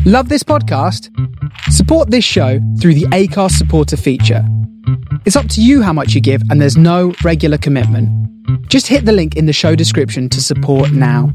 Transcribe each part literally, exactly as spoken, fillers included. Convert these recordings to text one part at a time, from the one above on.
Love this podcast? Support this show through the Acast supporter feature. It's up to you how much you give, and there's no regular commitment. Just hit the link in the show description to support now.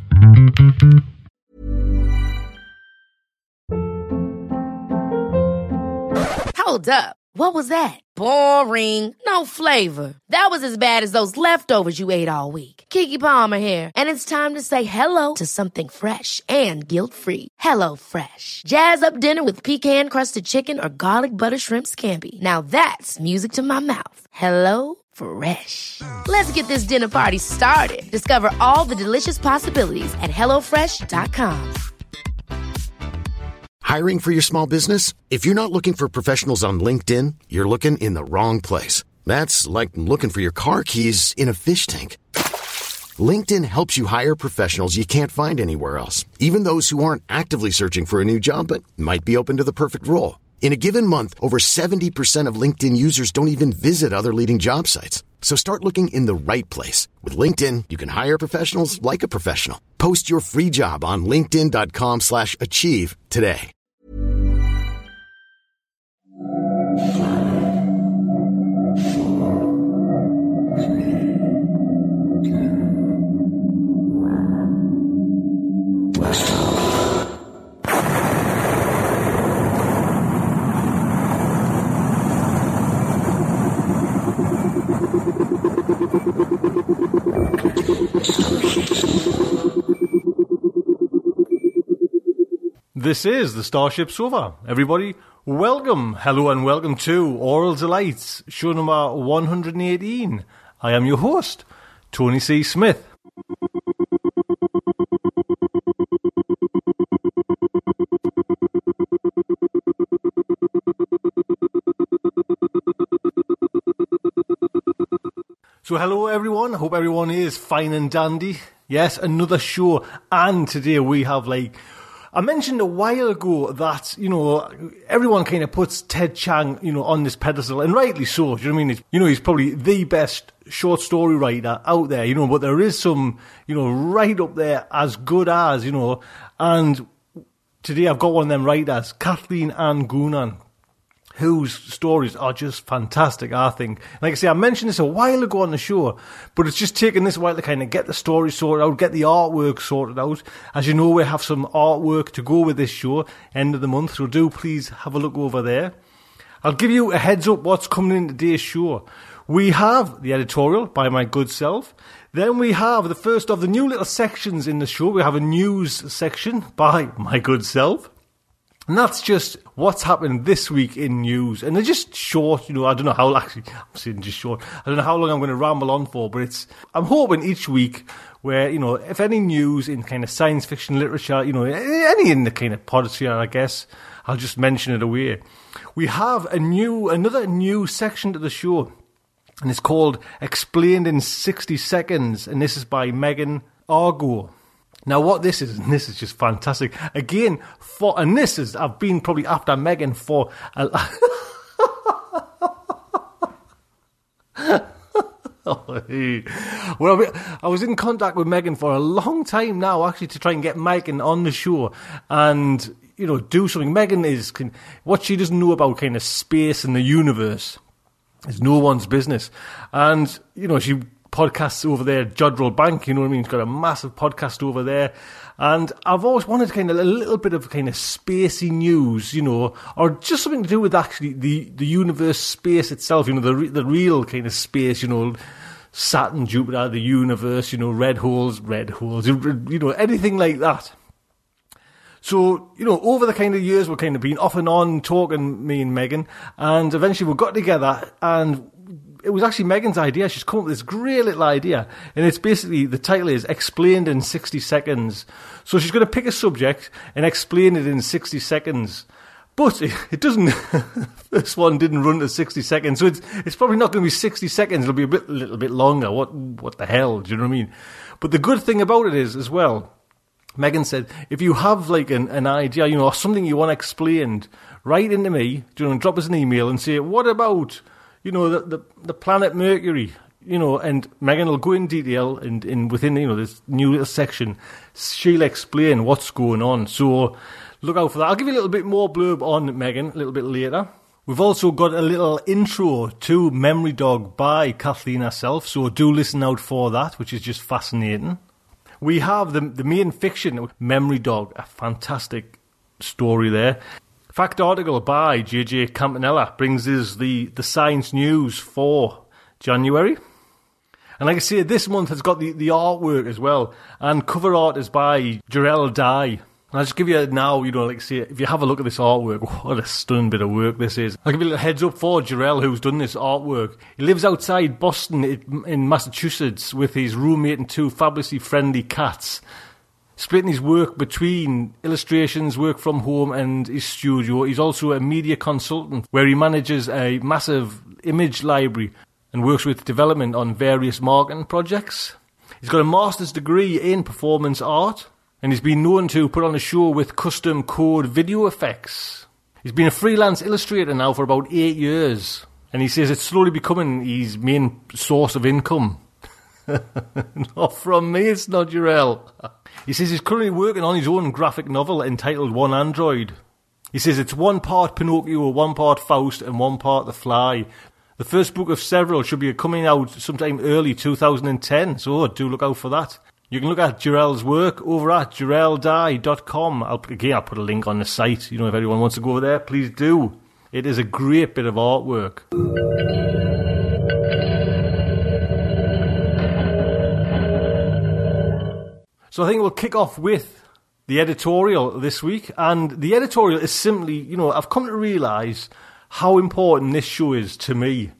Hold up. What was that? Boring. No flavor. That was as bad as those leftovers you ate all week. Keke Palmer here, and it's time to say hello to something fresh and guilt-free. Hello Fresh. Jazz up dinner with pecan-crusted chicken or garlic butter shrimp scampi. Now that's music to my mouth. Hello Fresh. Let's get this dinner party started. Discover all the delicious possibilities at hello fresh dot com. Hiring for your small business? If you're not looking for professionals on LinkedIn, you're looking in the wrong place. That's like looking for your car keys in a fish tank. LinkedIn helps you hire professionals you can't find anywhere else, even those who aren't actively searching for a new job but might be open to the perfect role. In a given month, over seventy percent of LinkedIn users don't even visit other leading job sites. So start looking in the right place. With LinkedIn, you can hire professionals like a professional. Post your free job on linkedin dot com slash achieve today. This is the Starship Sofa. Everybody, welcome, hello and welcome to Oral Delights, show number one hundred eighteen. I am your host, Tony C. Smith. So hello everyone, hope everyone is fine and dandy. Yes, another show, and today we have like... I mentioned a while ago that, you know, everyone kind of puts Ted Chiang, you know, on this pedestal, and rightly so. Do you know what I mean? It's, you know, he's probably the best short story writer out there, you know, but there is some, you know, right up there as good as, you know, and today I've got one of them writers, Kathleen Ann Goonan, whose stories are just fantastic, I think. Like I say, I mentioned this a while ago on the show, but it's just taken this while to kind of get the story sorted out, get the artwork sorted out. As you know, we have some artwork to go with this show, end of the month, so do please have a look over there. I'll give you a heads up what's coming in today's show. We have the editorial by my good self. Then we have the first of the new little sections in the show. We have a news section by my good self. And that's just what's happened this week in news. And they're just short, you know, I don't know how, actually, I'm saying just short. I don't know how long I'm going to ramble on for, but it's, I'm hoping each week where, you know, if any news in kind of science fiction literature, you know, any in the kind of podosphere, I guess, I'll just mention it away. We have a new, another new section to the show, and it's called Explained in sixty seconds, and this is by Megan Argo. Now, what this is, and this is just fantastic. Again, for and this is, I've been probably after Megan for a, oh, hey. Well, I was in contact with Megan for a long time now, actually, to try and get Megan on the show and, you know, do something. Megan is, can, what she doesn't know about kind of space and the universe is no one's business. And, you know, she podcasts over there, Jodrell Bank, you know what I mean? He's got a massive podcast over there. And I've always wanted kind of a little bit of kind of spacey news, you know, or just something to do with actually the, the universe, space itself, you know, the the real kind of space, you know, Saturn, Jupiter, the universe, you know, red holes, red holes, you know, anything like that. So, you know, over the kind of years, we've kind of been off and on talking, me and Megan, and eventually we got together, and it was actually Megan's idea. She's come up with this great little idea, and it's basically, the title is Explained in sixty seconds. So she's going to pick a subject and explain it in sixty seconds. But it, it doesn't, this one didn't run to sixty seconds, so it's it's probably not going to be sixty seconds, it'll be a bit, a little bit longer. What what the hell, do you know what I mean? But the good thing about it is, as well, Megan said, if you have like an, an idea, you know, or something you want explained, write into me, you know, and drop us an email and say, what about, you know, the, the, the planet Mercury, you know, and Megan will go in detail, and, and within, you know, this new little section, she'll explain what's going on. So look out for that. I'll give you a little bit more blurb on Megan a little bit later. We've also got a little intro to Memory Dog by Kathleen herself, so do listen out for that, which is just fascinating. We have the the main fiction, Memory Dog, a fantastic story there. Fact article by J J Campanella brings us the, the science news for January. And like I say, this month has got the, the artwork as well. And cover art is by Jarell Dye. And I'll just give you now, you know, like I say, if you have a look at this artwork, what a stunning bit of work this is. I'll give you a little heads up for Jarell, who's done this artwork. He lives outside Boston in Massachusetts with his roommate and two fabulously friendly cats, splitting his work between illustrations, work from home, and his studio. He's also a media consultant where he manages a massive image library and works with development on various marketing projects. He's got a master's degree in performance art, and he's been known to put on a show with custom code video effects. He's been a freelance illustrator now for about eight years, and he says it's slowly becoming his main source of income. Not from me, it's not Jarell. He says he's currently working on his own graphic novel entitled One Android. He says it's one part Pinocchio, one part Faust, and one part The Fly. The first book of several should be coming out sometime early two thousand ten, so do look out for that. You can look at Jarell's work over at jarell dye dot com. I'll, again, I'll put a link on the site. You know, if anyone wants to go over there, please do. It is a great bit of artwork. So I think we'll kick off with the editorial this week. And the editorial is simply, you know, I've come to realise how important this show is to me.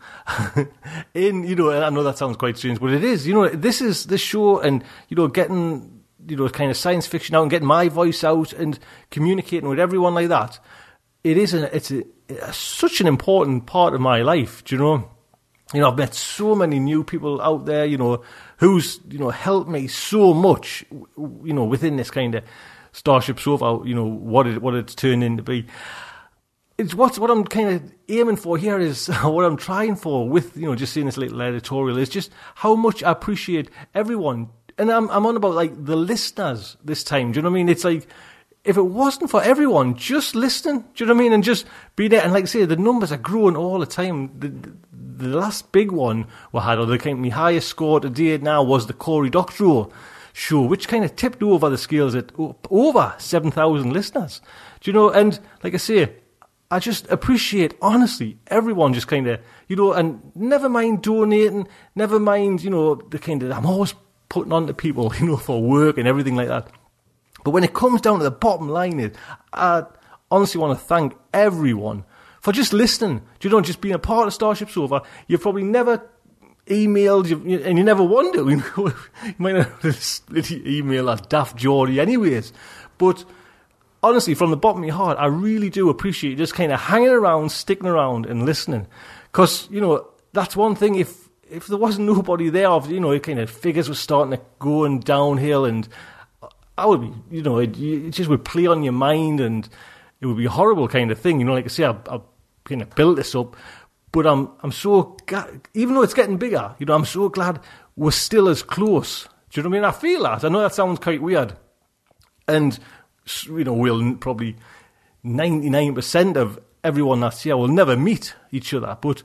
In, you know, and I know that sounds quite strange, but it is. You know, this is this show and, you know, getting, you know, kind of science fiction out and getting my voice out and communicating with everyone like that. It is a, it's a, a, such an important part of my life, do you know? You know, I've met so many new people out there, you know, who's, you know, helped me so much, you know, within this kind of Starship Sofa, you know, what it what it's turned into be. It's what's what I'm kind of aiming for here is what I'm trying for with, you know, just seeing this little editorial is just how much I appreciate everyone. And I'm I'm on about like the listeners this time. Do you know what I mean? It's like, if it wasn't for everyone just listening, do you know what I mean? And just be there. And like I say, the numbers are growing all the time. The, the last big one we had, or the kind of my highest score to date now, was the Cory Doctorow show, which kind of tipped over the scales at over seven thousand listeners. Do you know? And like I say, I just appreciate, honestly, everyone just kind of, you know, and never mind donating, never mind, you know, the kind of, I'm always putting on to people, you know, for work and everything like that. But when it comes down to the bottom line, is I honestly want to thank everyone for just listening. Do you know, just being a part of Starship Sofa. You've probably never emailed, you've, and you never want to. You know, you might not email at Daft Geordie anyways. But honestly, from the bottom of my heart, I really do appreciate just kind of hanging around, sticking around and listening. Because, you know, that's one thing. If if there wasn't nobody there, you know, it kind of figures were starting to go downhill, and I would be, you know, it, it just would play on your mind, and it would be a horrible kind of thing. You know, like I say, I, I kind of built this up, but I'm I'm so glad, even though it's getting bigger, you know, I'm so glad we're still as close. Do you know what I mean? I feel that. I know that sounds quite weird, and you know, we'll probably ninety-nine percent of everyone that's here will never meet each other, but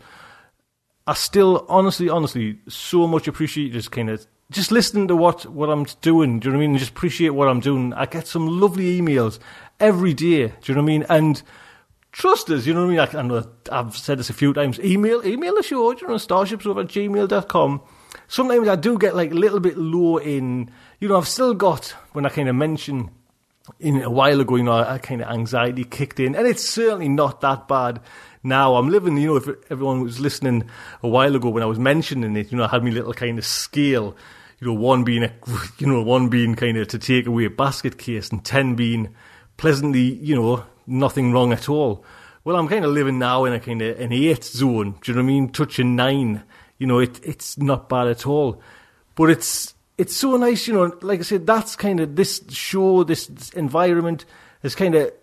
I still, honestly, honestly, so much appreciate just kind of just listening to what, what I'm doing. Do you know what I mean? And just appreciate what I'm doing. I get some lovely emails every day. Do you know what I mean? And trust us, you know what I mean? I, I know I've said this a few times. Email, email the show. Do you know, starships over at gmail dot com. Sometimes I do get like a little bit low in, you know, I've still got, when I kind of mention in a while ago, you know, a kind of anxiety kicked in, and it's certainly not that bad now. I'm living, you know, if everyone was listening a while ago when I was mentioning it, you know, I had my little kind of scale, you know, one being, a, you know, one being kind of to take away a basket case, and ten being pleasantly, you know, nothing wrong at all. Well, I'm kind of living now in a kind of an eight zone, do you know what I mean? Touching nine, you know, it it's not bad at all. But it's, It's so nice, you know, like I said, that's kind of this show, this, this environment is kind of,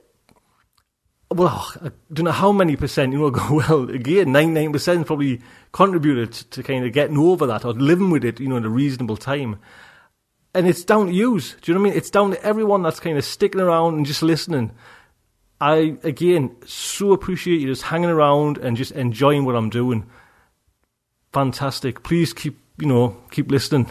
well, I don't know how many percent, you know, go, well, again, ninety-nine percent probably contributed to, to kind of getting over that or living with it, you know, in a reasonable time. And it's down to you, do you know what I mean? It's down to everyone that's kind of sticking around and just listening. I, again, so appreciate you just hanging around and just enjoying what I'm doing. Fantastic. Please keep, you know, keep listening.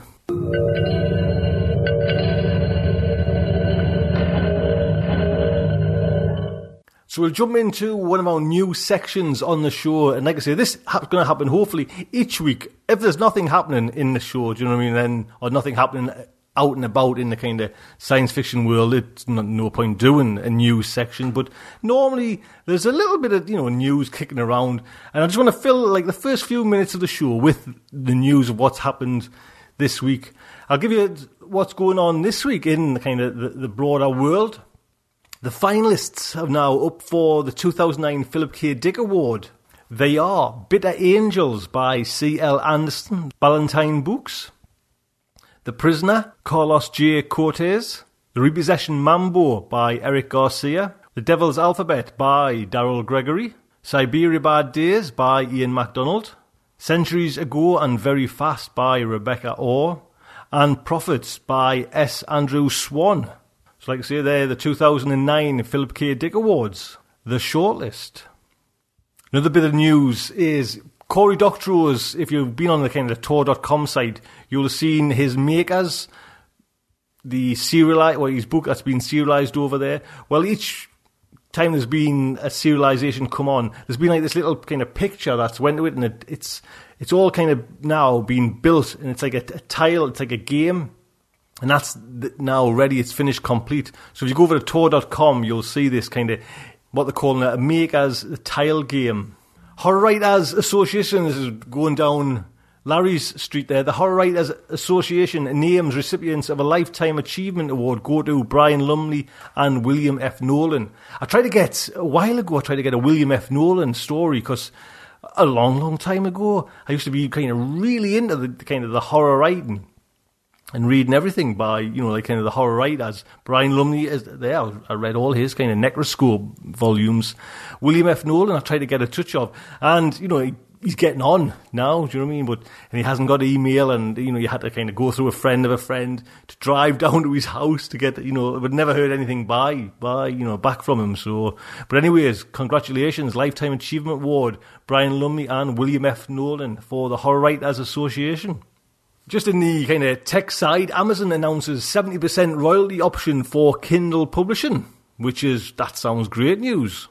So we'll jump into one of our new sections on the show. And like I say, this is going to happen hopefully each week. If there's nothing happening in the show, do you know what I mean? Then, or nothing happening out and about in the kind of science fiction world, it's not, no point doing a news section. But normally there's a little bit of, you know, news kicking around. And I just want to fill like the first few minutes of the show with the news of what's happened this week. I'll give you what's going on this week in the kind of the, the broader world. The finalists are now up for the two thousand nine Philip K. Dick Award. They are Bitter Angels by C L Anderson, Ballantine Books. The Prisoner, Carlos J. Cortez. The Repossession Mambo by Eric Garcia. The Devil's Alphabet by Daryl Gregory. Siberia Bad Days by Ian MacDonald. Centuries Ago and Very Fast by Rebecca Orr. And Prophets by S. Andrew Swan. So like I say there, the two thousand nine Philip K. Dick Awards, the shortlist. Another bit of news is Cory Doctorow's, if you've been on the kind of the Tor dot com site, you'll have seen his Makers, the serialized, well, his book that's been serialized over there. Well, each time there's been a serialization come on, there's been like this little kind of picture that's went to it, and it, it's it's all kind of now being built, and it's like a, a tile, it's like a game. And that's now ready, it's finished, complete. So if you go over to Tor dot com, you'll see this kind of, what they're calling a Makers tile game. Horror Writers Association, this is going down Larry's Street there. The Horror Writers Association names recipients of a Lifetime Achievement Award go to Brian Lumley and William F. Nolan. I tried to get, a while ago, I tried to get a William F. Nolan story, because a long, long time ago, I used to be kind of really into the kind of the horror writing. And reading everything by, you know, like kind of the horror writers. Brian Lumley is there. I read all his kind of Necroscope volumes. William F. Nolan, I tried to get a touch of. And, you know, he, he's getting on now, do you know what I mean? But, and he hasn't got email, and, you know, you had to kind of go through a friend of a friend to drive down to his house to get, you know, but never heard anything by, by, you know, back from him. So, but anyways, congratulations, Lifetime Achievement Award, Brian Lumley and William F. Nolan for the Horror Writers Association. Just in the kind of tech side, Amazon announces seventy percent royalty option for Kindle publishing, which is, that sounds great news.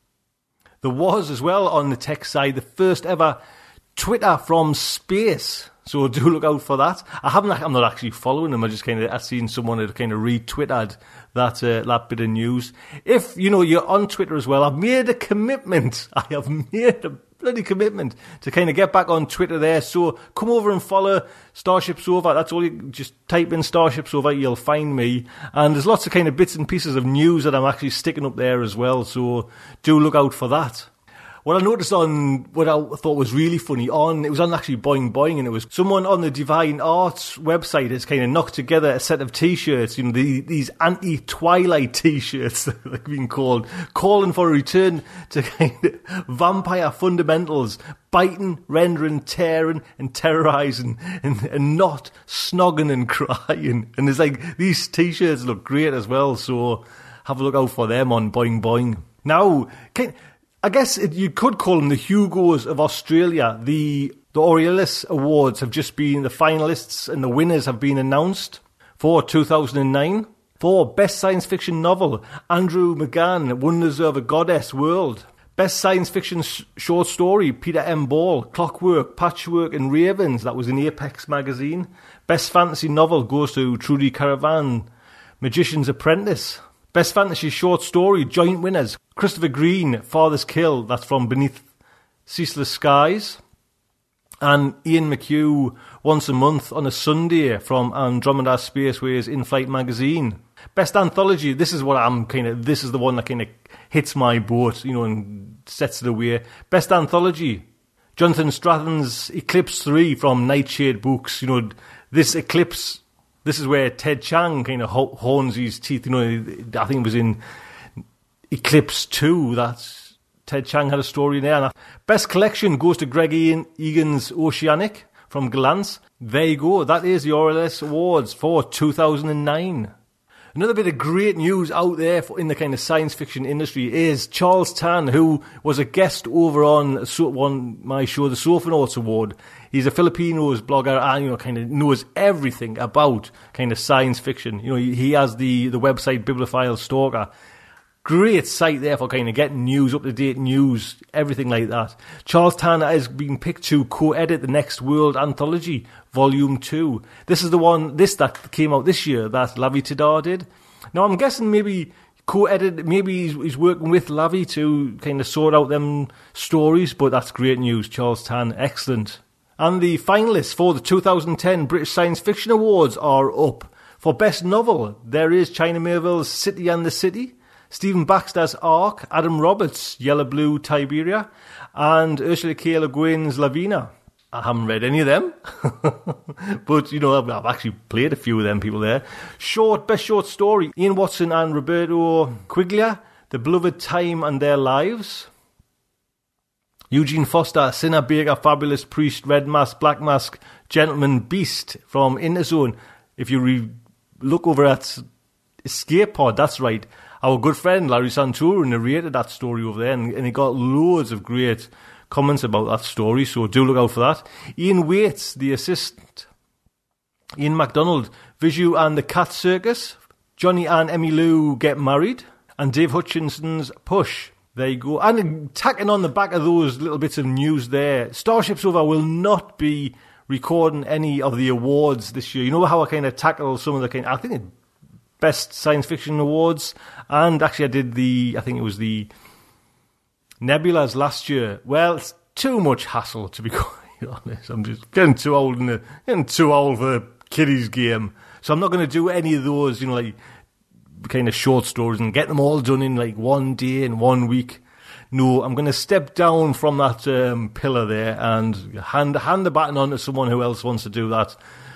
There was as well on the tech side the first ever Twitter from space, so do look out for that. I haven't, I'm not actually following them. I just kind of, I've seen someone that kind of retweeted that uh, that bit of news. If you know you're on Twitter as well, I've made a commitment. I have made a bloody commitment to kind of get back on Twitter there. So come over and follow Starship Sofa. That's all. You just type in Starship Sofa, you'll find me. And there's lots of kind of bits and pieces of news that I'm actually sticking up there as well. So do look out for that. What I noticed on, what I thought was really funny, on, it was on actually Boing Boing, and it was someone on the Divine Arts website has kind of knocked together a set of t-shirts, you know, the, these anti-Twilight t-shirts, like being called, calling for a return to kind of vampire fundamentals, biting, rendering, tearing, and terrorising, and, and not snogging and crying. And it's like, these t-shirts look great as well, so have a look out for them on Boing Boing. Now, can, I guess it, you could call them the Hugos of Australia. The the Aurealis Awards have just been, the finalists and the winners have been announced for two thousand nine. For Best Science Fiction Novel, Andrew McGann, Wonders of a Goddess World. Best Science Fiction sh- Short Story, Peter M. Ball, Clockwork, Patchwork and Ravens. That was in Apex magazine. Best Fantasy Novel goes to Trudy Caravan, Magician's Apprentice. Best Fantasy Short Story, joint winners, Christopher Green, Father's Kill, that's from Beneath Ceaseless Skies, and Ian McHugh, Once a Month on a Sunday, from Andromeda Spaceways In-Flight magazine. Best Anthology, this is what I'm kind of, this is the one that kind of hits my boat, you know, and sets it away. Best Anthology, Jonathan Stratton's Eclipse three from Nightshade Books. You know, this Eclipse, this is where Ted Chiang kind of hones his teeth. You know, I think it was in Eclipse two that Ted Chiang had a story there. Best Collection goes to Greg Ian Egan's Oceanic from Glance. There you go. That is the Aurealis Awards for two thousand nine. Another bit of great news out there for, in the kind of science fiction industry is Charles Tan, who was a guest over on, on my show, the Sophonauts Award. He's a Filipinos blogger and, you know, kind of knows everything about kind of science fiction. You know, he, he has the, the website Bibliophile Stalker. Great site there for kind of getting news, up-to-date news, everything like that. Charles Tan has been picked to co-edit the Next World Anthology, Volume two. This is the one, this that came out this year, that Lavi Tidar did. Now, I'm guessing maybe co-edit, maybe he's, he's working with Lavi to kind of sort out them stories, but that's great news. Charles Tan, excellent. And the finalists for the two thousand ten British Science Fiction Awards are up. For Best Novel, there is China Miéville's City and the City, Stephen Baxter's Ark, Adam Roberts' Yellow Blue Tiberia, and Ursula K. Le Guin's Lavina. I haven't read any of them, but, you know, I've, I've actually played a few of them people there. Short, Best Short Story, Ian Watson and Roberto Quiglia, The Beloved Time and Their Lives. Eugene Foster, Sinner, Baker, Fabulous Priest, Red Mask, Black Mask, Gentleman, Beast from Interzone. If you re- look over at Escape Pod, that's right. Our good friend Larry Santoro narrated that story over there, and, and he got loads of great comments about that story, so do look out for that. Ian Waits, The Assistant. Ian MacDonald, Visu and the Cat Circus. Johnny and Emmylou Get Married. And Dave Hutchinson's Push. There you go. And tacking on the back of those little bits of news there, Starship Sofa will not be recording any of the awards this year. You know how I kind of tackle some of the kind, I think it Best Science Fiction Awards, and actually I did the, I think it was the Nebulas last year. Well, it's too much hassle, to be quite honest. I'm just getting too old in the, getting too old for the kiddies game. So I'm not going to do any of those, you know, like kind of short stories and get them all done in like one day and one week. No, I'm going to step down from that um, pillar there and hand hand the baton on to someone who else wants to do that.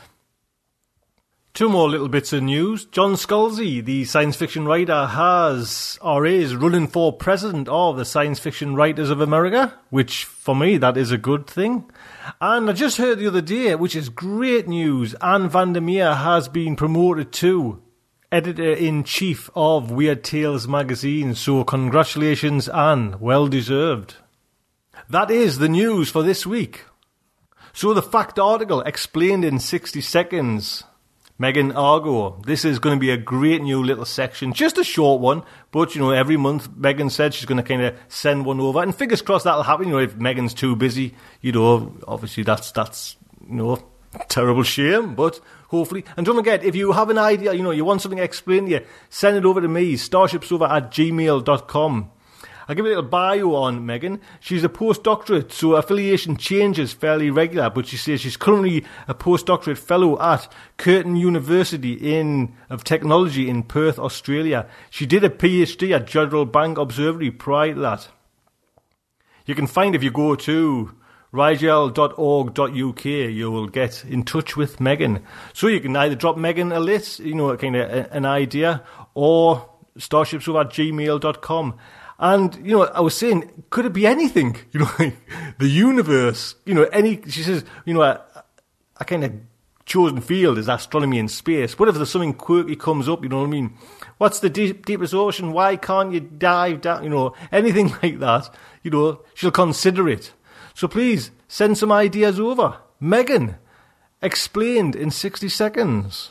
Two more little bits of news. John Scalzi, the science fiction writer, has or is running for president of the Science Fiction Writers of America, which for me, that is a good thing. And I just heard the other day, which is great news, Anne Vandermeer has been promoted to editor-in-chief of Weird Tales magazine. So congratulations, Anne. Well deserved. That is the news for this week. So the fact article explained in sixty seconds. Megan Argo. This is going to be a great new little section. Just a short one, but, you know, every month Megan said she's going to kind of send one over. And fingers crossed that'll happen. You know, if Megan's too busy, you know, obviously that's, that's you know, terrible shame. But hopefully. And don't forget, if you have an idea, you know, you want something explained to you, send it over to me, starshipsover at gmail dot com. I'll give you a little bio on Megan. She's a postdoctorate, so affiliation changes fairly regular, but she says she's currently a postdoctorate fellow at Curtin University in of Technology in Perth, Australia. She did a PhD at Jodrell Bank Observatory prior to that. You can find, if you go to rigel dot org dot U K, you will get in touch with Megan. So you can either drop Megan a list, you know, kind of a, an idea, or starshipsover at gmail dot com. And, you know, I was saying, could it be anything? You know, like the universe, you know, any, she says, you know, a, a kind of chosen field is astronomy and space. What if there's something quirky comes up, you know what I mean? What's the deep, deepest ocean? Why can't you dive down? You know, anything like that, you know, she'll consider it. So please, send some ideas over. Megan, explained in sixty seconds.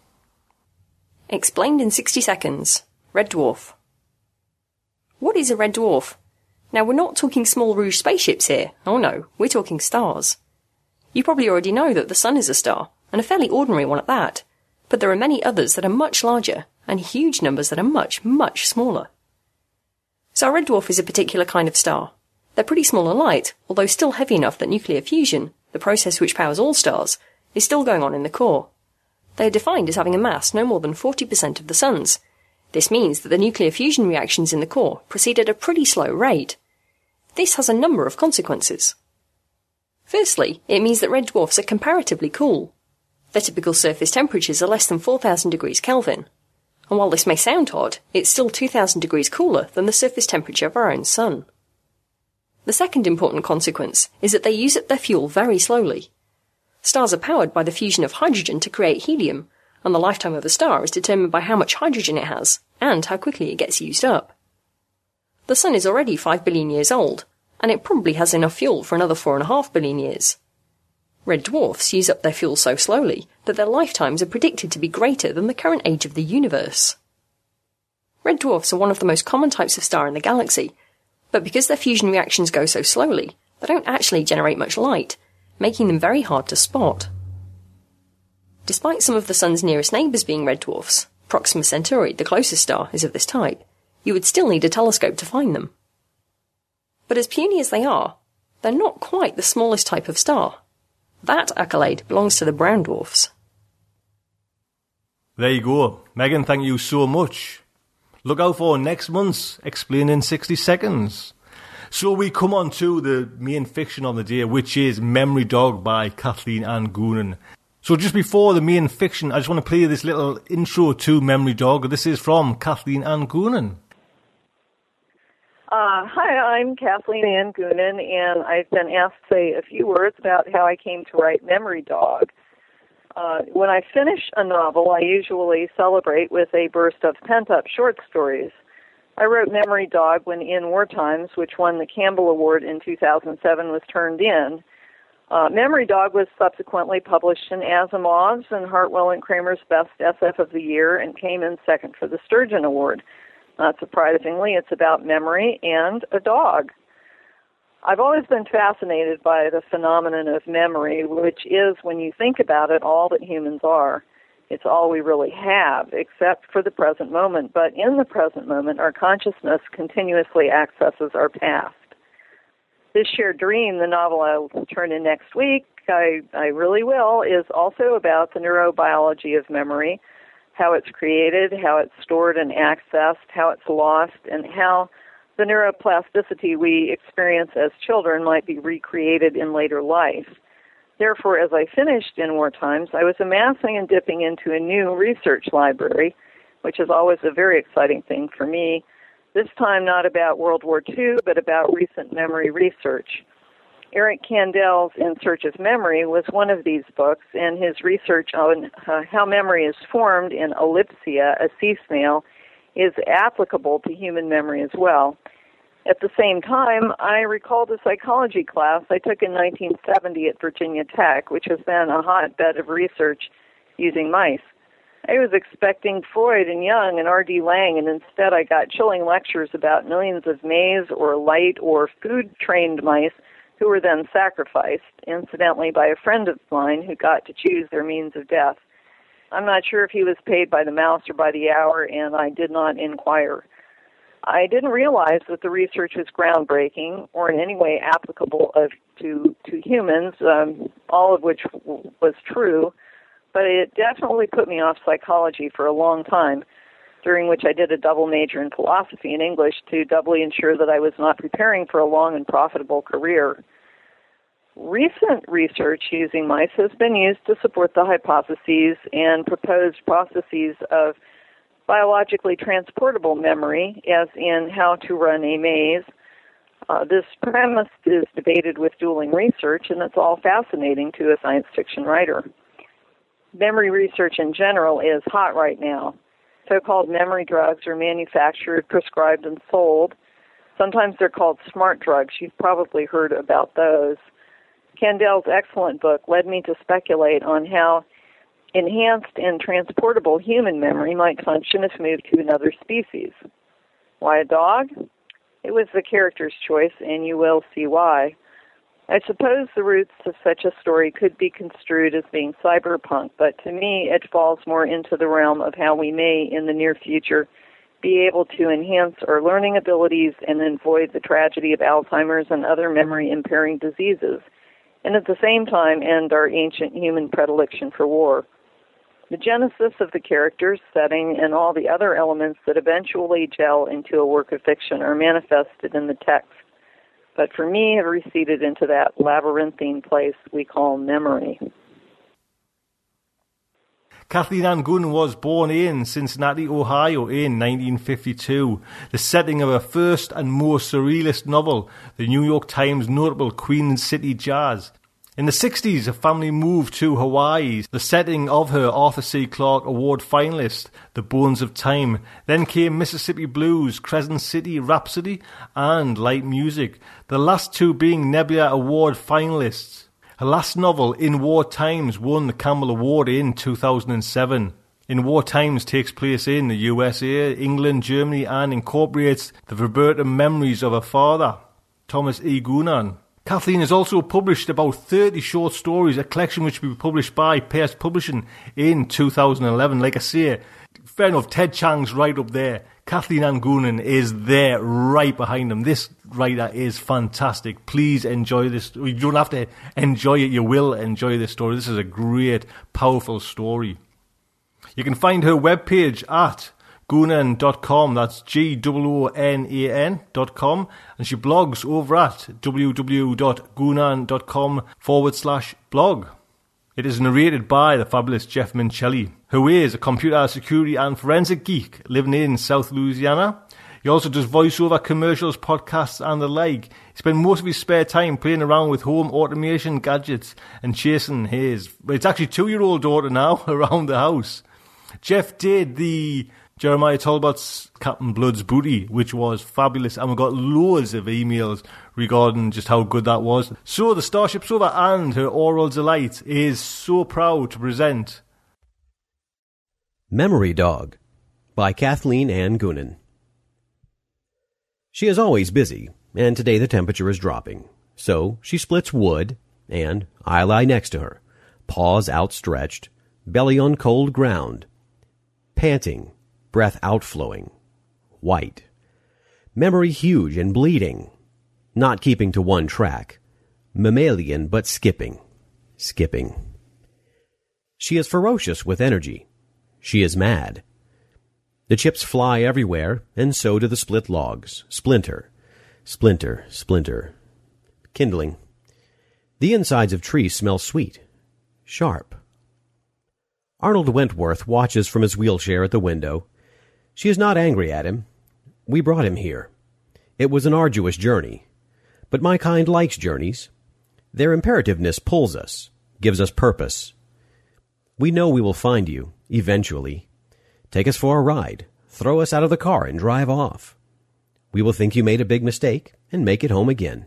Explained in sixty seconds. Red dwarf. What is a red dwarf? Now, we're not talking small rouge spaceships here. Oh no, we're talking stars. You probably already know that the Sun is a star, and a fairly ordinary one at that. But there are many others that are much larger, and huge numbers that are much, much smaller. So a red dwarf is a particular kind of star. They're pretty small and light, although still heavy enough that nuclear fusion, the process which powers all stars, is still going on in the core. They are defined as having a mass no more than forty percent of the Sun's. This means that the nuclear fusion reactions in the core proceed at a pretty slow rate. This has a number of consequences. Firstly, it means that red dwarfs are comparatively cool. Their typical surface temperatures are less than four thousand degrees Kelvin. And while this may sound odd, it's still two thousand degrees cooler than the surface temperature of our own Sun. The second important consequence is that they use up their fuel very slowly. Stars are powered by the fusion of hydrogen to create helium, and the lifetime of a star is determined by how much hydrogen it has, and how quickly it gets used up. The Sun is already five billion years old, and it probably has enough fuel for another four and a half billion years. Red dwarfs use up their fuel so slowly that their lifetimes are predicted to be greater than the current age of the universe. Red dwarfs are one of the most common types of star in the galaxy, but because their fusion reactions go so slowly, they don't actually generate much light, making them very hard to spot. Despite some of the Sun's nearest neighbours being red dwarfs, Proxima Centauri, the closest star, is of this type, you would still need a telescope to find them. But as puny as they are, they're not quite the smallest type of star. That accolade belongs to the brown dwarfs. There you go. Megan, thank you so much. Look out for next month's Explain in sixty seconds. So we come on to the main fiction of the day, which is Memory Dog by Kathleen Ann Goonan. So just before the main fiction, I just want to play this little intro to Memory Dog. This is from Kathleen Ann Goonan. Uh, hi, I'm Kathleen Ann Goonan, and I've been asked to say a few words about how I came to write Memory Dog. Uh, when I finish a novel, I usually celebrate with a burst of pent-up short stories. I wrote Memory Dog when In War Times, which won the Campbell Award in two thousand seven, was turned in. Uh, Memory Dog was subsequently published in Asimov's and Hartwell and Kramer's Best S F of the Year and came in second for the Sturgeon Award. Not surprisingly, it's about memory and a dog. I've always been fascinated by the phenomenon of memory, which is, when you think about it, all that humans are. It's all we really have, except for the present moment. But in the present moment, our consciousness continuously accesses our past. This Shared Dream, the novel I'll turn in next week, I, I really will, is also about the neurobiology of memory, how it's created, how it's stored and accessed, how it's lost, and how the neuroplasticity we experience as children might be recreated in later life. Therefore, as I finished In War Times, I was amassing and dipping into a new research library, which is always a very exciting thing for me, this time not about World War Two, but about recent memory research. Eric Kandel's In Search of Memory was one of these books, and his research on uh, how memory is formed in Ellipsia, a sea snail, is applicable to human memory as well. At the same time, I recalled a psychology class I took in nineteen seventy at Virginia Tech, which has been a hotbed of research using mice. I was expecting Freud and Jung and R D Laing, and instead I got chilling lectures about millions of maze or light or food-trained mice who were then sacrificed, incidentally by a friend of mine who got to choose their means of death. I'm not sure if he was paid by the mouse or by the hour, and I did not inquire. I didn't realize that the research was groundbreaking or in any way applicable of, to, to humans, um, all of which w- was true, but it definitely put me off psychology for a long time, during which I did a double major in philosophy and English to doubly ensure that I was not preparing for a long and profitable career. Recent research using mice has been used to support the hypotheses and proposed processes of biologically transportable memory, as in how to run a maze. Uh, this premise is debated with dueling research, and it's all fascinating to a science fiction writer. Memory research in general is hot right now. So-called memory drugs are manufactured, prescribed, and sold. Sometimes they're called smart drugs. You've probably heard about those. Kandel's excellent book led me to speculate on how enhanced and transportable human memory might function if moved to another species. Why a dog? It was the character's choice, and you will see why. I suppose the roots of such a story could be construed as being cyberpunk, but to me it falls more into the realm of how we may, in the near future, be able to enhance our learning abilities and avoid the tragedy of Alzheimer's and other memory-impairing diseases, and at the same time end our ancient human predilection for war. The genesis of the characters, setting, and all the other elements that eventually gel into a work of fiction are manifested in the text, but for me have receded into that labyrinthine place we call memory. Kathleen Ann Goonan was born in Cincinnati, Ohio in nineteen fifty-two, the setting of her first and most surrealist novel, the New York Times notable Queen City Jazz. In the sixties, her family moved to Hawaii, the setting of her Arthur C. Clarke Award finalist, The Bones of Time. Then came Mississippi Blues, Crescent City Rhapsody, and Light Music, the last two being Nebula Award finalists. Her last novel, In War Times, won the Campbell Award in two thousand seven. In War Times takes place in the U S A, England, Germany, and incorporates the verbatim memories of her father, Thomas E. Goonan. Kathleen has also published about thirty short stories, a collection which will be published by Pearce Publishing in two thousand eleven. Like I say, fair enough, Ted Chiang's right up there. Kathleen Ann Goonan is there right behind him. This writer is fantastic. Please enjoy this. You don't have to enjoy it, you will enjoy this story. This is a great, powerful story. You can find her webpage at goonan dot com, that's G O O N A N dot com, and she blogs over at www.goonan.com forward slash blog. It is narrated by the fabulous Jeff Mincelli, who is a computer security and forensic geek living in South Louisiana. He also does voiceover, commercials, podcasts and the like. He spends most of his spare time playing around with home automation gadgets and chasing his, it's actually two-year-old daughter now, around the house. Jeff did the Jeremiah Talbot's Captain Blood's Booty, which was fabulous, and we got loads of emails regarding just how good that was. So the Starship Sofa and her oral delight is so proud to present Memory Dog by Kathleen Ann Goonan. She is always busy, and today the temperature is dropping. So she splits wood, and I lie next to her, paws outstretched, belly on cold ground, panting, breath outflowing, white, memory huge and bleeding, not keeping to one track, mammalian but skipping, skipping. She is ferocious with energy. She is mad. The chips fly everywhere, and so do the split logs. Splinter, splinter, splinter. Kindling. The insides of trees smell sweet, sharp. Arnold Wentworth watches from his wheelchair at the window. She is not angry at him. We brought him here. It was an arduous journey. But my kind likes journeys. Their imperativeness pulls us, gives us purpose. We know we will find you, eventually. Take us for a ride. Throw us out of the car and drive off. We will think you made a big mistake and make it home again.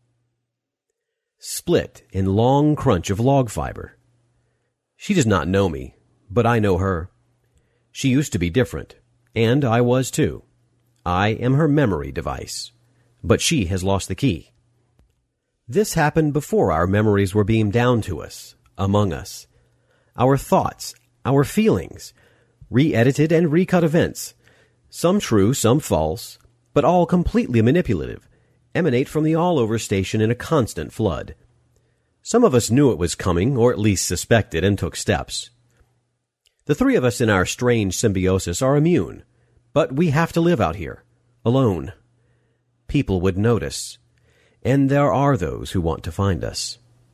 Split in long crunch of log fiber. She does not know me, but I know her. She used to be different. And I was too. I am her memory device. But she has lost the key. This happened before our memories were beamed down to us, among us. Our thoughts, our feelings, re-edited and recut events, some true, some false, but all completely manipulative, emanate from the all-over station in a constant flood. Some of us knew it was coming, or at least suspected, and took steps. The three of us in our strange symbiosis are immune, but we have to live out here, alone. People would notice, and there are those who want to find us.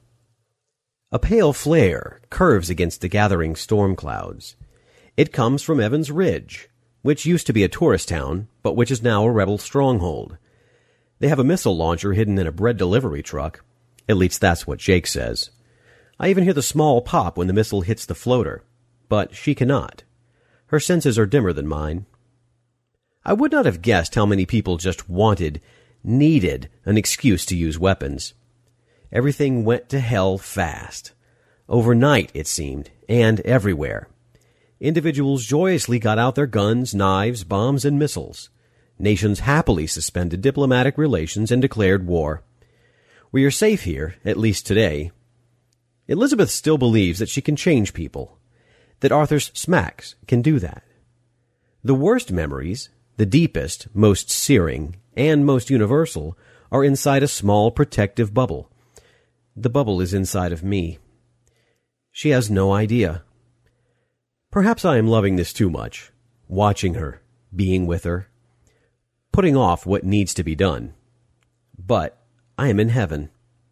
A pale flare curves against the gathering storm clouds. It comes from Evans Ridge, which used to be a tourist town, but which is now a rebel stronghold. They have a missile launcher hidden in a bread delivery truck. At least that's what Jake says. I even hear the small pop when the missile hits the floater. But she cannot. Her senses are dimmer than mine. I would not have guessed how many people just wanted, needed an excuse to use weapons. Everything went to hell fast. Overnight, it seemed, and everywhere. Individuals joyously got out their guns, knives, bombs, and missiles. Nations happily suspended diplomatic relations and declared war. We are safe here, at least today. Elizabeth still believes that she can change people, that Arthur's smacks can do that. The worst memories, the deepest, most searing, and most universal, are inside a small protective bubble. The bubble is inside of me. She has no idea. Perhaps I am loving this too much, watching her, being with her, putting off what needs to be done. But I am in heaven.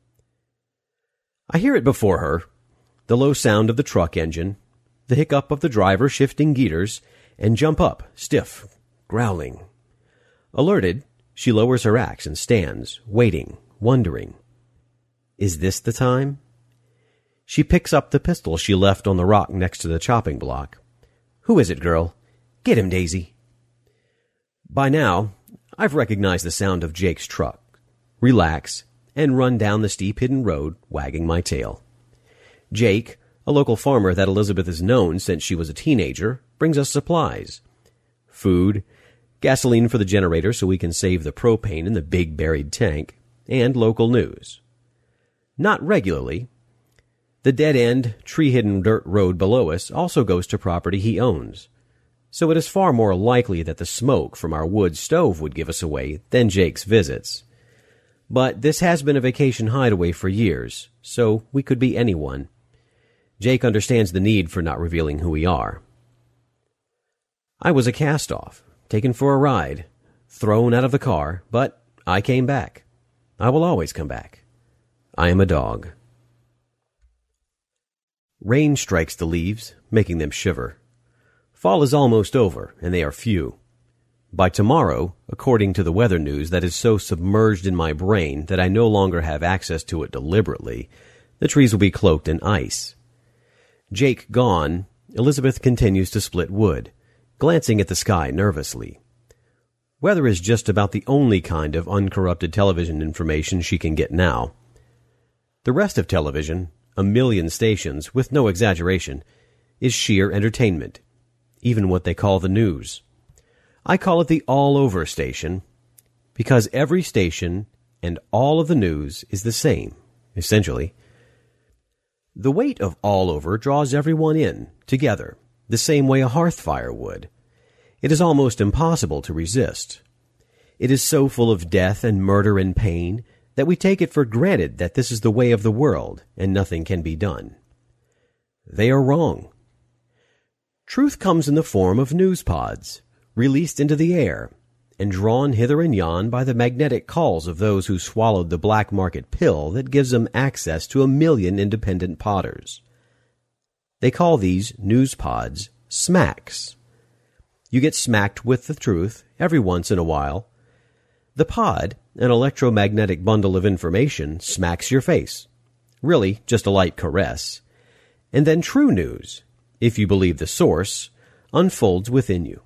I hear it before her, the low sound of the truck engine, the hiccup of the driver shifting gears, and jump up, stiff, growling. Alerted, she lowers her axe and stands, waiting, wondering. Is this the time? She picks up the pistol she left on the rock next to the chopping block. "Who is it, girl? Get him, Daisy." By now, I've recognized the sound of Jake's truck, relax, and run down the steep hidden road, wagging my tail. Jake, a local farmer that Elizabeth has known since she was a teenager, brings us supplies. Food, gasoline for the generator so we can save the propane in the big buried tank, and local news. Not regularly. The dead-end, tree-hidden dirt road below us also goes to property he owns, so it is far more likely that the smoke from our wood stove would give us away than Jake's visits. But this has been a vacation hideaway for years, so we could be anyone. Jake understands the need for not revealing who we are. I was a cast-off, taken for a ride, thrown out of the car, but I came back. I will always come back. I am a dog. Rain strikes the leaves, making them shiver. Fall is almost over, and they are few. By tomorrow, according to the weather news that is so submerged in my brain that I no longer have access to it deliberately, the trees will be cloaked in ice. Jake gone, Elizabeth continues to split wood, glancing at the sky nervously. Weather is just about the only kind of uncorrupted television information she can get now. The rest of television, a million stations, with no exaggeration, is sheer entertainment, even what they call the news. I call it the all-over station, because every station and all of the news is the same, essentially. The weight of all over draws everyone in, together, the same way a hearth fire would. It is almost impossible to resist. It is so full of death and murder and pain that we take it for granted that this is the way of the world and nothing can be done. They are wrong. Truth comes in the form of news pods, released into the air, and drawn hither and yon by the magnetic calls of those who swallowed the black market pill that gives them access to a million independent podders. They call these news pods smacks. You get smacked with the truth every once in a while. The pod, an electromagnetic bundle of information, smacks your face. Really, just a light caress. And then true news, if you believe the source, unfolds within you.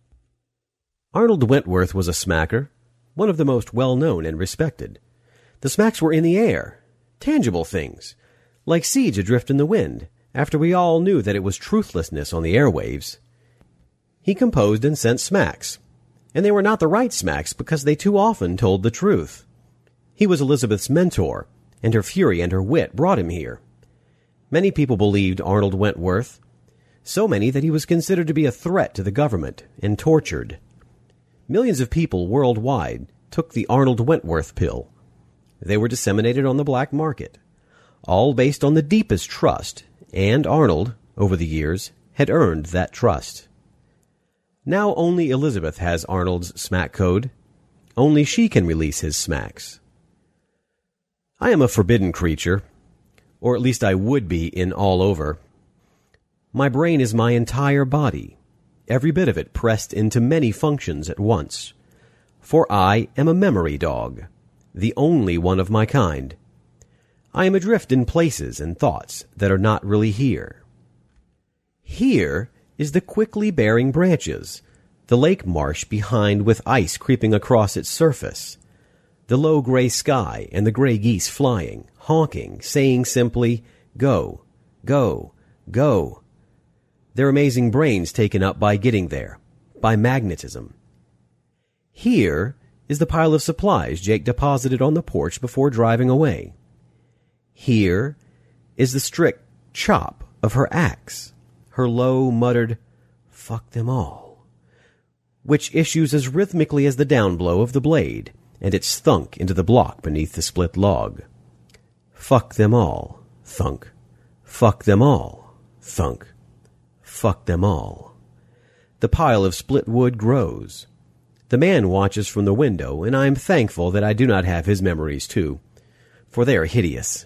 Arnold Wentworth was a smacker, one of the most well-known and respected. The smacks were in the air, tangible things, like seeds adrift in the wind, after we all knew that it was truthlessness on the airwaves. He composed and sent smacks, and they were not the right smacks because they too often told the truth. He was Elizabeth's mentor, and her fury and her wit brought him here. Many people believed Arnold Wentworth, so many that he was considered to be a threat to the government and tortured. Millions of people worldwide took the Arnold Wentworth pill. They were disseminated on the black market, all based on the deepest trust, and Arnold, over the years, had earned that trust. Now only Elizabeth has Arnold's smack code. Only she can release his smacks. I am a forbidden creature, or at least I would be in all over. My brain is my entire body, every bit of it pressed into many functions at once. For I am a memory dog, the only one of my kind. I am adrift in places and thoughts that are not really here. Here is the quickly bearing branches, the lake marsh behind with ice creeping across its surface, the low gray sky and the gray geese flying, honking, saying simply, "Go, go, go." Their amazing brains taken up by getting there, by magnetism. Here is the pile of supplies Jake deposited on the porch before driving away. Here is the strict chop of her axe, her low muttered, "Fuck them all," which issues as rhythmically as the downblow of the blade and its thunk into the block beneath the split log. Fuck them all, thunk. Fuck them all, thunk. Fuck them all. The pile of split wood grows. The man watches from the window, and I am thankful that I do not have his memories too, for they are hideous.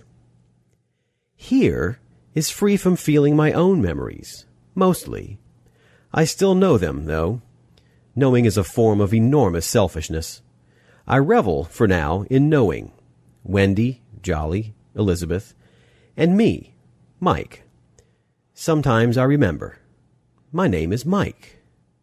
Here is free from feeling my own memories, mostly. I still know them, though. Knowing is a form of enormous selfishness. I revel, for now, in knowing. Wendy, Jolly, Elizabeth, and me, Mike. Sometimes I remember. My name is Mike.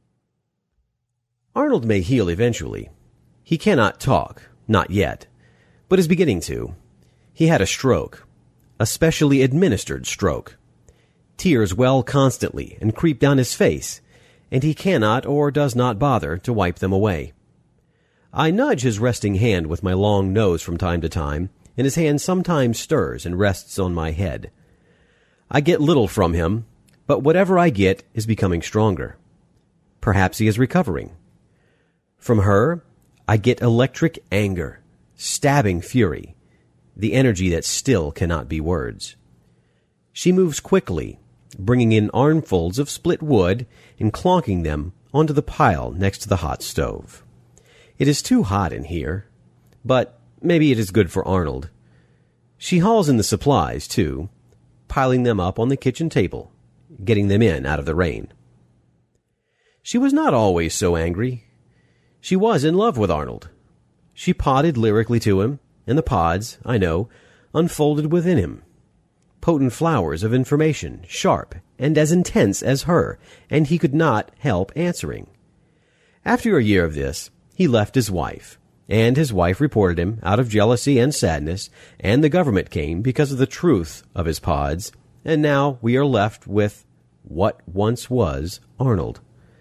Arnold may heal eventually. He cannot talk, not yet, but is beginning to. He had a stroke, a specially administered stroke. Tears well constantly and creep down his face, and he cannot or does not bother to wipe them away. I nudge his resting hand with my long nose from time to time, and his hand sometimes stirs and rests on my head. I get little from him, but whatever I get is becoming stronger. Perhaps he is recovering. From her, I get electric anger, stabbing fury, the energy that still cannot be words. She moves quickly, bringing in armfuls of split wood and clonking them onto the pile next to the hot stove. It is too hot in here, but maybe it is good for Arnold. She hauls in the supplies, too, piling them up on the kitchen table, getting them in out of the rain. She was not always so angry. She was in love with Arnold. She podded lyrically to him, and the pods, I know, unfolded within him. Potent flowers of information, sharp and as intense as her, and he could not help answering. After a year of this, he left his wife, and his wife reported him out of jealousy and sadness, and the government came because of the truth of his pods, and now we are left with what once was Arnold.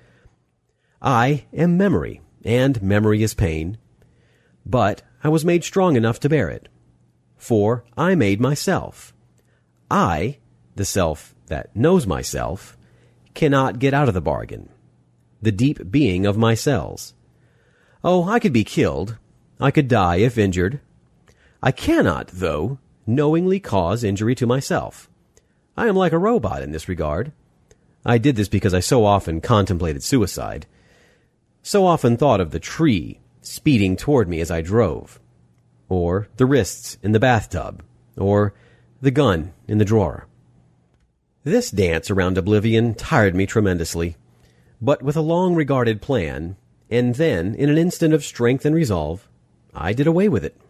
I am memory, and memory is pain, but I was made strong enough to bear it, for I made myself. I, the self that knows myself, cannot get out of the bargain, the deep being of my cells. Oh, I could be killed. I could die if injured. I cannot, though, knowingly cause injury to myself. I am like a robot in this regard. I did this because I so often contemplated suicide, so often thought of the tree speeding toward me as I drove, or the wrists in the bathtub, or the gun in the drawer. This dance around oblivion tired me tremendously, but with a long-regarded plan, and then, in an instant of strength and resolve, I did away with it.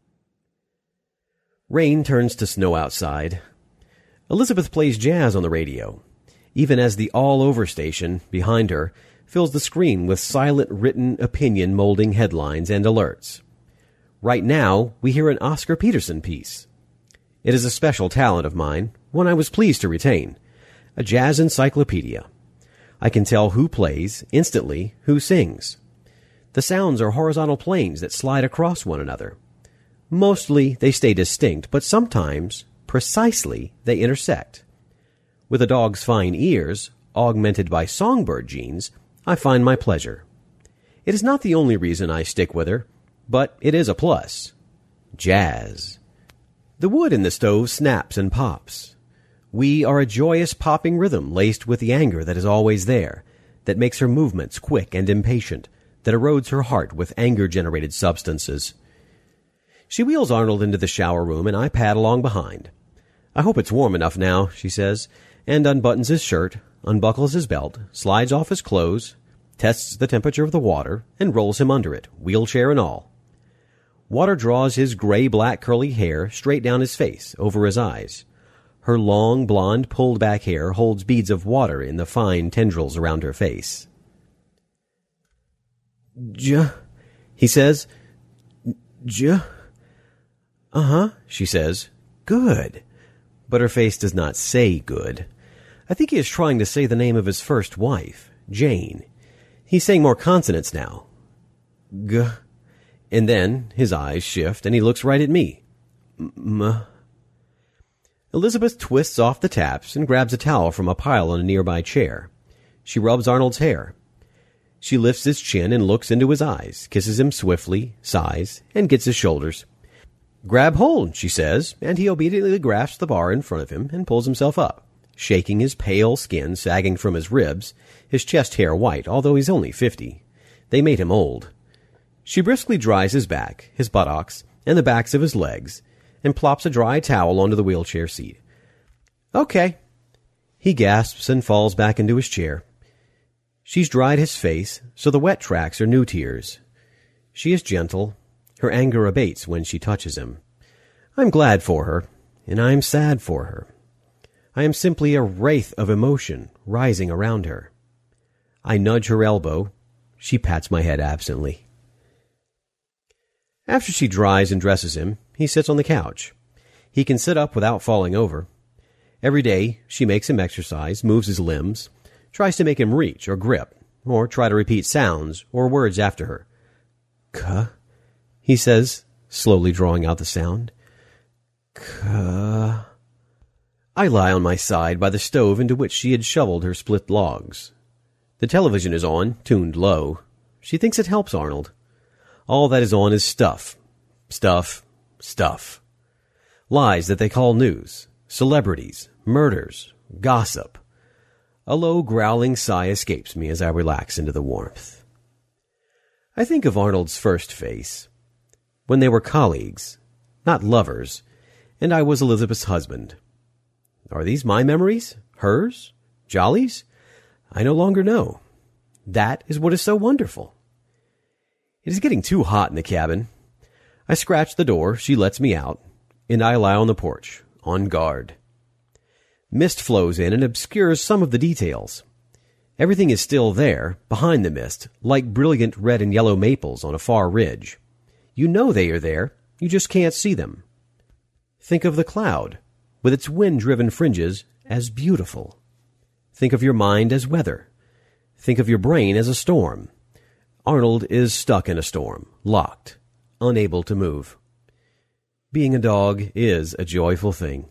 Rain turns to snow outside. Elizabeth plays jazz on the radio, even as the all-over station, behind her, fills the screen with silent written opinion molding headlines and alerts. Right now, we hear an Oscar Peterson piece. It is a special talent of mine, one I was pleased to retain, a jazz encyclopedia. I can tell who plays, instantly, who sings. The sounds are horizontal planes that slide across one another. Mostly they stay distinct, but sometimes, precisely, they intersect. With a dog's fine ears, augmented by songbird genes, I find my pleasure. It is not the only reason I stick with her, but it is a plus. Jazz. The wood in the stove snaps and pops. We are a joyous popping rhythm laced with the anger that is always there, that makes her movements quick and impatient, that erodes her heart with anger-generated substances. She wheels Arnold into the shower room, and I pad along behind. I hope it's warm enough now, she says, and unbuttons his shirt, unbuckles his belt, slides off his clothes, tests the temperature of the water, and rolls him under it, wheelchair and all. Water draws his gray-black curly hair straight down his face, over his eyes. Her long, blonde, pulled-back hair holds beads of water in the fine tendrils around her face. J, he says. J. Uh-huh, she says. Good. But her face does not say good. I think he is trying to say the name of his first wife, Jane. He's saying more consonants now. G. And then his eyes shift, and he looks right at me. M. Elizabeth twists off the taps and grabs a towel from a pile on a nearby chair. She rubs Arnold's hair. She lifts his chin and looks into his eyes, kisses him swiftly, sighs, and gets his shoulders. Grab hold, she says, and he obediently grasps the bar in front of him and pulls himself up, shaking his pale skin sagging from his ribs, his chest hair white, although he's only fifty. They made him old. She briskly dries his back, his buttocks, and the backs of his legs, and plops a dry towel onto the wheelchair seat. Okay. He gasps and falls back into his chair. She's dried his face, so the wet tracks are new tears. She is gentle. Her anger abates when she touches him. I'm glad for her, and I'm sad for her. I am simply a wraith of emotion rising around her. I nudge her elbow. She pats my head absently. After she dries and dresses him, he sits on the couch. He can sit up without falling over. Every day, she makes him exercise, moves his limbs, tries to make him reach or grip, or try to repeat sounds or words after her. Kuh, he says, slowly drawing out the sound. Kuh. I lie on my side by the stove into which she had shoveled her split logs. The television is on, tuned low. She thinks it helps Arnold. All that is on is stuff. Stuff. Stuff. Lies that they call news. Celebrities. Murders. Gossip. A low growling sigh escapes me as I relax into the warmth. I think of Arnold's first face. When they were colleagues. Not lovers. And I was Elizabeth's husband. Are these my memories? Hers? Jolly's? I no longer know. That is what is so wonderful. It is getting too hot in the cabin. I scratch the door, she lets me out, and I lie on the porch, on guard. Mist flows in and obscures some of the details. Everything is still there, behind the mist, like brilliant red and yellow maples on a far ridge. You know they are there, you just can't see them. Think of the cloud, with its wind-driven fringes, as beautiful. Think of your mind as weather. Think of your brain as a storm. Arnold is stuck in a storm, locked, unable to move. Being a dog is a joyful thing.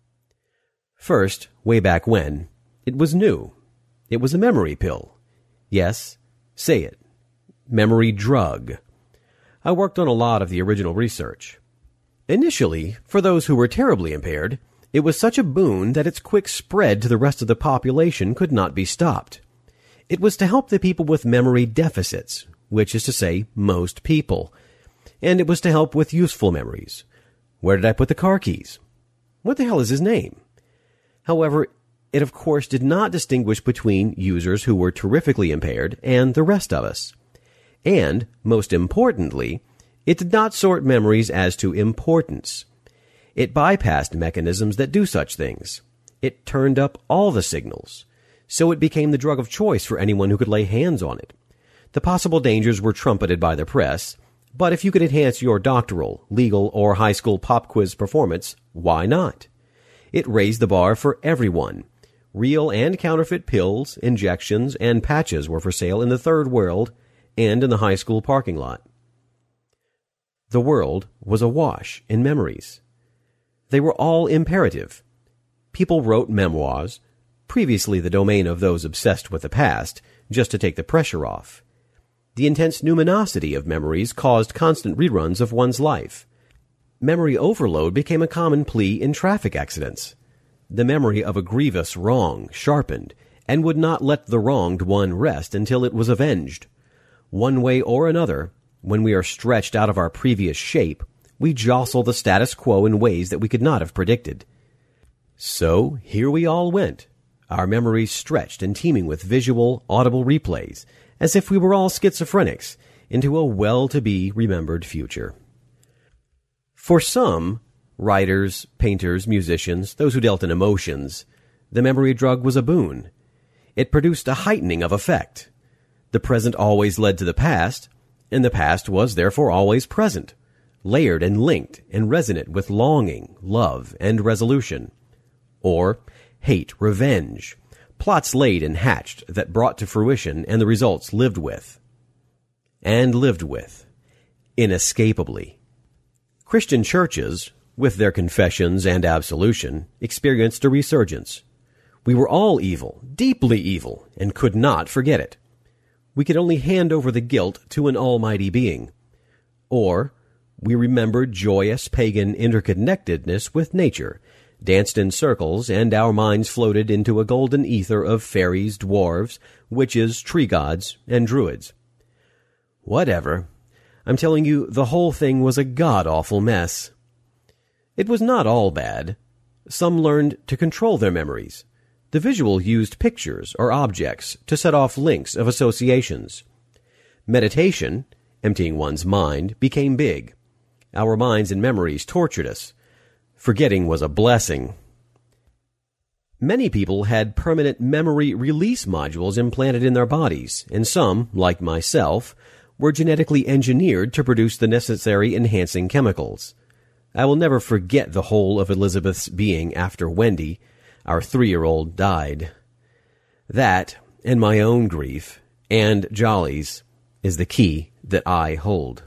First, way back when, it was new. It was a memory pill. Yes, say it. Memory drug. I worked on a lot of the original research. Initially, for those who were terribly impaired, it was such a boon that its quick spread to the rest of the population could not be stopped. It was to help the people with memory deficits, which is to say, most people. And it was to help with useful memories. Where did I put the car keys? What the hell is his name? However, it of course did not distinguish between users who were terrifically impaired and the rest of us. And, most importantly, it did not sort memories as to importance. It bypassed mechanisms that do such things. It turned up all the signals. So it became the drug of choice for anyone who could lay hands on it. The possible dangers were trumpeted by the press, but if you could enhance your doctoral, legal, or high school pop quiz performance, why not? It raised the bar for everyone. Real and counterfeit pills, injections, and patches were for sale in the third world and in the high school parking lot. The world was awash in memories. They were all imperative. People wrote memoirs, previously the domain of those obsessed with the past, just to take the pressure off. The intense numinosity of memories caused constant reruns of one's life. Memory overload became a common plea in traffic accidents. The memory of a grievous wrong sharpened, and would not let the wronged one rest until it was avenged. One way or another, when we are stretched out of our previous shape, we jostle the status quo in ways that we could not have predicted. So here we all went, our memories stretched and teeming with visual, audible replays, as if we were all schizophrenics, into a well-to-be remembered future. For some, writers, painters, musicians, those who dealt in emotions, the memory drug was a boon. It produced a heightening of effect. The present always led to the past, and the past was therefore always present, layered and linked and resonant with longing, love, and resolution. Or hate, revenge, plots laid and hatched that brought to fruition and the results lived with. And lived with. Inescapably. Christian churches, with their confessions and absolution, experienced a resurgence. We were all evil, deeply evil, and could not forget it. We could only hand over the guilt to an almighty being. Or we remembered joyous pagan interconnectedness with nature, danced in circles, and our minds floated into a golden ether of fairies, dwarves, witches, tree gods, and druids. Whatever. I'm telling you, the whole thing was a god-awful mess. It was not all bad. Some learned to control their memories. The visual used pictures or objects to set off links of associations. Meditation, emptying one's mind, became big. Our minds and memories tortured us. Forgetting was a blessing. Many people had permanent memory release modules implanted in their bodies, and some, like myself, were genetically engineered to produce the necessary enhancing chemicals. I will never forget the whole of Elizabeth's being after Wendy, our three-year-old, died. That, and my own grief, and Jolly's, is the key that I hold.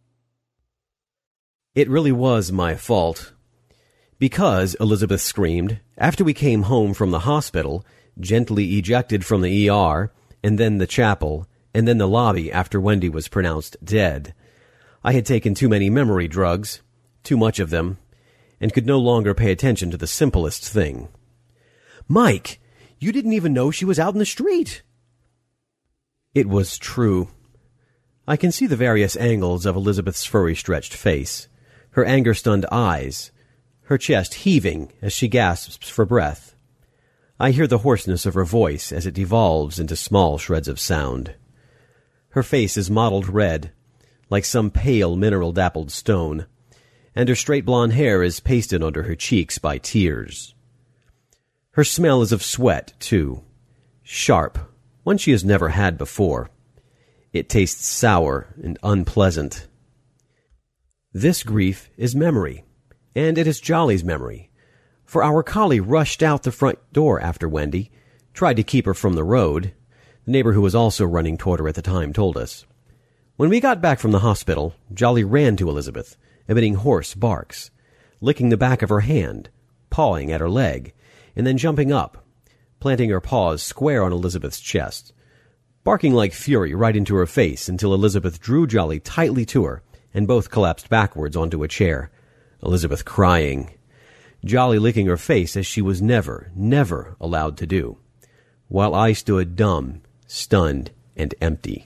It really was my fault. Because, Elizabeth screamed, after we came home from the hospital, gently ejected from the E R, and then the chapel, and then the lobby after Wendy was pronounced dead. I had taken too many memory drugs, too much of them, and could no longer pay attention to the simplest thing. Mike, you didn't even know she was out in the street. It was true. I can see the various angles of Elizabeth's furry-stretched face, her anger-stunned eyes, her chest heaving as she gasps for breath. I hear the hoarseness of her voice as it devolves into small shreds of sound. Her face is mottled red, like some pale mineral-dappled stone, and her straight blonde hair is pasted onto her cheeks by tears. Her smell is of sweat, too, sharp, one she has never had before. It tastes sour and unpleasant. This grief is memory. And it is Jolly's memory, for our collie rushed out the front door after Wendy, tried to keep her from the road. The neighbor who was also running toward her at the time told us. When we got back from the hospital, Jolly ran to Elizabeth, emitting hoarse barks, licking the back of her hand, pawing at her leg, and then jumping up, planting her paws square on Elizabeth's chest, barking like fury right into her face until Elizabeth drew Jolly tightly to her, and both collapsed backwards onto a chair, Elizabeth crying, Jolly licking her face as she was never, never allowed to do, while I stood dumb, stunned, and empty.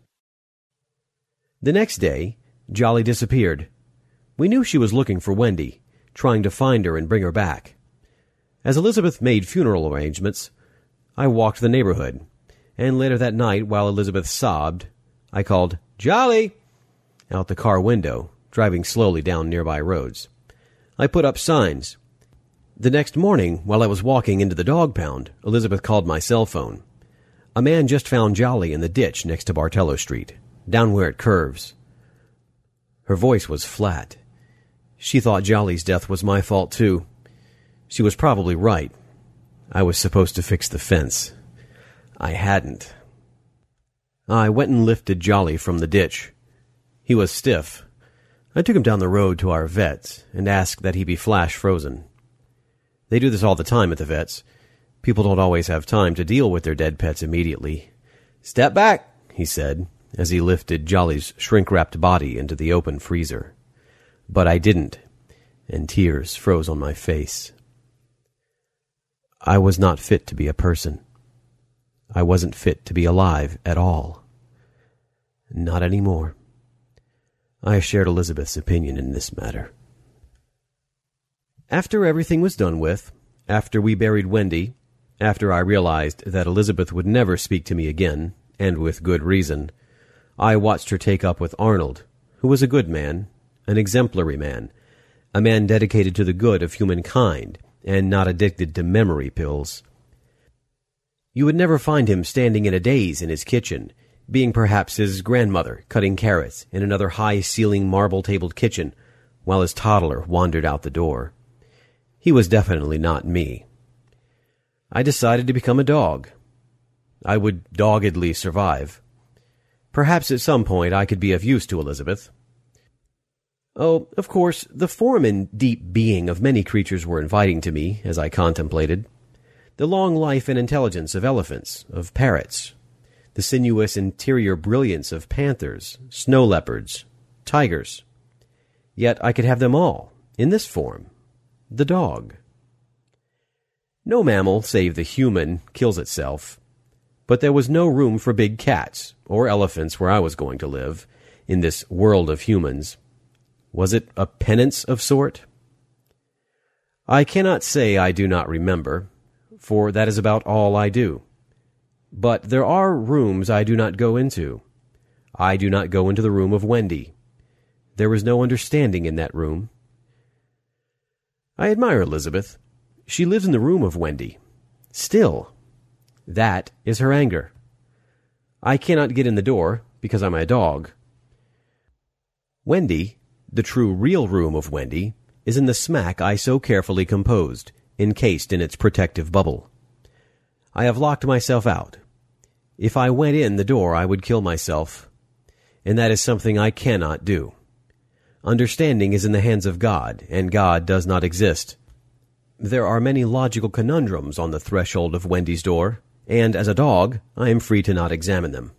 The next day, Jolly disappeared. We knew she was looking for Wendy, trying to find her and bring her back. As Elizabeth made funeral arrangements, I walked the neighborhood, and later that night, while Elizabeth sobbed, I called, Jolly! Out the car window, driving slowly down nearby roads. I put up signs. The next morning, while I was walking into the dog pound, Elizabeth called my cell phone. A man just found Jolly in the ditch next to Bartello Street, down where it curves. Her voice was flat. She thought Jolly's death was my fault, too. She was probably right. I was supposed to fix the fence. I hadn't. I went and lifted Jolly from the ditch. He was stiff. I took him down the road to our vet's and asked that he be flash frozen. They do this all the time at the vet's. People don't always have time to deal with their dead pets immediately. Step back, he said, as he lifted Jolly's shrink-wrapped body into the open freezer. But I didn't, and tears froze on my face. I was not fit to be a person. I wasn't fit to be alive at all. Not anymore. I shared Elizabeth's opinion in this matter. After everything was done with, after we buried Wendy, after I realized that Elizabeth would never speak to me again, and with good reason, I watched her take up with Arnold, who was a good man, an exemplary man, a man dedicated to the good of humankind, and not addicted to memory pills. You would never find him standing in a daze in his kitchen, being perhaps his grandmother cutting carrots in another high-ceiling marble-tabled kitchen while his toddler wandered out the door. He was definitely not me. I decided to become a dog. I would doggedly survive. Perhaps at some point I could be of use to Elizabeth. Oh, of course, the form and deep being of many creatures were inviting to me as I contemplated. The long life and intelligence of elephants, of parrots, the sinuous interior brilliance of panthers, snow leopards, tigers. Yet I could have them all, in this form, the dog. No mammal, save the human, kills itself, but there was no room for big cats or elephants where I was going to live, in this world of humans. Was it a penance of sort? I cannot say I do not remember, for that is about all I do. But there are rooms I do not go into. I do not go into the room of Wendy. There is no understanding in that room. I admire Elizabeth. She lives in the room of Wendy, Still, that is her anger. I cannot get in the door because I'm a dog. Wendy, the true real room of Wendy, is in the smack I so carefully composed, encased in its protective bubble. I have locked myself out. If I went in the door, I would kill myself, and that is something I cannot do. Understanding is in the hands of God, and God does not exist. There are many logical conundrums on the threshold of Wendy's door, and as a dog, I am free to not examine them.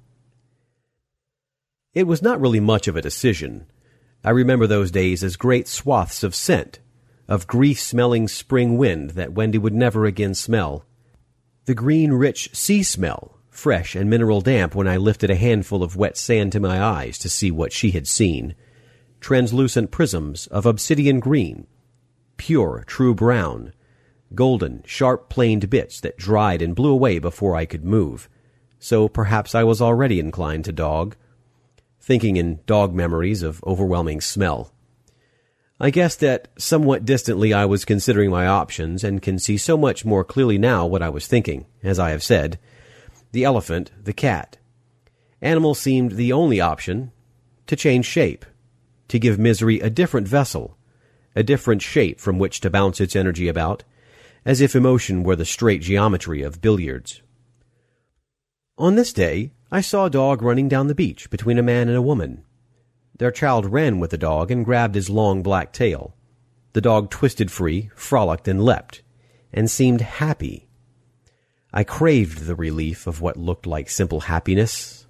It was not really much of a decision. I remember those days as great swaths of scent, of grief-smelling spring wind that Wendy would never again smell. The green, rich sea smell, fresh and mineral damp when I lifted a handful of wet sand to my eyes to see what she had seen. Translucent prisms of obsidian green, pure, true brown, golden, sharp-planed bits that dried and blew away before I could move. So perhaps I was already inclined to dog, thinking in dog memories of overwhelming smell. I guess that somewhat distantly I was considering my options and can see so much more clearly now what I was thinking, as I have said. The elephant, the cat. Animal seemed the only option to change shape, to give misery a different vessel, a different shape from which to bounce its energy about, as if emotion were the straight geometry of billiards. On this day, I saw a dog running down the beach between a man and a woman. Their child ran with the dog and grabbed his long black tail. The dog twisted free, frolicked, and leapt, and seemed happy. I craved the relief of what looked like simple happiness.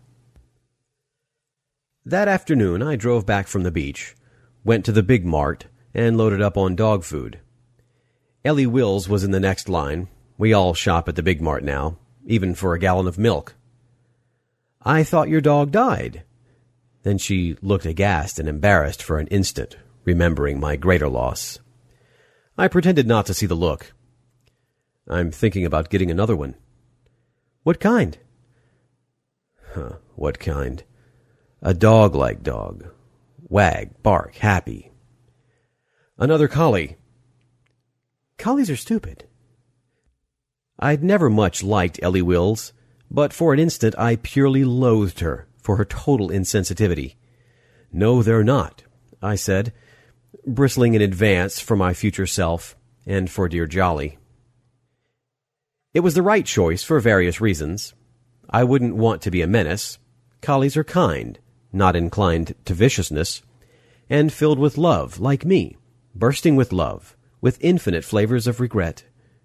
That afternoon I drove back from the beach, went to the Big Mart, and loaded up on dog food. Ellie Wills was in the next line. We all shop at the Big Mart now, even for a gallon of milk. "I thought your dog died." Then she looked aghast and embarrassed for an instant, remembering my greater loss. I pretended not to see the look. "I'm thinking about getting another one." "What kind?" Huh, what kind? A dog-like dog. Wag, bark, happy. "Another collie." "Collies are stupid." I'd never much liked Ellie Wills, but for an instant I purely loathed her for her total insensitivity. "No, they're not," I said, bristling in advance for my future self and for dear Jolly. It was the right choice for various reasons. I wouldn't want to be a menace. Collies are kind, not inclined to viciousness, and filled with love, like me, bursting with love, with infinite flavors of regret.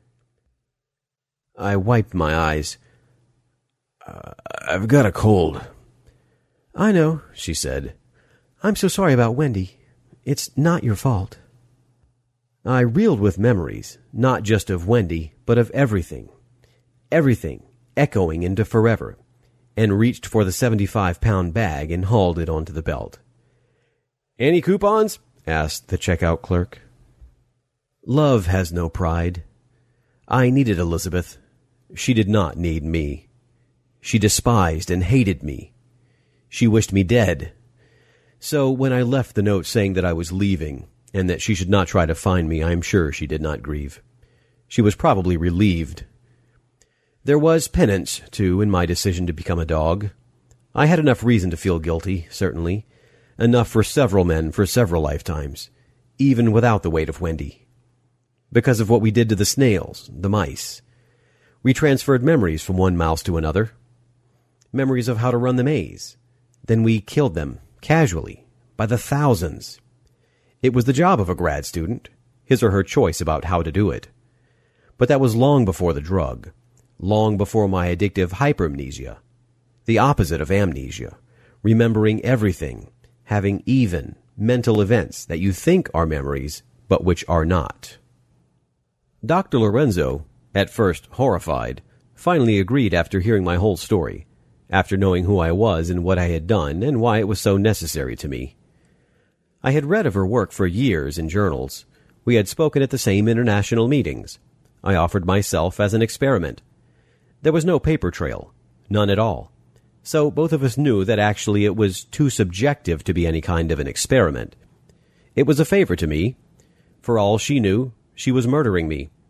I wiped my eyes. Uh, "I've got a cold." "I know," she said. "I'm so sorry about Wendy. It's not your fault." I reeled with memories, not just of Wendy, but of everything. Everything, echoing into forever, and reached for the seventy-five pound bag and hauled it onto the belt. "Any coupons?" asked the checkout clerk. Love has no pride. I needed Elizabeth. She did not need me. She despised and hated me. She wished me dead. So when I left the note saying that I was leaving, and that she should not try to find me, I am sure she did not grieve. She was probably relieved. There was penance, too, in my decision to become a dog. I had enough reason to feel guilty, certainly. Enough for several men for several lifetimes, even without the weight of Wendy. Because of what we did to the snails, the mice. We transferred memories from one mouse to another. Memories of how to run the maze. Then we killed them, casually, by the thousands. It was the job of a grad student, his or her choice about how to do it. But that was long before the drug, long before my addictive hypermnesia, the opposite of amnesia, remembering everything, having even mental events that you think are memories, but which are not. Doctor Lorenzo, at first horrified, finally agreed after hearing my whole story, after knowing who I was and what I had done and why it was so necessary to me. I had read of her work for years in journals. We had spoken at the same international meetings. I offered myself as an experiment. There was no paper trail, none at all. So both of us knew that actually it was too subjective to be any kind of an experiment. It was a favor to me. For all she knew, she was murdering me.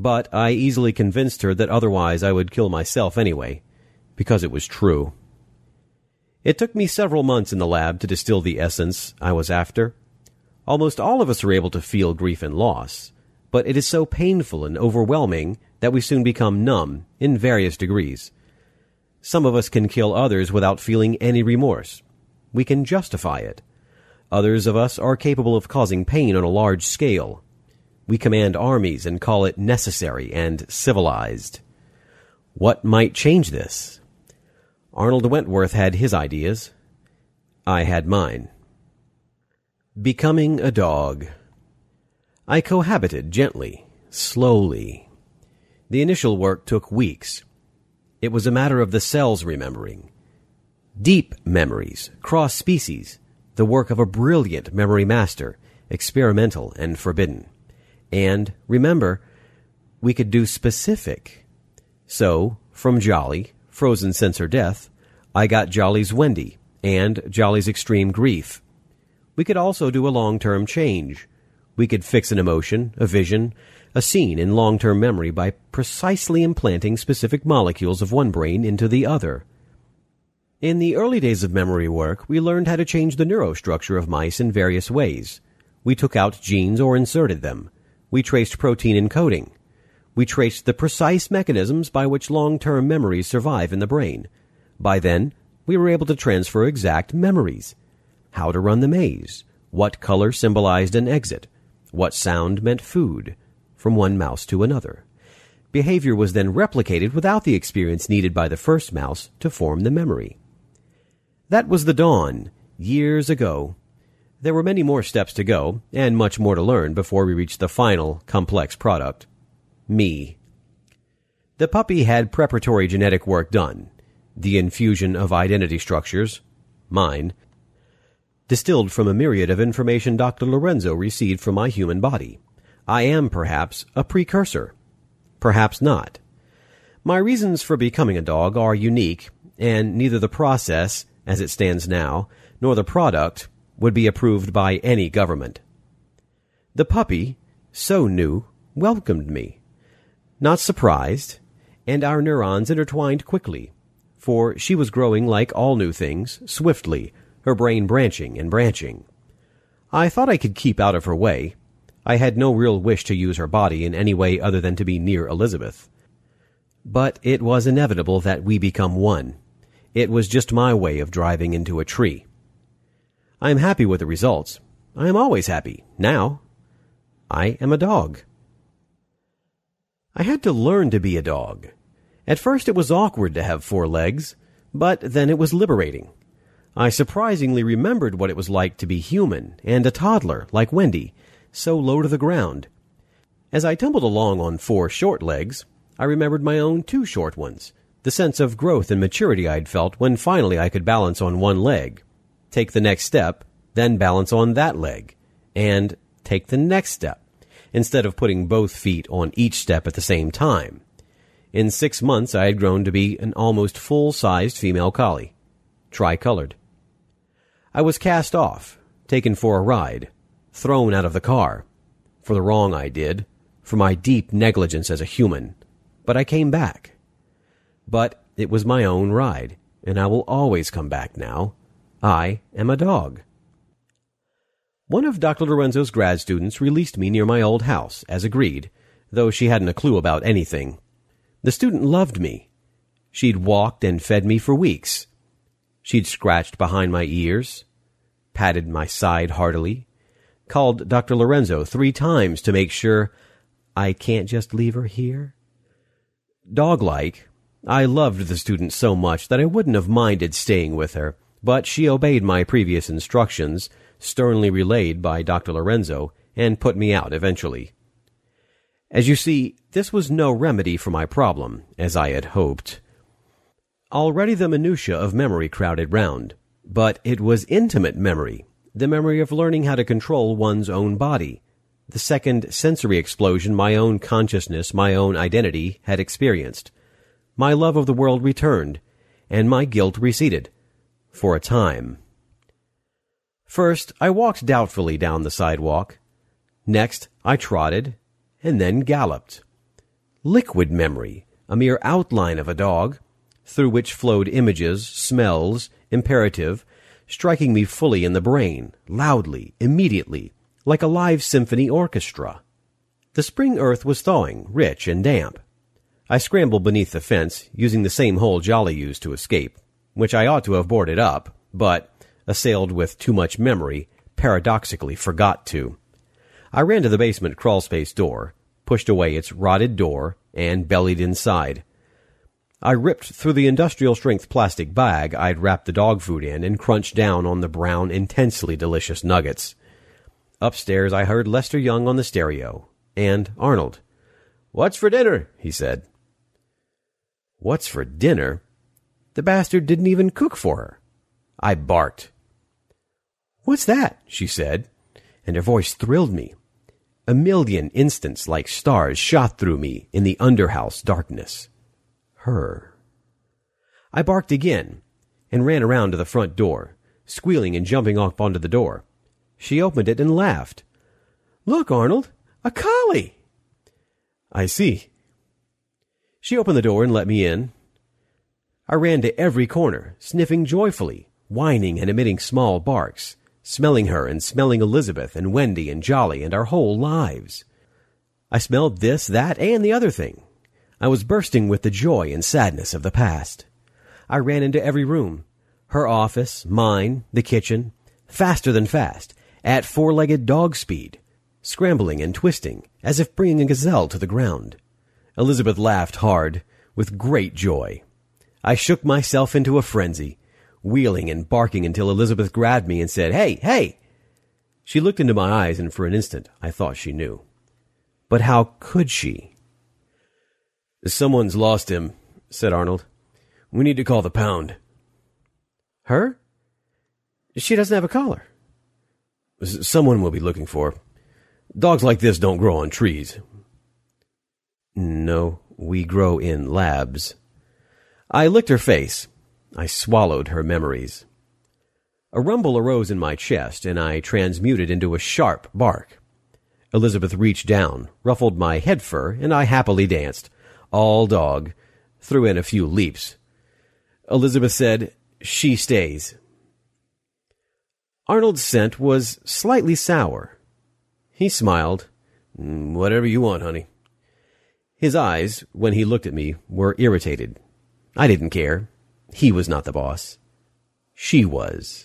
But I easily convinced her that otherwise I would kill myself anyway, because it was true. It took me several months in the lab to distill the essence I was after. Almost all of us are able to feel grief and loss, but it is so painful and overwhelming that we soon become numb in various degrees. Some of us can kill others without feeling any remorse. We can justify it. Others of us are capable of causing pain on a large scale. We command armies and call it necessary and civilized. What might change this? Arnold Wentworth had his ideas. I had mine. Becoming a dog. I cohabited gently, slowly. The initial work took weeks. It was a matter of the cells remembering. Deep memories, cross-species, the work of a brilliant memory master, experimental and forbidden. And, remember, we could do specific. So, from Jolly, Frozen Since Her Death, I got Jolly's Wendy and Jolly's Extreme Grief. We could also do a long-term change. We could fix an emotion, a vision, a scene in long-term memory by precisely implanting specific molecules of one brain into the other. In the early days of memory work, we learned how to change the neurostructure of mice in various ways. We took out genes or inserted them. We traced protein encoding. We traced the precise mechanisms by which long-term memories survive in the brain. By then, we were able to transfer exact memories. How to run the maze, what color symbolized an exit, what sound meant food, from one mouse to another. Behavior was then replicated without the experience needed by the first mouse to form the memory. That was the dawn, years ago. There were many more steps to go, and much more to learn before we reached the final, complex product. Me. The puppy had preparatory genetic work done. The infusion of identity structures, mine, distilled from a myriad of information Doctor Lorenzo received from my human body. I am, perhaps, a precursor. Perhaps not. My reasons for becoming a dog are unique, and neither the process, as it stands now, nor the product would be approved by any government. The puppy, so new, welcomed me. Not surprised, and our neurons intertwined quickly, for she was growing like all new things, swiftly, her brain branching and branching. I thought I could keep out of her way. I had no real wish to use her body in any way other than to be near Elizabeth. But it was inevitable that we become one. It was just my way of driving into a tree. I am happy with the results. I am always happy, now. I am a dog. I had to learn to be a dog. At first it was awkward to have four legs, but then it was liberating. I surprisingly remembered what it was like to be human and a toddler, like Wendy, so low to the ground. As I tumbled along on four short legs, I remembered my own two short ones, the sense of growth and maturity I'd felt when finally I could balance on one leg, take the next step, then balance on that leg, and take the next step, instead of putting both feet on each step at the same time. In six months I had grown to be an almost full-sized female collie, tricolored. I was cast off, taken for a ride, thrown out of the car, for the wrong I did, for my deep negligence as a human, but I came back. But it was my own ride, and I will always come back now. I am a dog. One of Doctor Lorenzo's grad students released me near my old house, as agreed, though she hadn't a clue about anything. The student loved me. She'd walked and fed me for weeks. She'd scratched behind my ears, patted my side heartily, called Doctor Lorenzo three times to make sure I can't just leave her here. Dog-like, I loved the student so much that I wouldn't have minded staying with her, but she obeyed my previous instructions, sternly relayed by Doctor Lorenzo, and put me out eventually. As you see, this was no remedy for my problem, as I had hoped. Already the minutiae of memory crowded round, but it was intimate memory, the memory of learning how to control one's own body, the second sensory explosion my own consciousness, my own identity, had experienced. My love of the world returned, and my guilt receded, for a time. First, I walked doubtfully down the sidewalk. Next, I trotted, and then galloped. liquid memory, a mere outline of a dog, through which flowed images, smells, imperative, striking me fully in the brain, loudly, immediately, like a live symphony orchestra. The spring earth was thawing, rich and damp. I scrambled beneath the fence, using the same hole Jolly used to escape, which I ought to have boarded up, but, assailed with too much memory, paradoxically forgot to. I ran to the basement crawlspace door, pushed away its rotted door, and bellied inside. I ripped through the industrial-strength plastic bag I'd wrapped the dog food in and crunched down on the brown, intensely delicious nuggets. Upstairs I heard Lester Young on the stereo, and Arnold. "What's for dinner?" he said. What's for dinner? The bastard didn't even cook for her. I barked. "What's that?" she said, and her voice thrilled me. A million instants like stars shot through me in the underhouse darkness. Her. I barked again, and ran around to the front door, squealing and jumping up onto the door. She opened it and laughed. "Look, Arnold, a collie!" "I see." She opened the door and let me in. I ran to every corner, sniffing joyfully, whining and emitting small barks, smelling her and smelling Elizabeth and Wendy and Jolly and our whole lives. I smelled this, that, and the other thing. I was bursting with the joy and sadness of the past. I ran into every room, her office, mine, the kitchen, faster than fast, at four-legged dog speed, scrambling and twisting, as if bringing a gazelle to the ground. Elizabeth laughed hard, with great joy. I shook myself into a frenzy, wheeling and barking until Elizabeth grabbed me and said, "Hey, hey!" She looked into my eyes, and for an instant I thought she knew. But how could she? "Someone's lost him," said Arnold. "We need to call the pound." "Her? She doesn't have a collar." S- Someone we'll be looking for. Dogs like this don't grow on trees." "No, we grow in labs." I licked her face. I swallowed her memories. A rumble arose in my chest, and I transmuted into a sharp bark. Elizabeth reached down, ruffled my head fur, and I happily danced, all dog, threw in a few leaps. Elizabeth said, "She stays." Arnold's scent was slightly sour. He smiled. "Whatever you want, honey." His eyes, when he looked at me, were irritated. I didn't care. He was not the boss. She was.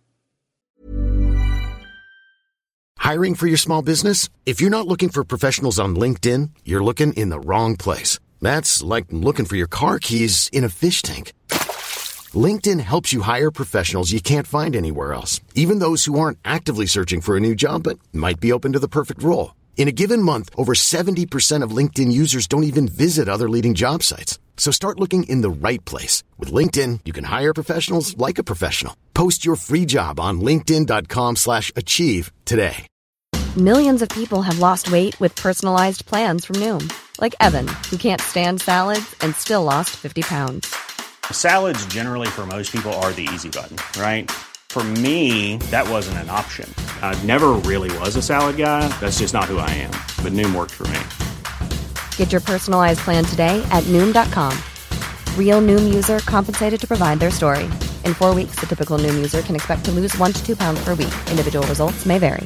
Hiring for your small business? If you're not looking for professionals on LinkedIn, you're looking in the wrong place. That's like looking for your car keys in a fish tank. LinkedIn helps you hire professionals you can't find anywhere else, even those who aren't actively searching for a new job but might be open to the perfect role. In a given month, over seventy percent of LinkedIn users don't even visit other leading job sites. So start looking in the right place. With LinkedIn, you can hire professionals like a professional. Post your free job on linkedin.com slash achieve today. Millions of people have lost weight with personalized plans from Noom. Like Evan, who can't stand salads and still lost fifty pounds. Salads generally for most people are the easy button, right? For me, that wasn't an option. I never really was a salad guy. That's just not who I am. But Noom worked for me. Get your personalized plan today at Noom dot com. Real Noom user compensated to provide their story. In four weeks, the typical Noom user can expect to lose one to two pounds per week. Individual results may vary.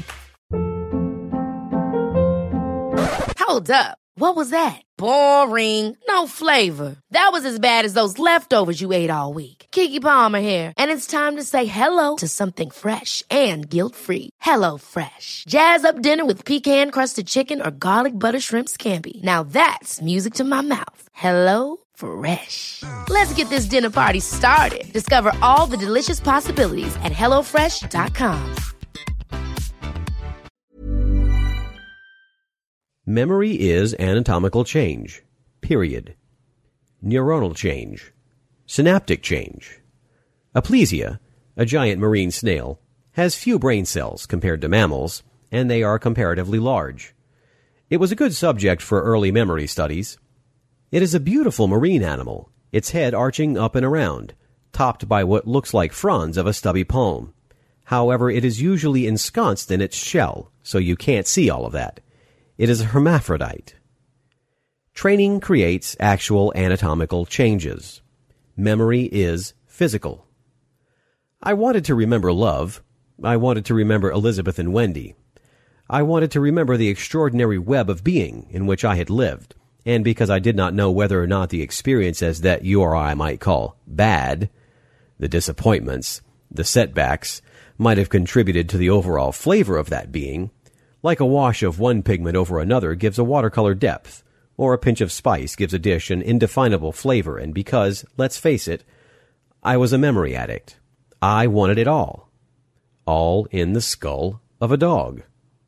Hold up. What was that? Boring. No flavor. That was as bad as those leftovers you ate all week. Keke Palmer here, and it's time to say hello to something fresh and guilt-free. Hello Fresh. Jazz up dinner with pecan-crusted chicken or garlic butter shrimp scampi. Now that's music to my mouth. Hello Fresh. Let's get this dinner party started. Discover all the delicious possibilities at hello fresh dot com. Memory is anatomical change, period. Neuronal change, synaptic change. Aplysia, a giant marine snail, has few brain cells compared to mammals, and they are comparatively large. It was a good subject for early memory studies. It is a beautiful marine animal, its head arching up and around, topped by what looks like fronds of a stubby palm. However, it is usually ensconced in its shell, so you can't see all of that. It is a hermaphrodite. Training creates actual anatomical changes. Memory is physical. I wanted to remember love. I wanted to remember Elizabeth and Wendy. I wanted to remember the extraordinary web of being in which I had lived, and because I did not know whether or not the experiences that you or I might call bad, the disappointments, the setbacks, might have contributed to the overall flavor of that being, like a wash of one pigment over another gives a watercolor depth, or a pinch of spice gives a dish an indefinable flavor, and because, let's face it, I was a memory addict. I wanted it all. All in the skull of a dog.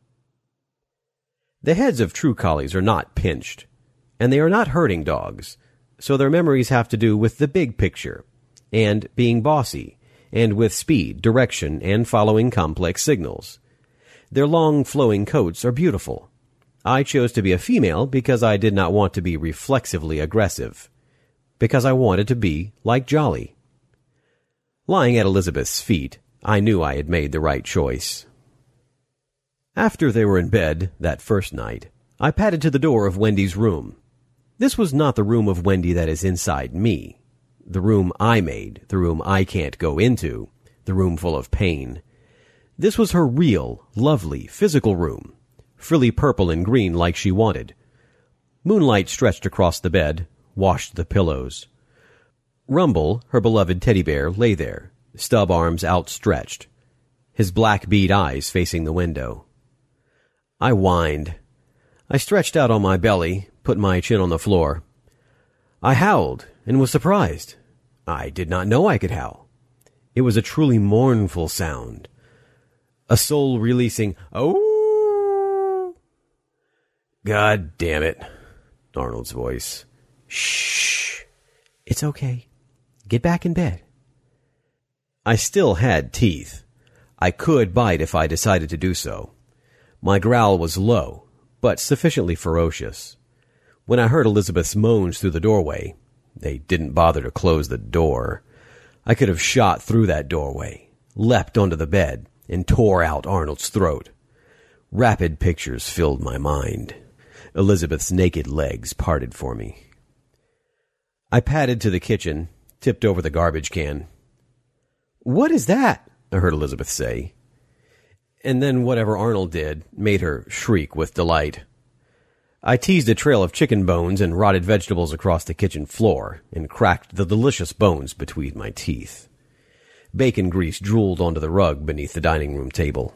The heads of true collies are not pinched, and they are not herding dogs, so their memories have to do with the big picture, and being bossy, and with speed, direction, and following complex signals. Their long, flowing coats are beautiful. I chose to be a female because I did not want to be reflexively aggressive, because I wanted to be like Jolly. Lying at Elizabeth's feet, I knew I had made the right choice. After they were in bed that first night, I padded to the door of Wendy's room. This was not the room of Wendy that is inside me, the room I made, the room I can't go into, the room full of pain. This was her real, lovely, physical room, frilly purple and green like she wanted. Moonlight stretched across the bed, washed the pillows. Rumble, her beloved teddy bear, lay there, stub arms outstretched, his black bead eyes facing the window. I whined. I stretched out on my belly, put my chin on the floor. I howled and was surprised. I did not know I could howl. It was a truly mournful sound. A soul-releasing, oh! God damn it, Arnold's voice. Shh. It's okay. Get back in bed. I still had teeth. I could bite if I decided to do so. My growl was low, but sufficiently ferocious. When I heard Elizabeth's moans through the doorway, they didn't bother to close the door. I could have shot through that doorway, leapt onto the bed, and tore out Arnold's throat. Rapid pictures filled my mind. Elizabeth's naked legs parted for me. I padded to the kitchen, tipped over the garbage can. "What is that?" I heard Elizabeth say. And then whatever Arnold did made her shriek with delight. I teased a trail of chicken bones and rotted vegetables across the kitchen floor and cracked the delicious bones between my teeth. Bacon grease drooled onto the rug beneath the dining room table.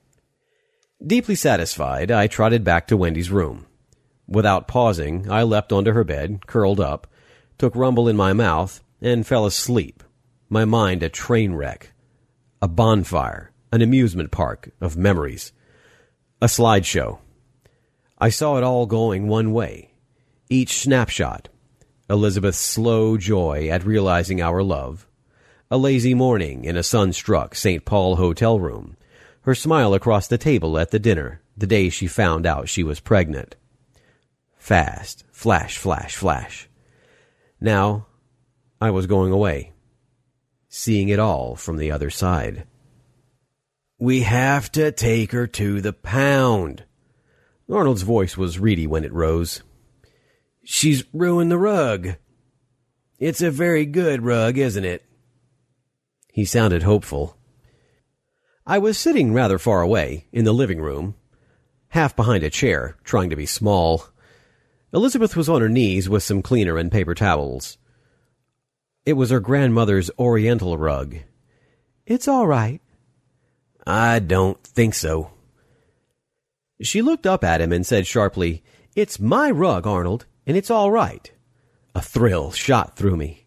Deeply satisfied, I trotted back to Wendy's room. Without pausing, I leapt onto her bed, curled up, took Rumble in my mouth, and fell asleep, my mind a train wreck, a bonfire, an amusement park of memories, a slideshow. I saw it all going one way. Each snapshot, Elizabeth's slow joy at realizing our love, a lazy morning in a sun-struck Saint Paul hotel room, her smile across the table at the dinner the day she found out she was pregnant. Fast, flash, flash, flash. Now, I was going away, seeing it all from the other side. "We have to take her to the pound." Arnold's voice was reedy when it rose. "She's ruined the rug. It's a very good rug, isn't it?" He sounded hopeful. I was sitting rather far away, in the living room, half behind a chair, trying to be small. Elizabeth was on her knees with some cleaner and paper towels. It was her grandmother's oriental rug. "It's all right." "I don't think so." She looked up at him and said sharply, "It's my rug, Arnold, and it's all right." A thrill shot through me.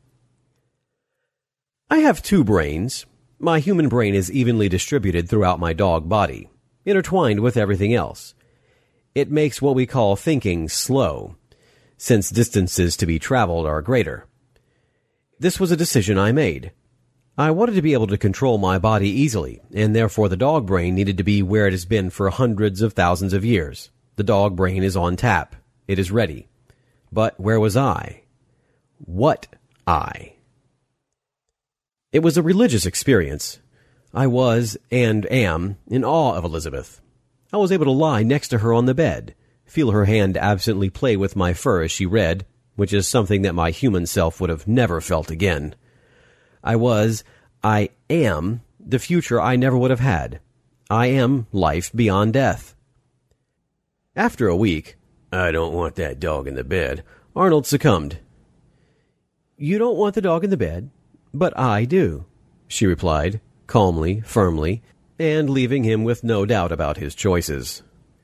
I have two brains. My human brain is evenly distributed throughout my dog body, intertwined with everything else. It makes what we call thinking slow, since distances to be traveled are greater. This was a decision I made. I wanted to be able to control my body easily, and therefore the dog brain needed to be where it has been for hundreds of thousands of years. The dog brain is on tap. It is ready. But where was I? What I? It was a religious experience. I was, and am, in awe of Elizabeth. I was able to lie next to her on the bed, feel her hand absently play with my fur as she read, which is something that my human self would have never felt again. I was, I am, the future I never would have had. I am life beyond death. After a week, I don't want that dog in the bed, Arnold succumbed. You don't want the dog in the bed, but I do, she replied, calmly, firmly, and leaving him with no doubt about his choices.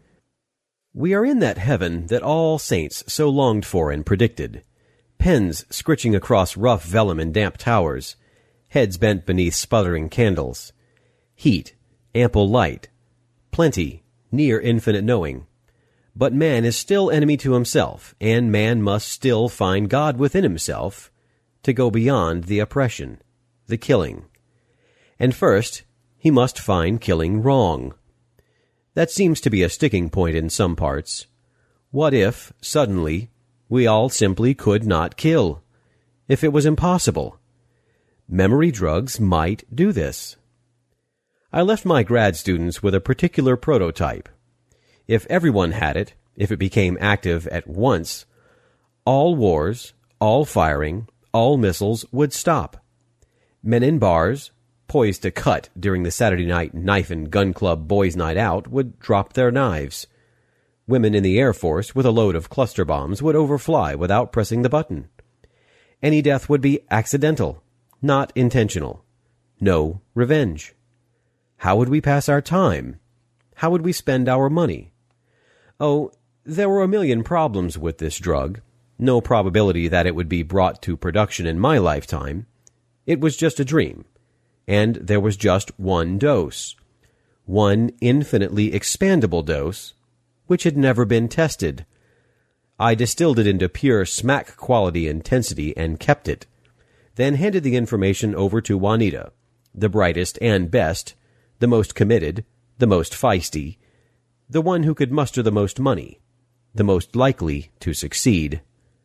We are in that heaven that all saints so longed for and predicted, pens scritching across rough vellum and damp towers, heads bent beneath sputtering candles, heat, ample light, plenty, near infinite knowing. But man is still enemy to himself, and man must still find God within himself to go beyond the oppression, the killing. And first, he must find killing wrong. That seems to be a sticking point in some parts. What if, suddenly, we all simply could not kill? If it was impossible? Memory drugs might do this. I left my grad students with a particular prototype. If everyone had it, if it became active at once, all wars, all firing, all missiles would stop. Men in bars, poised to cut during the Saturday night knife and gun club boys' night out, would drop their knives. Women in the Air Force with a load of cluster bombs would overfly without pressing the button. Any death would be accidental, not intentional. No revenge. How would we pass our time? How would we spend our money? Oh, there were a million problems with this drug. No probability that it would be brought to production in my lifetime. It was just a dream. And there was just one dose. One infinitely expandable dose, which had never been tested. I distilled it into pure smack quality intensity and kept it. Then handed the information over to Juanita, the brightest and best, the most committed, the most feisty, the one who could muster the most money, the most likely to succeed.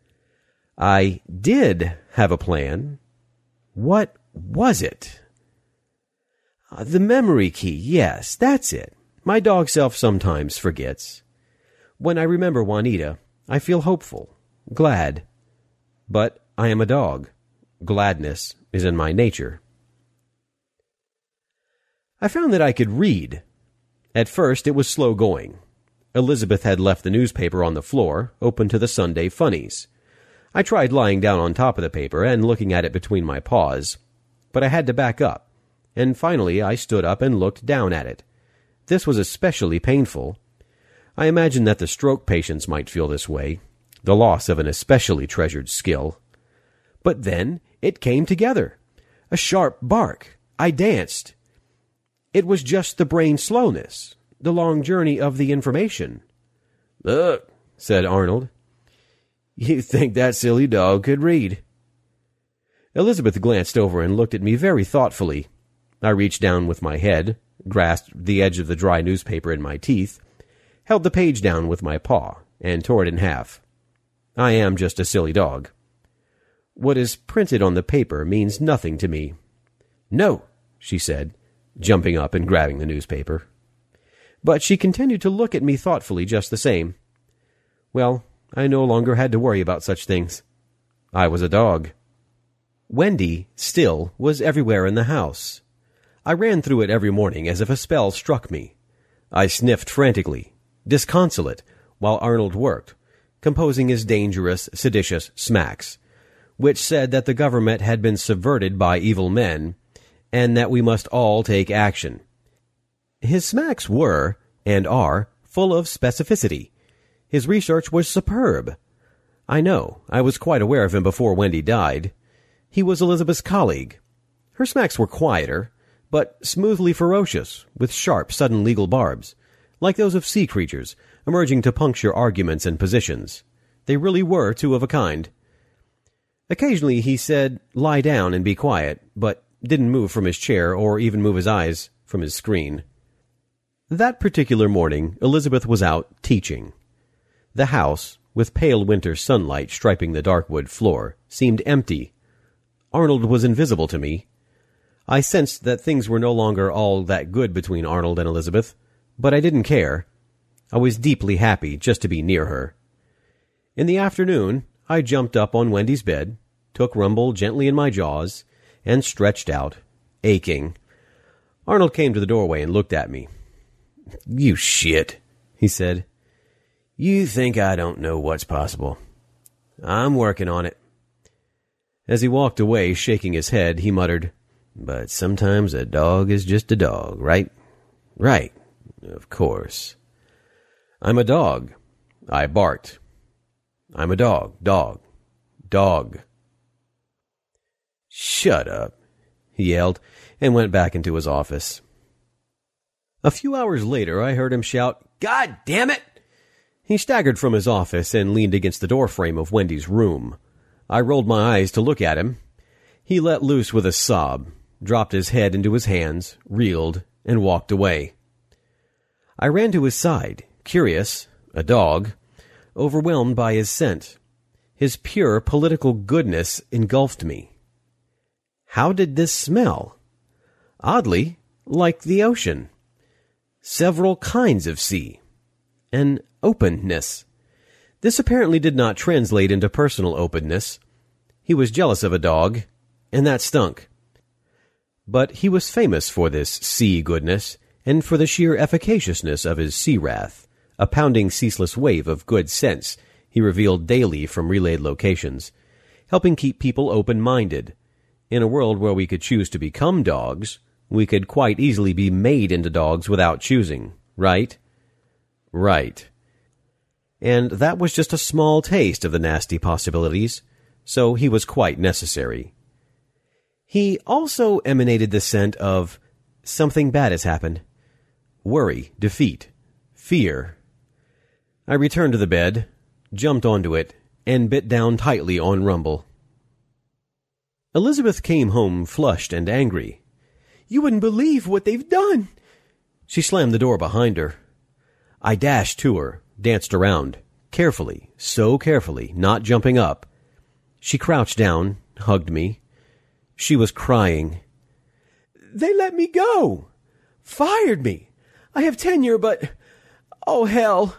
I did have a plan. What was it? Uh, the memory key, yes, that's it. My dog self sometimes forgets. When I remember Juanita, I feel hopeful, glad. But I am a dog. Gladness is in my nature. I found that I could read. At first, it was slow going. Elizabeth had left the newspaper on the floor, open to the Sunday funnies. I tried lying down on top of the paper and looking at it between my paws, but I had to back up, and finally I stood up and looked down at it. This was especially painful. I imagine that the stroke patients might feel this way, the loss of an especially treasured skill. But then it came together. A sharp bark. I danced. It was just the brain slowness, the long journey of the information. "Look," said Arnold. "You think that silly dog could read?" Elizabeth glanced over and looked at me very thoughtfully. I reached down with my head, grasped the edge of the dry newspaper in my teeth, held the page down with my paw, and tore it in half. I am just a silly dog. What is printed on the paper means nothing to me. "No," she said, jumping up and grabbing the newspaper. But she continued to look at me thoughtfully just the same. Well, I no longer had to worry about such things. I was a dog. Wendy, still, was everywhere in the house. I ran through it every morning as if a spell struck me. I sniffed frantically, disconsolate, while Arnold worked, composing his dangerous, seditious smacks, which said that the government had been subverted by evil men, and that we must all take action. His smacks were, and are, full of specificity. His research was superb. I know, I was quite aware of him before Wendy died. He was Elizabeth's colleague. Her smacks were quieter, but smoothly ferocious, with sharp, sudden legal barbs, like those of sea creatures, emerging to puncture arguments and positions. They really were two of a kind. Occasionally he said, "Lie down and be quiet," but didn't move from his chair or even move his eyes from his screen. That particular morning, Elizabeth was out teaching. The house, with pale winter sunlight striping the dark wood floor, seemed empty. Arnold was invisible to me. I sensed that things were no longer all that good between Arnold and Elizabeth, but I didn't care. I was deeply happy just to be near her. In the afternoon, I jumped up on Wendy's bed, took Rumble gently in my jaws, and stretched out, aching. Arnold came to the doorway and looked at me. "You shit," he said. "You think I don't know what's possible. I'm working on it." As he walked away, shaking his head, he muttered, "But sometimes a dog is just a dog, right? Right, of course. I'm a dog." I barked. "I'm a dog, dog, dog." "Shut up," he yelled, and went back into his office. A few hours later, I heard him shout, "God damn it!" He staggered from his office and leaned against the doorframe of Wendy's room. I rolled my eyes to look at him. He let loose with a sob, dropped his head into his hands, reeled, and walked away. I ran to his side, curious, a dog, overwhelmed by his scent. His pure political goodness engulfed me. How did this smell? Oddly, like the ocean. Several kinds of sea. An openness. This apparently did not translate into personal openness. He was jealous of a dog, and that stunk. But he was famous for this sea goodness, and for the sheer efficaciousness of his sea wrath, a pounding ceaseless wave of good sense he revealed daily from relayed locations, helping keep people open-minded. In a world where we could choose to become dogs, we could quite easily be made into dogs without choosing, right? Right. And that was just a small taste of the nasty possibilities, so he was quite necessary. He also emanated the scent of something bad has happened. Worry, defeat, fear. I returned to the bed, jumped onto it, and bit down tightly on Rumble. Elizabeth came home flushed and angry. "You wouldn't believe what they've done." She slammed the door behind her. I dashed to her, danced around, carefully, so carefully, not jumping up. She crouched down, hugged me. She was crying. "They let me go. Fired me. I have tenure, but... oh, hell."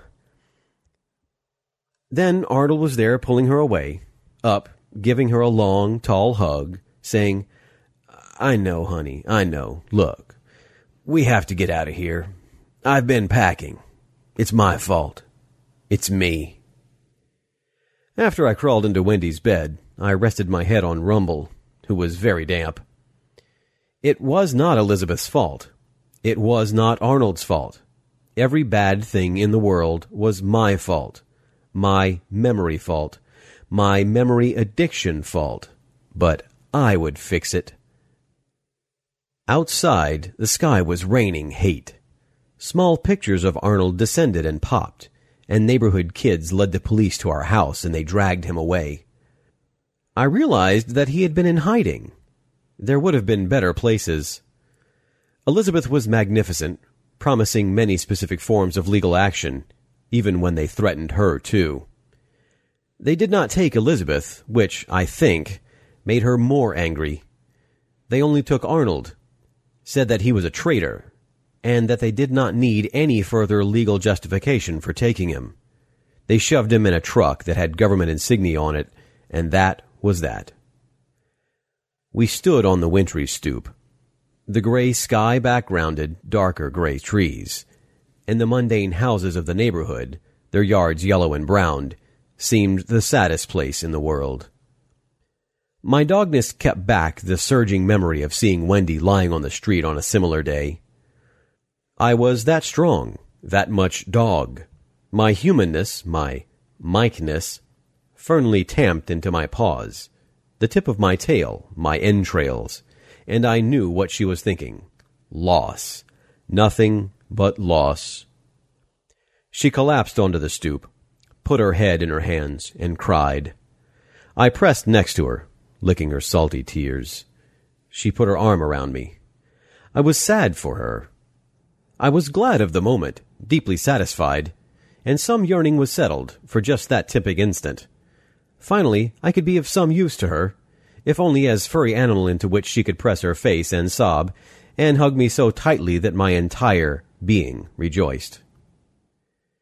Then Arnold was there pulling her away, up, giving her a long, tall hug, saying, "I know, honey, I know. Look, we have to get out of here. I've been packing. It's my fault. It's me." After I crawled into Wendy's bed, I rested my head on Rumble, who was very damp. It was not Elizabeth's fault. It was not Arnold's fault. Every bad thing in the world was my fault. My memory fault. My memory addiction fault. But I would fix it. Outside, the sky was raining hate. Small pictures of Arnold descended and popped, and neighborhood kids led the police to our house and they dragged him away. I realized that he had been in hiding. There would have been better places. Elizabeth was magnificent, promising many specific forms of legal action, even when they threatened her, too. They did not take Elizabeth, which, I think, made her more angry. They only took Arnold, said that he was a traitor, and that they did not need any further legal justification for taking him. They shoved him in a truck that had government insignia on it, and that was that. We stood on the wintry stoop. The gray sky backgrounded darker gray trees, and the mundane houses of the neighborhood, their yards yellow and browned, seemed the saddest place in the world. My dogness kept back the surging memory of seeing Wendy lying on the street on a similar day. I was that strong, that much dog. My humanness, my Mike-ness, firmly tamped into my paws, the tip of my tail, my entrails, and I knew what she was thinking. Loss. Nothing but loss. She collapsed onto the stoop, put her head in her hands, and cried. I pressed next to her, licking her salty tears. She put her arm around me. I was sad for her. I was glad of the moment, deeply satisfied, and some yearning was settled for just that tipping instant. Finally, I could be of some use to her, if only as furry animal into which she could press her face and sob, and hug me so tightly that my entire being rejoiced.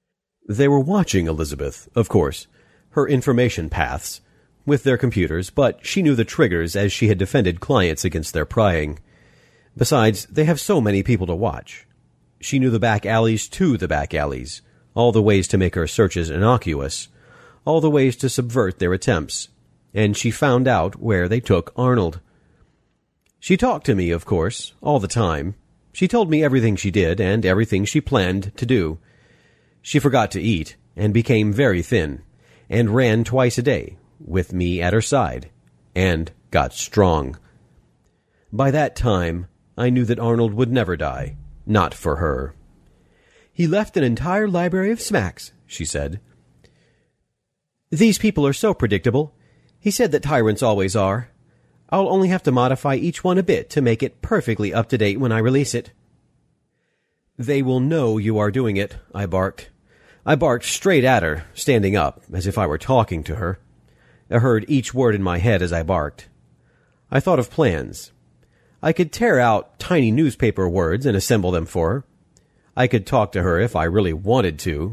They were watching Elizabeth, of course, her information paths, with their computers, but she knew the triggers as she had defended clients against their prying. Besides, they have so many people to watch. She knew the back alleys to the back alleys, all the ways to make her searches innocuous, all the ways to subvert their attempts, and she found out where they took Arnold. She talked to me, of course, all the time. She told me everything she did and everything she planned to do. She forgot to eat and became very thin, and ran twice a day, with me at her side, and got strong. By that time, I knew that Arnold would never die, not for her. He left an entire library of smacks, she said. These people are so predictable. He said that tyrants always are. I'll only have to modify each one a bit to make it perfectly up-to-date when I release it. They will know you are doing it, I barked. I barked straight at her, standing up, as if I were talking to her. I heard each word in my head as I barked. I thought of plans. I could tear out tiny newspaper words and assemble them for her. I could talk to her if I really wanted to.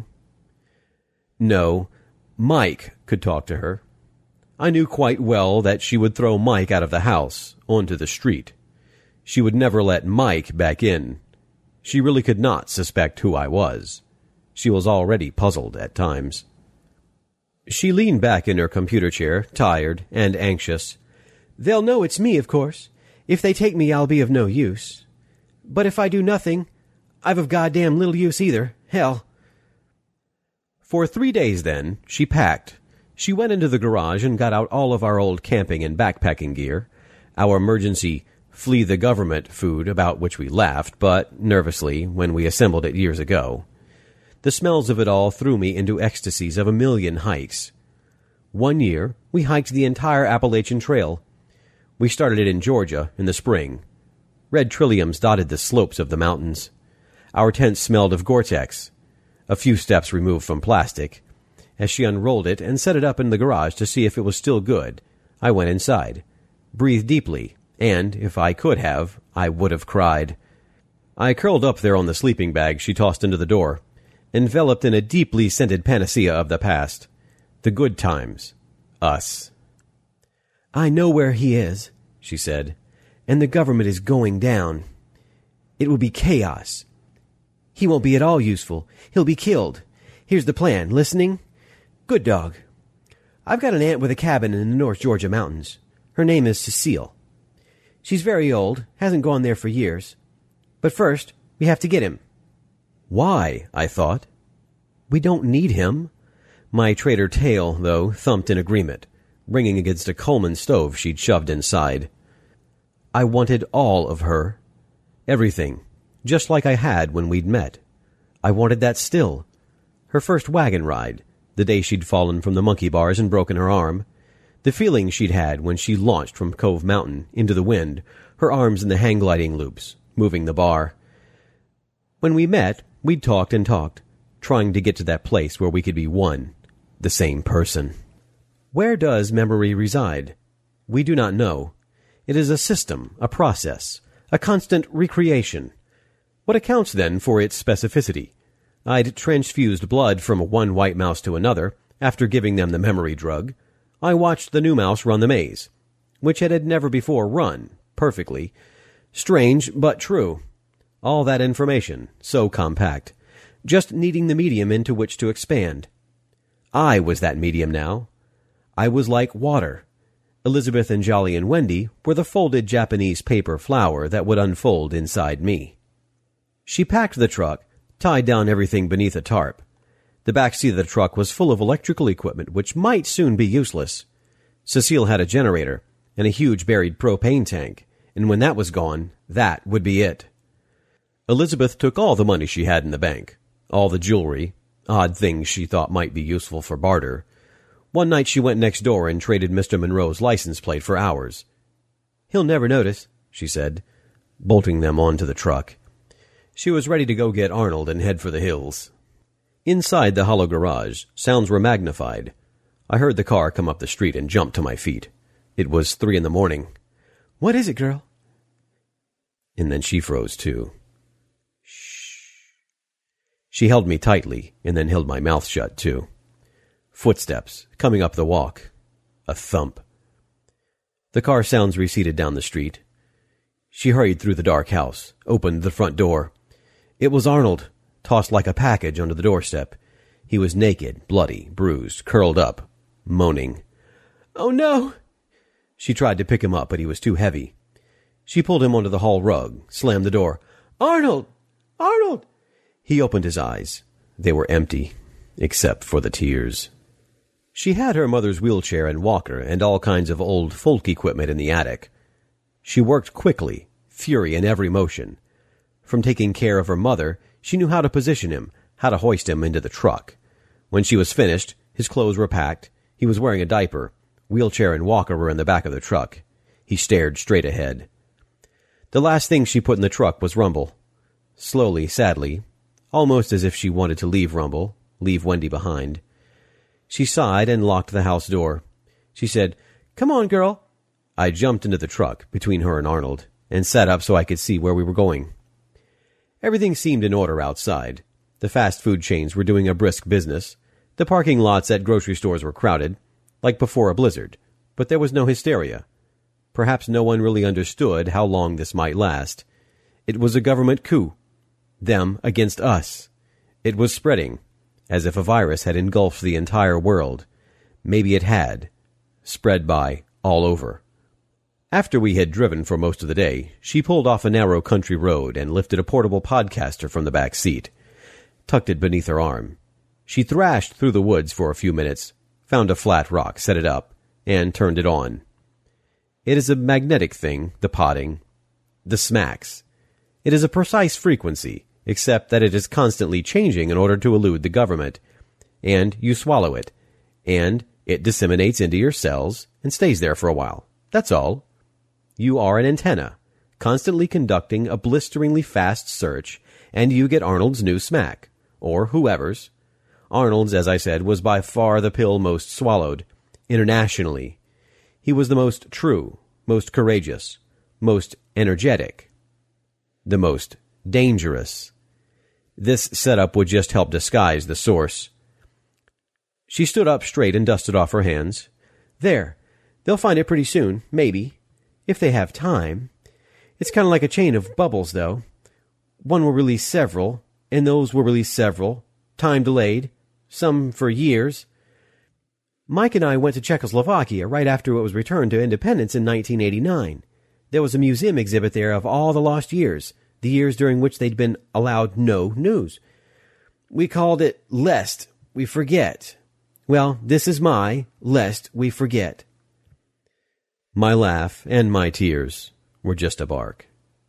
No, Mike could talk to her. I knew quite well that she would throw Mike out of the house, onto the street. She would never let Mike back in. She really could not suspect who I was. She was already puzzled at times. She leaned back in her computer chair, tired and anxious. They'll know it's me, of course. If they take me, I'll be of no use. But if I do nothing, I've of goddamn little use either. Hell. For three days, then, she packed. She went into the garage and got out all of our old camping and backpacking gear, our emergency flee the government food about which we laughed, but nervously, when we assembled it years ago. The smells of it all threw me into ecstasies of a million hikes. One year, we hiked the entire Appalachian Trail. We started it in Georgia in the spring. Red trilliums dotted the slopes of the mountains. Our tent smelled of Gore-Tex, a few steps removed from plastic. As she unrolled it and set it up in the garage to see if it was still good, I went inside, breathed deeply, and, if I could have, I would have cried. I curled up there on the sleeping bag she tossed into the door, enveloped in a deeply scented panacea of the past. The good times. Us. I know where he is, she said, and the government is going down. It will be chaos. He won't be at all useful. He'll be killed. Here's the plan. Listening? Good dog. I've got an aunt with a cabin in the North Georgia mountains. Her name is Cecile. She's very old, hasn't gone there for years. But first, we have to get him. Why? I thought. We don't need him. My traitor tail, though, thumped in agreement, ringing against a Coleman stove she'd shoved inside. I wanted all of her. Everything, just like I had when we'd met. I wanted that still. Her first wagon ride, the day she'd fallen from the monkey bars and broken her arm. The feeling she'd had when she launched from Cove Mountain into the wind, her arms in the hang-gliding loops, moving the bar. When we met, we'd talked and talked, trying to get to that place where we could be one, the same person. Where does memory reside? We do not know. It is a system, a process, a constant recreation. What accounts, then, for its specificity? I'd transfused blood from one white mouse to another, after giving them the memory drug. I watched the new mouse run the maze, which it had never before run, perfectly. Strange, but true. All that information, so compact, just needing the medium into which to expand. I was that medium now. I was like water. Elizabeth and Jolly and Wendy were the folded Japanese paper flower that would unfold inside me. She packed the truck, tied down everything beneath a tarp. The back seat of the truck was full of electrical equipment which might soon be useless. Cecile had a generator and a huge buried propane tank, and when that was gone, that would be it. Elizabeth took all the money she had in the bank, all the jewelry, odd things she thought might be useful for barter. One night she went next door and traded Mister Monroe's license plate for ours. He'll never notice, she said, bolting them onto the truck. She was ready to go get Arnold and head for the hills. Inside the hollow garage, sounds were magnified. I heard the car come up the street and jumped to my feet. It was three in the morning. What is it, girl? And then she froze, too. Shh. She held me tightly and then held my mouth shut, too. Footsteps, coming up the walk. A thump. The car sounds receded down the street. She hurried through the dark house, opened the front door. It was Arnold, tossed like a package onto the doorstep. He was naked, bloody, bruised, curled up, moaning. "Oh, no!" She tried to pick him up, but he was too heavy. She pulled him onto the hall rug, slammed the door. "Arnold! Arnold!" He opened his eyes. They were empty, except for the tears. She had her mother's wheelchair and walker and all kinds of old folk equipment in the attic. She worked quickly, fury in every motion. From taking care of her mother, she knew how to position him, how to hoist him into the truck. When she was finished, his clothes were packed. He was wearing a diaper. Wheelchair and walker were in the back of the truck. He stared straight ahead. The last thing she put in the truck was Rumble. Slowly, sadly, almost as if she wanted to leave Rumble, leave Wendy behind. She sighed and locked the house door. She said, "Come on, girl." I jumped into the truck, between her and Arnold, and sat up so I could see where we were going. Everything seemed in order outside. The fast food chains were doing a brisk business. The parking lots at grocery stores were crowded, like before a blizzard, but there was no hysteria. Perhaps no one really understood how long this might last. It was a government coup. Them against us. It was spreading, as if a virus had engulfed the entire world. Maybe it had. Spread by all over. After we had driven for most of the day, she pulled off a narrow country road and lifted a portable podcaster from the back seat, tucked it beneath her arm. She thrashed through the woods for a few minutes, found a flat rock, set it up, and turned it on. It is a magnetic thing, the podding. The smacks. It is a precise frequency, except that it is constantly changing in order to elude the government. And you swallow it, and it disseminates into your cells and stays there for a while. That's all. You are an antenna, constantly conducting a blisteringly fast search, and you get Arnold's new smack, or whoever's. Arnold's, as I said, was by far the pill most swallowed, internationally. He was the most true, most courageous, most energetic, the most dangerous. This setup would just help disguise the source. She stood up straight and dusted off her hands. There. They'll find it pretty soon, maybe. If they have time. It's kind of like a chain of bubbles, though. One will release several, and those will release several, time delayed, some for years. Mike and I went to Czechoslovakia right after it was returned to independence in nineteen eighty-nine. There was a museum exhibit there of all the lost years, the years during which they'd been allowed no news. We called it Lest We Forget. Well, this is my Lest We Forget. My laugh and my tears were just a bark.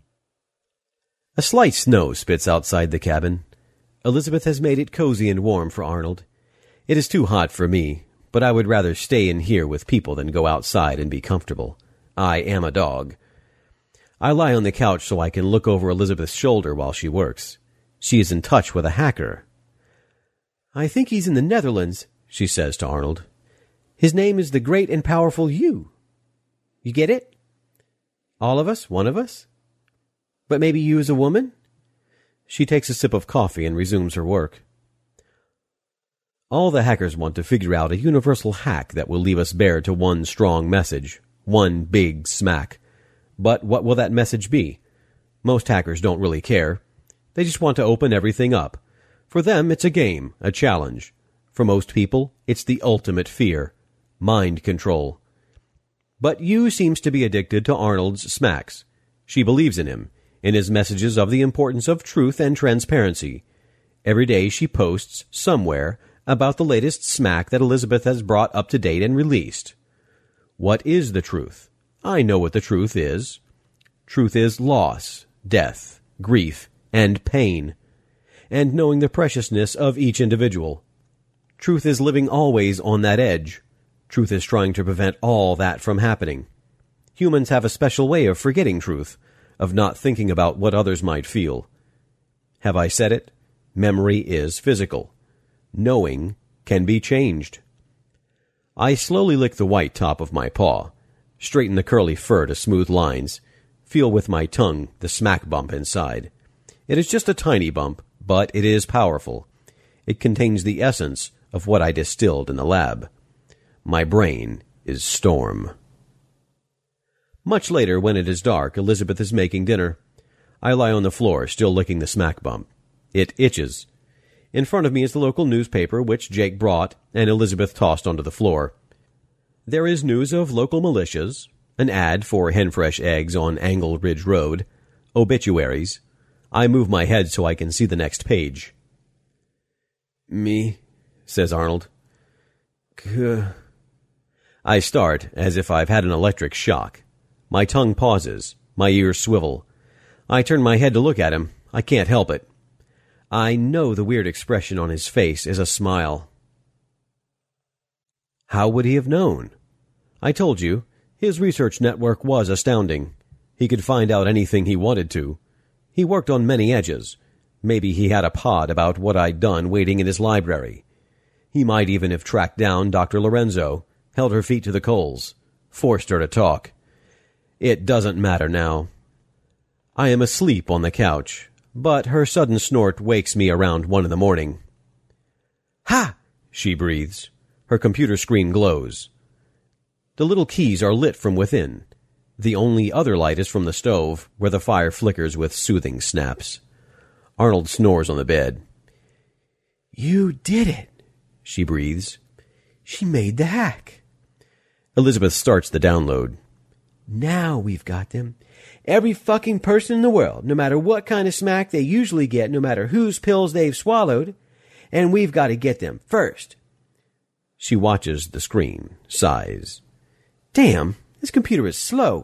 A slight snow spits outside the cabin. Elizabeth has made it cozy and warm for Arnold. It is too hot for me, but I would rather stay in here with people than go outside and be comfortable. I am a dog. I lie on the couch so I can look over Elizabeth's shoulder while she works. She is in touch with a hacker. "I think he's in the Netherlands," she says to Arnold. "His name is the Great and Powerful You. You get it? All of us, one of us? But maybe you as a woman?" She takes a sip of coffee and resumes her work. All the hackers want to figure out a universal hack that will leave us bare to one strong message, one big smack. But what will that message be? Most hackers don't really care. They just want to open everything up. For them, it's a game, a challenge. For most people, it's the ultimate fear, mind control. But Yu seems to be addicted to Arnold's smacks. She believes in him, in his messages of the importance of truth and transparency. Every day she posts, somewhere, about the latest smack that Elizabeth has brought up to date and released. What is the truth? I know what the truth is. Truth is loss, death, grief, and pain, and knowing the preciousness of each individual. Truth is living always on that edge. Truth is trying to prevent all that from happening. Humans have a special way of forgetting truth, of not thinking about what others might feel. Have I said it? Memory is physical. Knowing can be changed. I slowly lick the white top of my paw, straighten the curly fur to smooth lines, feel with my tongue the smack bump inside. It is just a tiny bump, but it is powerful. It contains the essence of what I distilled in the lab. My brain is Storm. Much later, when it is dark, Elizabeth is making dinner. I lie on the floor, still licking the smack bump. It itches. In front of me is the local newspaper, which Jake brought, and Elizabeth tossed onto the floor. There is news of local militias, an ad for Henfresh eggs on Angle Ridge Road, obituaries. I move my head so I can see the next page. Me, says Arnold. Kuh. I start, as if I've had an electric shock. My tongue pauses. My ears swivel. I turn my head to look at him. I can't help it. I know the weird expression on his face is a smile. How would he have known? I told you, his research network was astounding. He could find out anything he wanted to. He worked on many edges. Maybe he had a pod about what I'd done waiting in his library. He might even have tracked down Doctor Lorenzo, held her feet to the coals, forced her to talk. It doesn't matter now. I am asleep on the couch, but her sudden snort wakes me around one in the morning. Ha! She breathes. Her computer screen glows. The little keys are lit from within. The only other light is from the stove, where the fire flickers with soothing snaps. Arnold snores on the bed. You did it, she breathes. She made the hack. Elizabeth starts the download. Now we've got them. Every fucking person in the world, no matter what kind of smack they usually get, no matter whose pills they've swallowed, and we've got to get them first. She watches the screen, sighs. Damn, this computer is slow.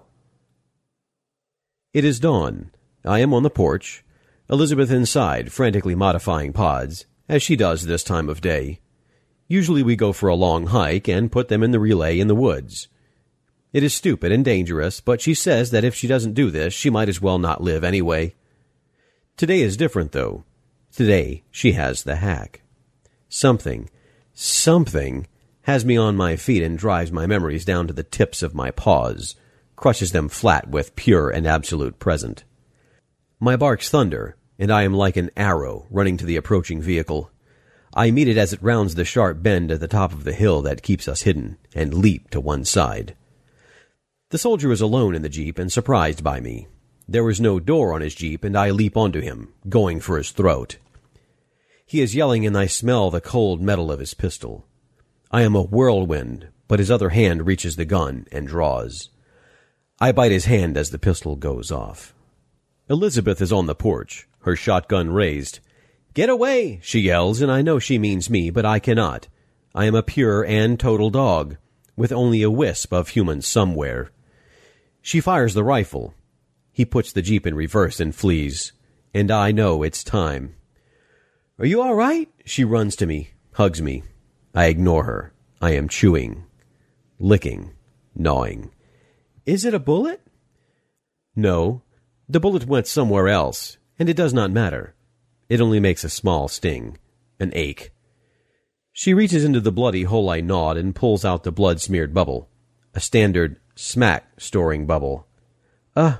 It is dawn. I am on the porch. Elizabeth inside, frantically modifying pods, as she does this time of day. Usually we go for a long hike and put them in the relay in the woods. It is stupid and dangerous, but she says that if she doesn't do this, she might as well not live anyway. Today is different, though. Today she has the hack. Something, something has me on my feet and drives my memories down to the tips of my paws, crushes them flat with pure and absolute present. My barks thunder, and I am like an arrow running to the approaching vehicle. I meet it as it rounds the sharp bend at the top of the hill that keeps us hidden, and leap to one side. The soldier is alone in the jeep and surprised by me. There is no door on his jeep, and I leap onto him, going for his throat. He is yelling, and I smell the cold metal of his pistol. I am a whirlwind, but his other hand reaches the gun and draws. I bite his hand as the pistol goes off. Elizabeth is on the porch, her shotgun raised. Get away, she yells, and I know she means me, but I cannot. I am a pure and total dog, with only a wisp of human somewhere. She fires the rifle. He puts the jeep in reverse and flees, and I know it's time. Are you all right? She runs to me, hugs me. I ignore her. I am chewing, licking, gnawing. Is it a bullet? No. The bullet went somewhere else, and it does not matter. It only makes a small sting, an ache. She reaches into the bloody hole I gnawed and pulls out the blood-smeared bubble, a standard smack-storing bubble. Uh,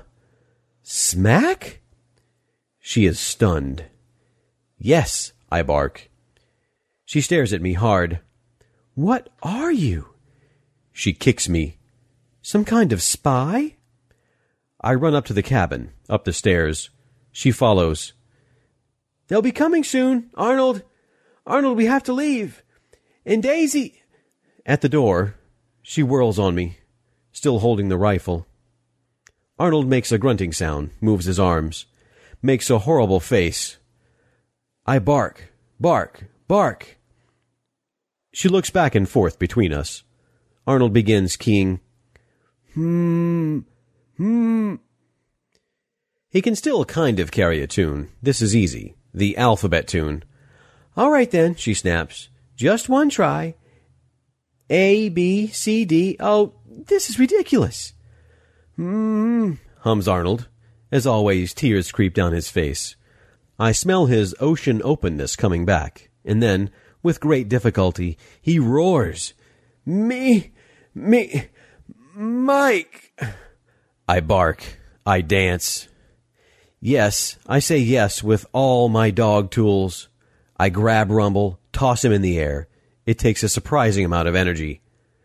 smack? She is stunned. Yes, I bark. She stares at me hard. What are you? She kicks me. Some kind of spy? I run up to the cabin, up the stairs. She follows. They'll be coming soon, Arnold. Arnold, we have to leave. And Daisy... At the door, she whirls on me, still holding the rifle. Arnold makes a grunting sound, moves his arms, makes a horrible face. I bark, bark, bark. She looks back and forth between us. Arnold begins keying, Hmm, hmm. He can still kind of carry a tune. This is easy. The alphabet tune. All right then, she snaps. Just one try. A, B, C, D. Oh, this is ridiculous. Hmm, hums Arnold. As always, tears creep down his face. I smell his ocean openness coming back, and then, with great difficulty, he roars. Me, me, Mike. I bark. I dance. Yes, I say yes with all my dog tools. I grab Rumble, toss him in the air. It takes a surprising amount of energy.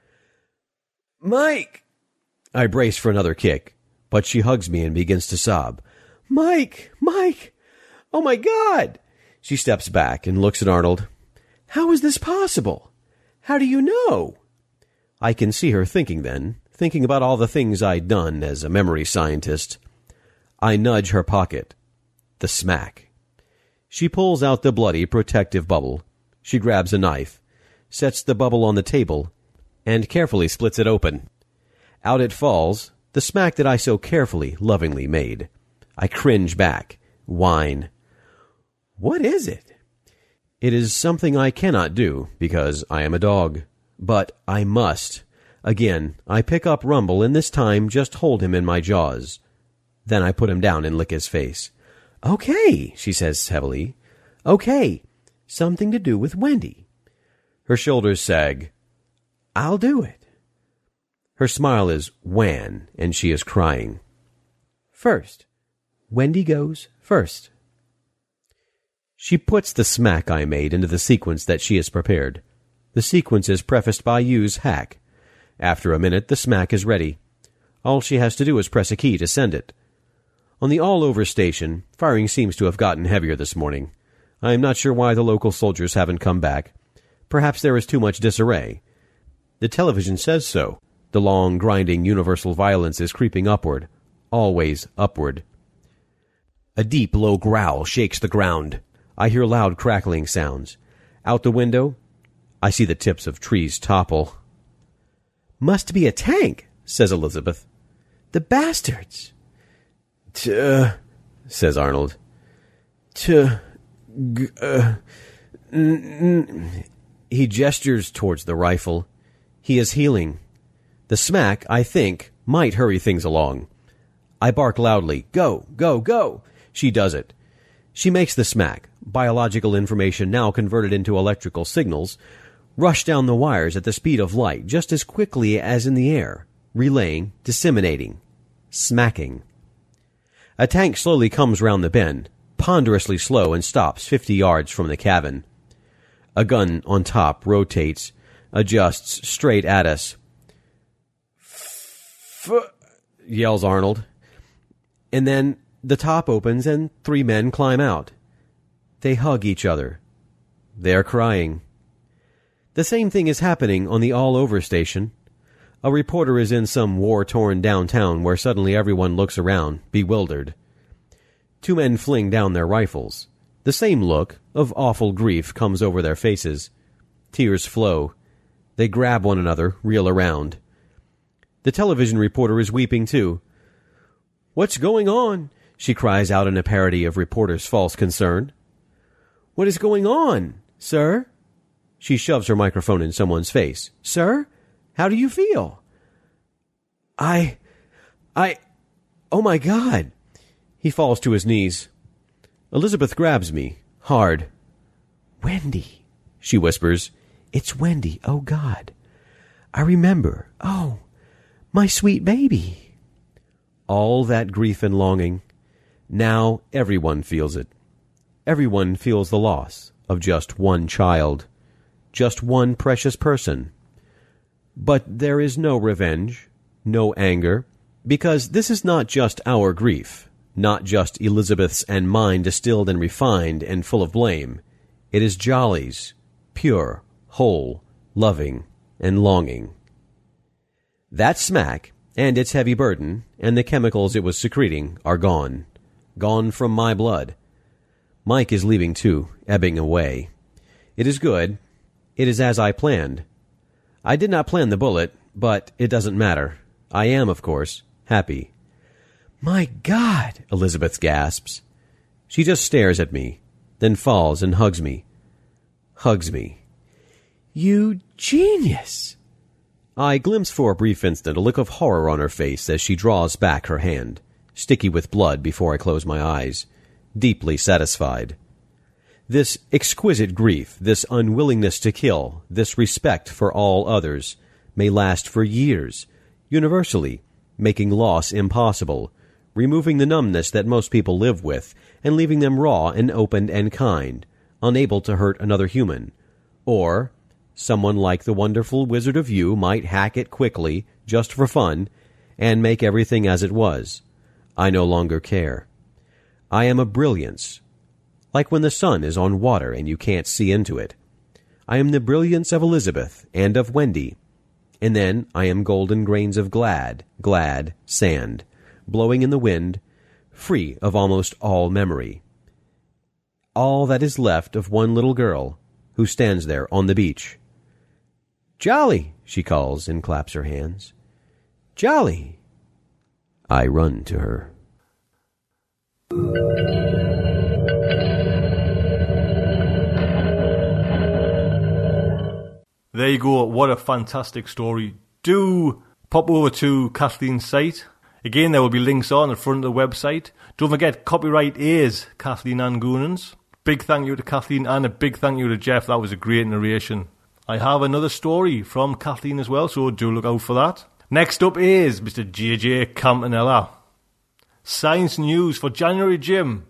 Mike! I brace for another kick, but she hugs me and begins to sob. Mike! Mike! Oh my God! She steps back and looks at Arnold. How is this possible? How do you know? I can see her thinking then, thinking about all the things I'd done as a memory scientist. I nudge her pocket. The smack. She pulls out the bloody protective bubble. She grabs a knife, sets the bubble on the table, and carefully splits it open. Out it falls, the smack that I so carefully, lovingly made. I cringe back, whine. What is it? It is something I cannot do, because I am a dog. But I must. Again, I pick up Rumble, and this time just hold him in my jaws. Then I put him down and lick his face. Okay, she says heavily. Okay, something to do with Wendy. Her shoulders sag. I'll do it. Her smile is wan, and she is crying. First. Wendy goes first. She puts the smack I made into the sequence that she has prepared. The sequence is prefaced by use hack. After a minute, the smack is ready. All she has to do is press a key to send it. On the all-over station, firing seems to have gotten heavier this morning. I am not sure why the local soldiers haven't come back. Perhaps there is too much disarray. The television says so. The long, grinding, universal violence is creeping upward. Always upward. A deep, low growl shakes the ground. I hear loud crackling sounds. Out the window, I see the tips of trees topple. Must be a tank, says Elizabeth. The bastards. Tuh, says Arnold. Tuh, g- uh, n- n- He gestures towards the rifle. He is healing. The smack, I think, might hurry things along. I bark loudly. Go, go, go. She does it. She makes the smack, biological information now converted into electrical signals, rush down the wires at the speed of light just as quickly as in the air, relaying, disseminating, smacking. A tank slowly comes round the bend, ponderously slow, and stops fifty yards from the cabin. A gun on top rotates, adjusts straight at us. F- yells Arnold. And then the top opens and three men climb out. They hug each other. They're crying. The same thing is happening on the all-over station. A reporter is in some war-torn downtown where suddenly everyone looks around, bewildered. Two men fling down their rifles. The same look of awful grief comes over their faces. Tears flow. They grab one another, reel around. The television reporter is weeping too. What's going on? She cries out in a parody of reporters' false concern. What is going on, sir? She shoves her microphone in someone's face. Sir, how do you feel? I... I... Oh, my God. He falls to his knees. Elizabeth grabs me, hard. Wendy, she whispers. It's Wendy, oh, God. I remember. Oh, my sweet baby. All that grief and longing. Now everyone feels it. Everyone feels the loss of just one child. Just one precious person. But there is no revenge, no anger, because this is not just our grief, not just Elizabeth's and mine distilled and refined and full of blame. It is Jolly's, pure, whole, loving, and longing. That smack, and its heavy burden, and the chemicals it was secreting, are gone. Gone from my blood. Mike is leaving too, ebbing away. It is good. It is as I planned. I did not plan the bullet, but it doesn't matter. I am, of course, happy. My God, Elizabeth gasps. She just stares at me, then falls and hugs me. Hugs me. You genius! I glimpse for a brief instant a look of horror on her face as she draws back her hand, sticky with blood before I close my eyes, deeply satisfied. This exquisite grief, this unwillingness to kill, this respect for all others, may last for years, universally, making loss impossible, removing the numbness that most people live with and leaving them raw and open and kind, unable to hurt another human. Or someone like the wonderful Wizard of You might hack it quickly, just for fun, and make everything as it was. I no longer care. I am a brilliance, like when the sun is on water and you can't see into it. I am the brilliance of Elizabeth and of Wendy, and then I am golden grains of glad, glad sand, blowing in the wind, free of almost all memory. All that is left of one little girl who stands there on the beach. "Jolly," she calls and claps her hands. "Jolly." I run to her. There you go. What a fantastic story. Do pop over to Kathleen's site. Again, there will be links on the front of the website. Don't forget, copyright is Kathleen Ann Goonan's. Big thank you to Kathleen and a big thank you to Jeff. That was a great narration. I have another story from Kathleen as well, so do look out for that. Next up is Mister J J Campanella. Science news for January, Jim.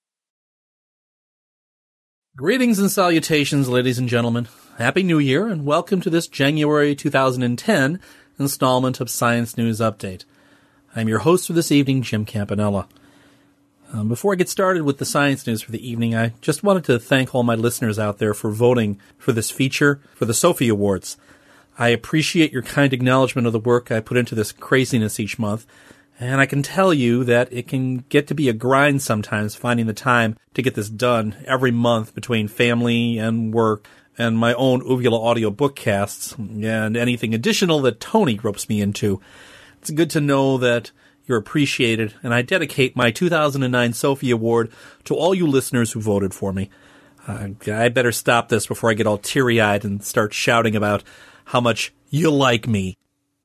Greetings and salutations, ladies and gentlemen. Happy New Year, and welcome to this January two thousand ten installment of Science News Update. I'm your host for this evening, Jim Campanella. Um, before I get started with the science news for the evening, I just wanted to thank all my listeners out there for voting for this feature for the Sophie Awards. I appreciate your kind acknowledgement of the work I put into this craziness each month, and I can tell you that it can get to be a grind sometimes finding the time to get this done every month between family and work and my own Uvula audio bookcasts and anything additional that Tony ropes me into. It's good to know that you're appreciated, and I dedicate my two thousand nine Sophie Award to all you listeners who voted for me. Uh, I better stop this before I get all teary-eyed and start shouting about how much you like me.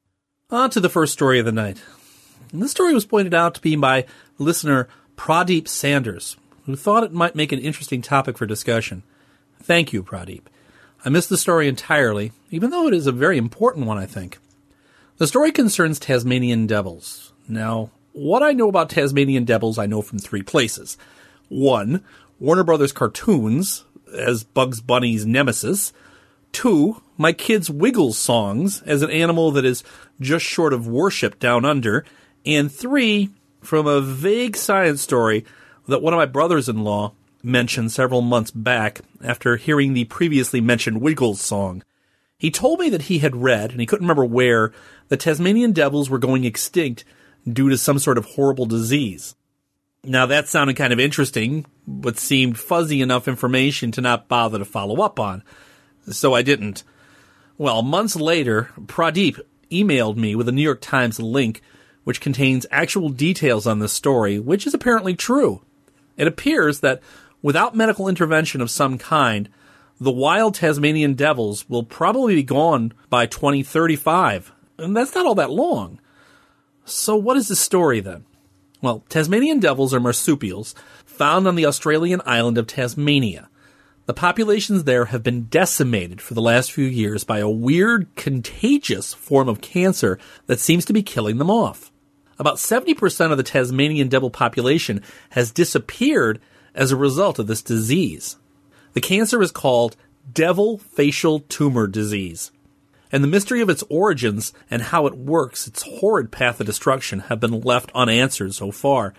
On to the first story of the night. And this story was pointed out to be by listener Pradeep Sanders, who thought it might make an interesting topic for discussion. Thank you, Pradeep. I missed the story entirely, even though it is a very important one, I think. The story concerns Tasmanian devils. Now, what I know about Tasmanian devils I know from three places. One, Warner Brothers cartoons as Bugs Bunny's nemesis. Two, my kids' Wiggles songs as an animal that is just short of worship down under. And three, from a vague science story that one of my brothers-in-law mentioned several months back after hearing the previously mentioned Wiggles song. He told me that he had read, and he couldn't remember where, that Tasmanian devils were going extinct due to some sort of horrible disease. Now that sounded kind of interesting, but seemed fuzzy enough information to not bother to follow up on. So I didn't. Well, months later, Pradeep emailed me with a New York Times link which contains actual details on this story, which is apparently true. It appears that without medical intervention of some kind, the wild Tasmanian devils will probably be gone by twenty thirty-five, and that's not all that long. So what is the story then? Well, Tasmanian devils are marsupials found on the Australian island of Tasmania. The populations there have been decimated for the last few years by a weird, contagious form of cancer that seems to be killing them off. About seventy percent of the Tasmanian devil population has disappeared as a result of this disease. The cancer is called devil facial tumor disease. And the mystery of its origins and how it works, its horrid path of destruction, have been left unanswered so far.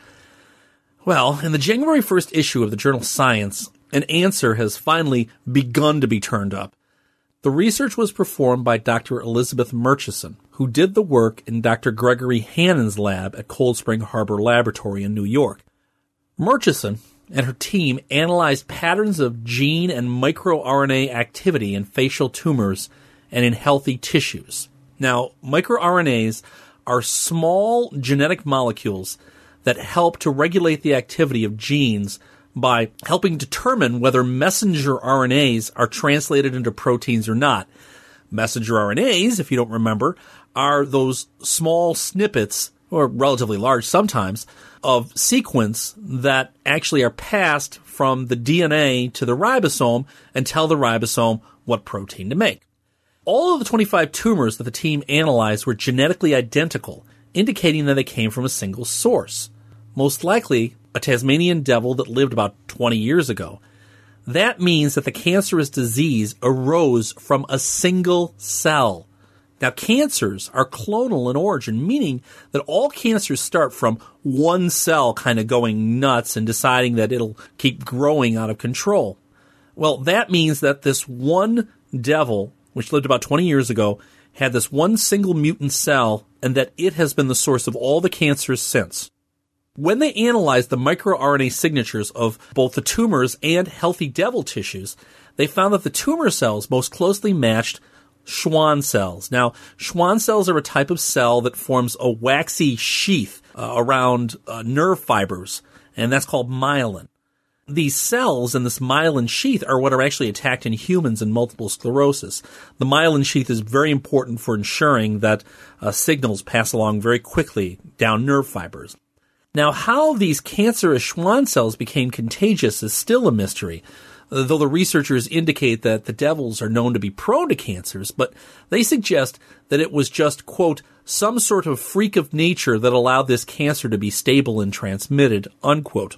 Well, in the January first issue of the journal Science, an answer has finally begun to be turned up. The research was performed by Doctor Elizabeth Murchison, who did the work in Doctor Gregory Hannon's lab at Cold Spring Harbor Laboratory in New York. Murchison and her team analyzed patterns of gene and microRNA activity in facial tumors and in healthy tissues. Now, microRNAs are small genetic molecules that help to regulate the activity of genes by helping determine whether messenger R N As are translated into proteins or not. Messenger R N As, if you don't remember, are those small snippets, or relatively large sometimes, of sequence that actually are passed from the D N A to the ribosome and tell the ribosome what protein to make. All of the twenty-five tumors that the team analyzed were genetically identical, indicating that they came from a single source. most likely a Tasmanian devil that lived about twenty years ago. That means that the cancerous disease arose from a single cell. Now, cancers are clonal in origin, meaning that all cancers start from one cell kind of going nuts and deciding that it'll keep growing out of control. Well, that means that this one devil, which lived about twenty years ago, had this one single mutant cell, and that it has been the source of all the cancers since. When they analyzed the microRNA signatures of both the tumors and healthy devil tissues, they found that the tumor cells most closely matched Schwann cells. Now, Schwann cells are a type of cell that forms a waxy sheath uh, around uh, nerve fibers, and that's called myelin. These cells in this myelin sheath are what are actually attacked in humans in multiple sclerosis. The myelin sheath is very important for ensuring that uh, signals pass along very quickly down nerve fibers. Now, how these cancerous Schwann cells became contagious is still a mystery, though the researchers indicate that the devils are known to be prone to cancers, but they suggest that it was just, quote, some sort of freak of nature that allowed this cancer to be stable and transmitted, unquote.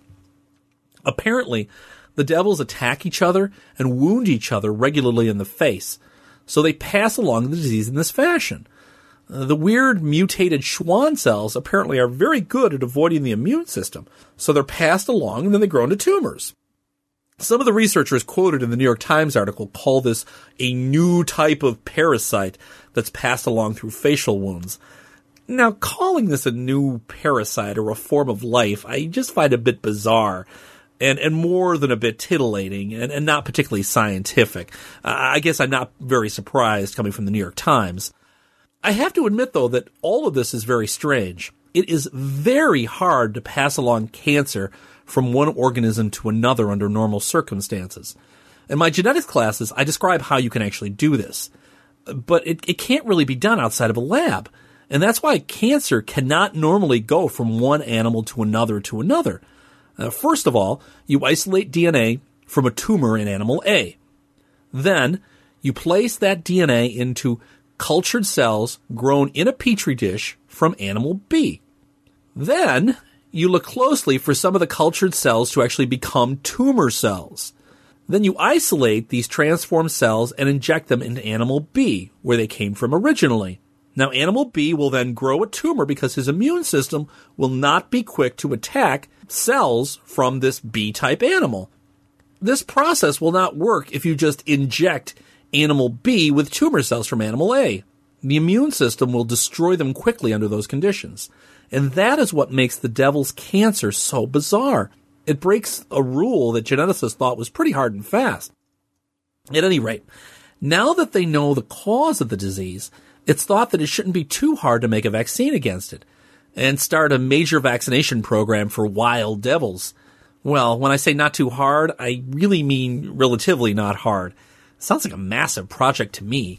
Apparently, the devils attack each other and wound each other regularly in the face, so they pass along the disease in this fashion. Uh, the weird mutated Schwann cells apparently are very good at avoiding the immune system, so they're passed along and then they grow into tumors. Some of the researchers quoted in the New York Times article call this a new type of parasite that's passed along through facial wounds. Now, calling this a new parasite or a form of life, I just find a bit bizarre. And, and more than a bit titillating and, and not particularly scientific. Uh, I guess I'm not very surprised coming from the New York Times. I have to admit, though, that all of this is very strange. It is very hard to pass along cancer from one organism to another under normal circumstances. In my genetics classes, I describe how you can actually do this. But it, it can't really be done outside of a lab. And that's why cancer cannot normally go from one animal to another to another. Uh, first of all, you isolate D N A from a tumor in animal A. Then, you place that D N A into cultured cells grown in a petri dish from animal B. Then, you look closely for some of the cultured cells to actually become tumor cells. Then you isolate these transformed cells and inject them into animal B, where they came from originally. Now, animal B will then grow a tumor because his immune system will not be quick to attack cells from this B-type animal. This process will not work if you just inject animal B with tumor cells from animal A. The immune system will destroy them quickly under those conditions. And that is what makes the devil's cancer so bizarre. It breaks a rule that geneticists thought was pretty hard and fast. At any rate, now that they know the cause of the disease, it's thought that it shouldn't be too hard to make a vaccine against it and start a major vaccination program for wild devils. Well, when I say not too hard, I really mean relatively not hard. Sounds like a massive project to me.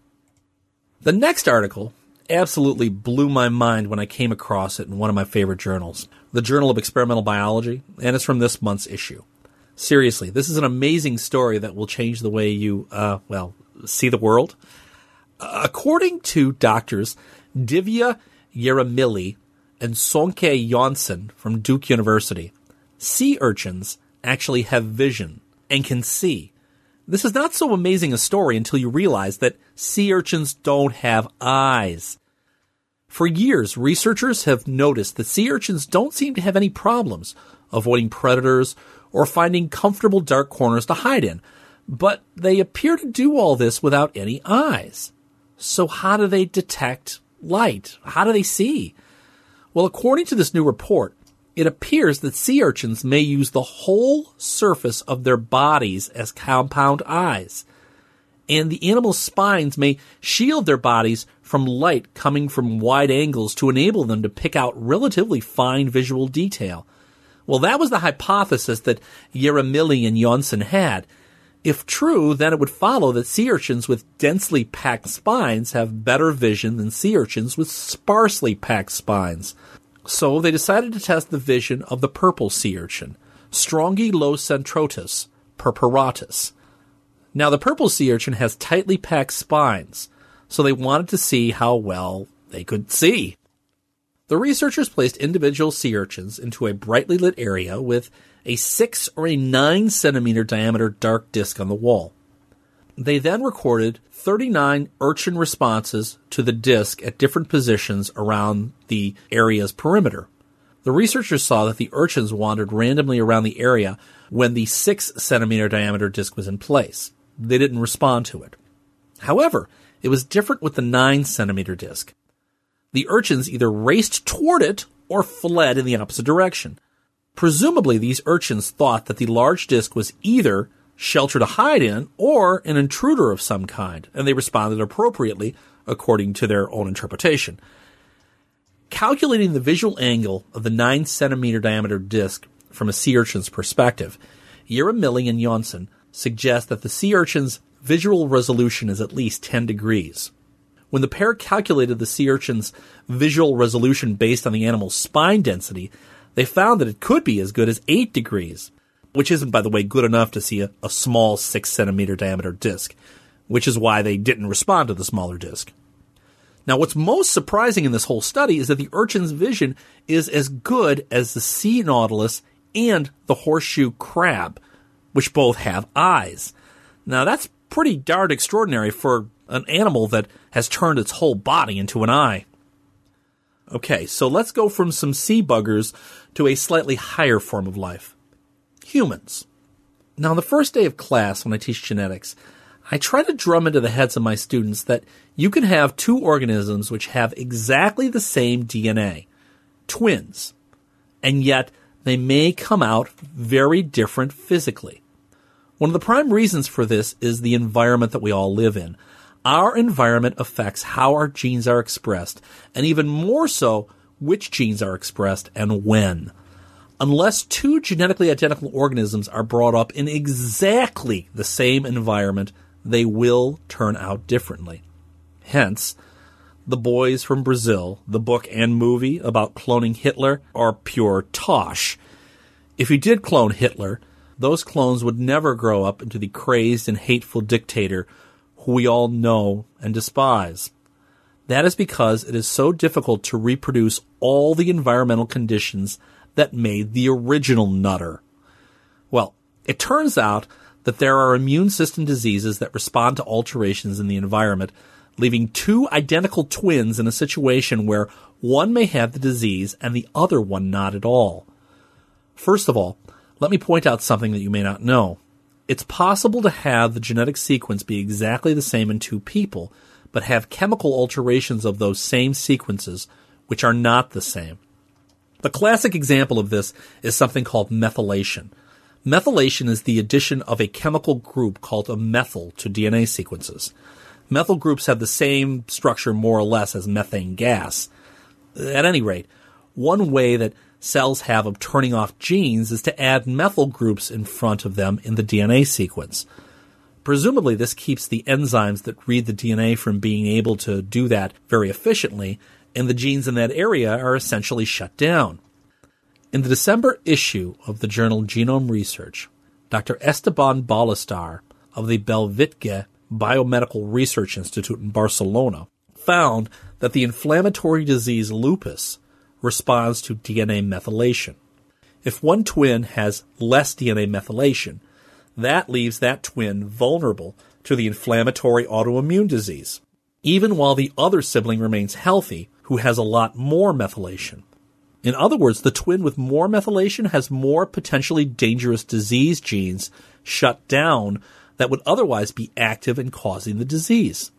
The next article absolutely blew my mind when I came across it in one of my favorite journals, the Journal of Experimental Biology, and it's from this month's issue. Seriously, this is an amazing story that will change the way you, uh, well, see the world. Uh, according to doctors Divya Yeramili and Sonke Jonsson from Duke University, sea urchins actually have vision and can see. This is not so amazing a story until you realize that sea urchins don't have eyes. For years, researchers have noticed that sea urchins don't seem to have any problems avoiding predators or finding comfortable dark corners to hide in, but they appear to do all this without any eyes. So how do they detect light? How do they see? Well, according to this new report, it appears that sea urchins may use the whole surface of their bodies as compound eyes. And the animal's spines may shield their bodies from light coming from wide angles to enable them to pick out relatively fine visual detail. Well, that was the hypothesis that Yeramili and Jonsson had. If true, then it would follow that sea urchins with densely packed spines have better vision than sea urchins with sparsely packed spines. So they decided to test the vision of the purple sea urchin, Strongylocentrotus purpuratus. Now, the purple sea urchin has tightly packed spines, so they wanted to see how well they could see. The researchers placed individual sea urchins into a brightly lit area with a six or a nine centimeter diameter dark disc on the wall. They then recorded thirty-nine urchin responses to the disc at different positions around the area's perimeter. The researchers saw that the urchins wandered randomly around the area when the six centimeter diameter disc was in place. They didn't respond to it. However, it was different with the nine centimeter disc. The urchins either raced toward it or fled in the opposite direction. Presumably, these urchins thought that the large disc was either shelter to hide in or an intruder of some kind, and they responded appropriately according to their own interpretation. Calculating the visual angle of the nine centimeter diameter disc from a sea urchin's perspective, Yera Milling and Jonsson suggest that the sea urchin's visual resolution is at least ten degrees. When the pair calculated the sea urchin's visual resolution based on the animal's spine density, they found that it could be as good as eight degrees, which isn't, by the way, good enough to see a, a small six centimeter diameter disc, which is why they didn't respond to the smaller disc. Now, what's most surprising in this whole study is that the urchin's vision is as good as the sea nautilus and the horseshoe crab, which both have eyes. Now, that's pretty darn extraordinary for an animal that has turned its whole body into an eye. Okay, so let's go from some sea buggers to a slightly higher form of life. Humans. Now, on the first day of class when I teach genetics, I try to drum into the heads of my students that you can have two organisms which have exactly the same D N A, twins, and yet they may come out very different physically. One of the prime reasons for this is the environment that we all live in. Our environment affects how our genes are expressed, and even more so, which genes are expressed and when. Unless two genetically identical organisms are brought up in exactly the same environment, they will turn out differently. Hence, The Boys from Brazil, the book and movie about cloning Hitler, are pure tosh. If you did clone Hitler, those clones would never grow up into the crazed and hateful dictator who we all know and despise. That is because it is so difficult to reproduce all the environmental conditions that made the original nutter. Well, it turns out that there are immune system diseases that respond to alterations in the environment, leaving two identical twins in a situation where one may have the disease and the other one not at all. First of all, let me point out something that you may not know. It's possible to have the genetic sequence be exactly the same in two people, but have chemical alterations of those same sequences, which are not the same. The classic example of this is something called methylation. Methylation is the addition of a chemical group called a methyl to D N A sequences. Methyl groups have the same structure more or less as methane gas. At any rate, one way that cells have of turning off genes is to add methyl groups in front of them in the D N A sequence. Presumably, this keeps the enzymes that read the D N A from being able to do that very efficiently, and the genes in that area are essentially shut down. In the December issue of the journal Genome Research, Doctor Esteban Ballestar of the Belvitge Biomedical Research Institute in Barcelona found that the inflammatory disease lupus responds to D N A methylation. If one twin has less D N A methylation, that leaves that twin vulnerable to the inflammatory autoimmune disease, even while the other sibling remains healthy, who has a lot more methylation. In other words, the twin with more methylation has more potentially dangerous disease genes shut down that would otherwise be active in causing the disease.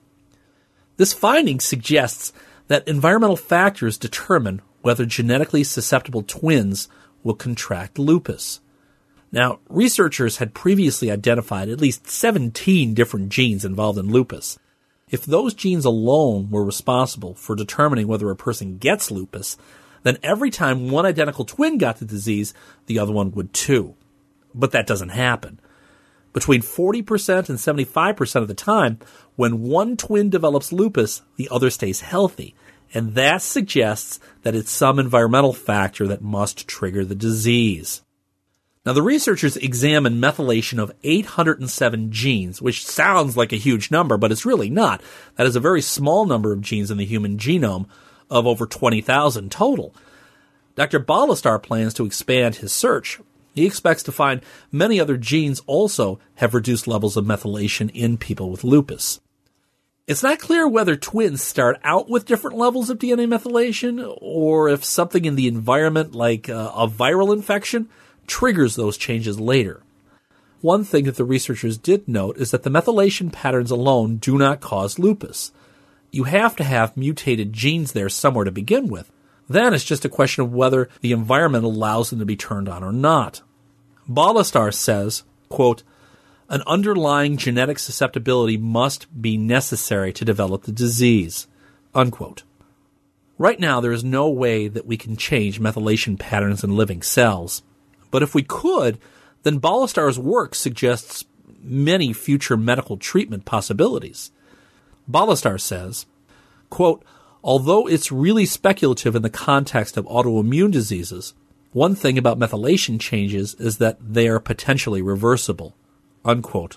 This finding suggests that environmental factors determine whether genetically susceptible twins will contract lupus. Now, researchers had previously identified at least seventeen different genes involved in lupus. If those genes alone were responsible for determining whether a person gets lupus, then every time one identical twin got the disease, the other one would too. But that doesn't happen. Between forty percent and seventy-five percent of the time, when one twin develops lupus, the other stays healthy. And that suggests that it's some environmental factor that must trigger the disease. Now, the researchers examined methylation of eight hundred seven genes, which sounds like a huge number, but it's really not. That is a very small number of genes in the human genome, of over twenty thousand total. Doctor Balistar plans to expand his search. He expects to find many other genes also have reduced levels of methylation in people with lupus. It's not clear whether twins start out with different levels of D N A methylation or if something in the environment like uh, a viral infection triggers those changes later. One thing that the researchers did note is that the methylation patterns alone do not cause lupus. You have to have mutated genes there somewhere to begin with. Then it's just a question of whether the environment allows them to be turned on or not. Balistar says, quote, an underlying genetic susceptibility must be necessary to develop the disease, unquote. Right now, there is no way that we can change methylation patterns in living cells. But if we could, then Balistar's work suggests many future medical treatment possibilities. Balistar says, quote, although it's really speculative in the context of autoimmune diseases, one thing about methylation changes is that they are potentially reversible, unquote.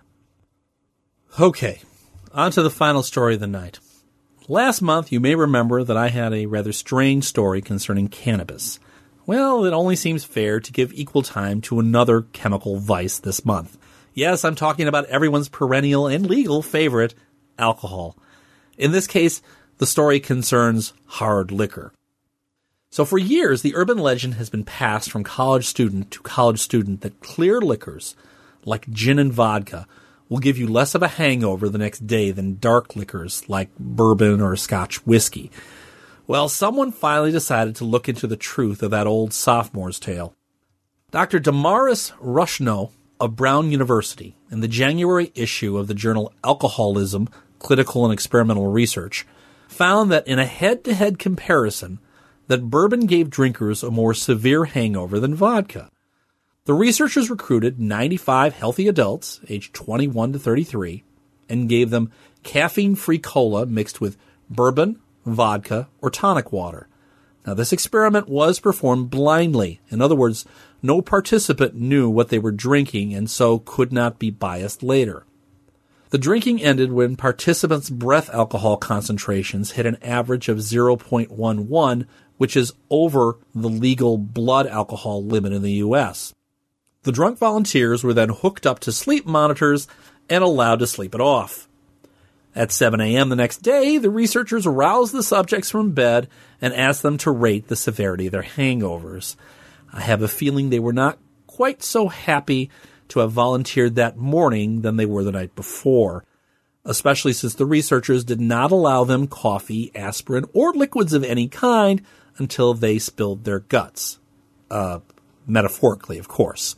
Okay, on to the final story of the night. Last month, you may remember that I had a rather strange story concerning cannabis. Well, it only seems fair to give equal time to another chemical vice this month. Yes, I'm talking about everyone's perennial and legal favorite, alcohol. In this case, the story concerns hard liquor. So for years, the urban legend has been passed from college student to college student that clear liquors, like gin and vodka, will give you less of a hangover the next day than dark liquors like bourbon or Scotch whiskey. Well, someone finally decided to look into the truth of that old sophomore's tale. Doctor Damaris Rushno of Brown University, in the January issue of the journal Alcoholism, Clinical and Experimental Research, found that in a head-to-head comparison, that bourbon gave drinkers a more severe hangover than vodka. The researchers recruited ninety-five healthy adults, aged twenty-one to thirty-three, and gave them caffeine-free cola mixed with bourbon, vodka, or tonic water. Now, this experiment was performed blindly. In other words, no participant knew what they were drinking and so could not be biased later. The drinking ended when participants' breath alcohol concentrations hit an average of zero point one one, which is over the legal blood alcohol limit in the U S. The drunk volunteers were then hooked up to sleep monitors and allowed to sleep it off. At seven a.m. the next day, the researchers aroused the subjects from bed and asked them to rate the severity of their hangovers. I have a feeling they were not quite so happy to have volunteered that morning than they were the night before, especially since the researchers did not allow them coffee, aspirin, or liquids of any kind until they spilled their guts. Uh, metaphorically, of course.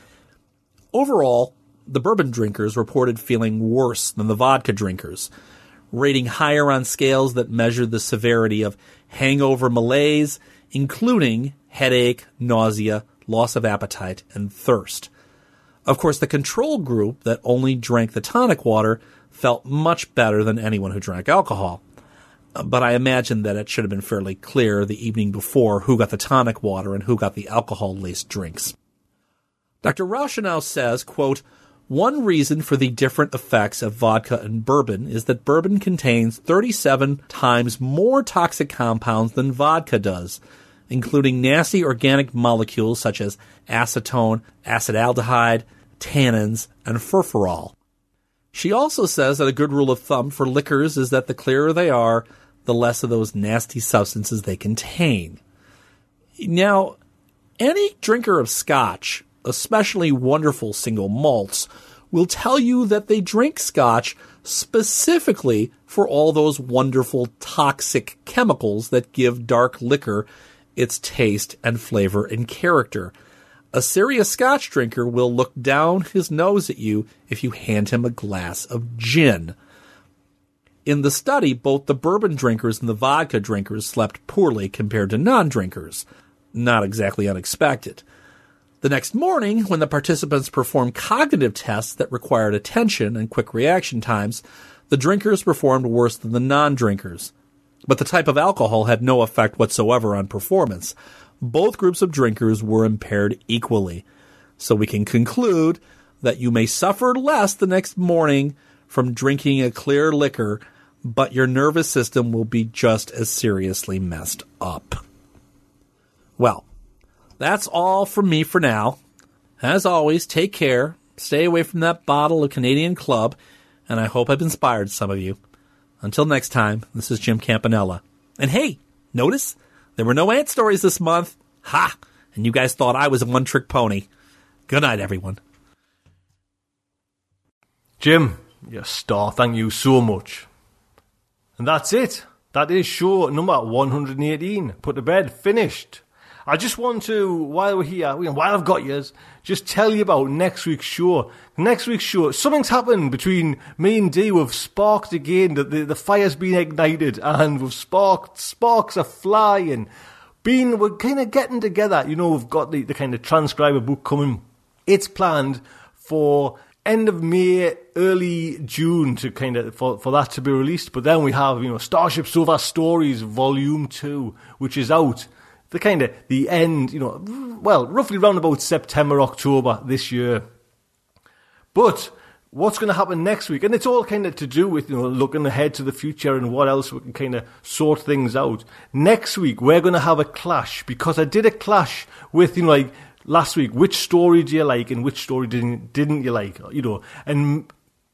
Overall, the bourbon drinkers reported feeling worse than the vodka drinkers, rating higher on scales that measured the severity of hangover malaise, including headache, nausea, loss of appetite, and thirst. Of course, the control group that only drank the tonic water felt much better than anyone who drank alcohol. But I imagine that it should have been fairly clear the evening before who got the tonic water and who got the alcohol-laced drinks. Doctor Rauschenau says, quote, one reason for the different effects of vodka and bourbon is that bourbon contains thirty-seven times more toxic compounds than vodka does, including nasty organic molecules such as acetone, acetaldehyde, tannins, and furfural. She also says that a good rule of thumb for liquors is that the clearer they are, the less of those nasty substances they contain. Now, any drinker of scotch, especially wonderful single malts, will tell you that they drink scotch specifically for all those wonderful toxic chemicals that give dark liquor its taste and flavor and character. A serious scotch drinker will look down his nose at you if you hand him a glass of gin. In the study, both the bourbon drinkers and the vodka drinkers slept poorly compared to non-drinkers. Not exactly unexpected. The next morning, when the participants performed cognitive tests that required attention and quick reaction times, the drinkers performed worse than the non-drinkers. But the type of alcohol had no effect whatsoever on performance. Both groups of drinkers were impaired equally. So we can conclude that you may suffer less the next morning from drinking a clear liquor but your nervous system will be just as seriously messed up. Well, that's all from me for now. As always, take care, stay away from that bottle of Canadian Club, and I hope I've inspired some of you. Until next time, this is Jim Campanella. And hey, notice there were no ant stories this month. Ha! And you guys thought I was a one-trick pony. Good night, everyone. Jim, you're a star. Thank you so much. And that's it. That is show number one hundred eighteen. Put to bed. Finished. I just want to, while we're here, while I've got yours, just tell you about next week's show. Next week's show, something's happened between me and Dee. We've sparked again. The, the, the fire's been ignited and we've sparked. Sparks are flying. Been, we're kind of getting together. You know, we've got the, the kind of transcriber book coming. It's planned for end of May, early June to kind of, for, for that to be released. But then we have, you know, Starship Sofa Stories Volume two, which is out. The kind of, the end, you know, well, roughly around about September, October this year. But what's going to happen next week? And it's all kind of to do with, you know, looking ahead to the future and what else we can kind of sort things out. Next week, we're going to have a clash, because I did a clash with, you know, like last week, which story do you like and which story didn't, didn't you like, you know. And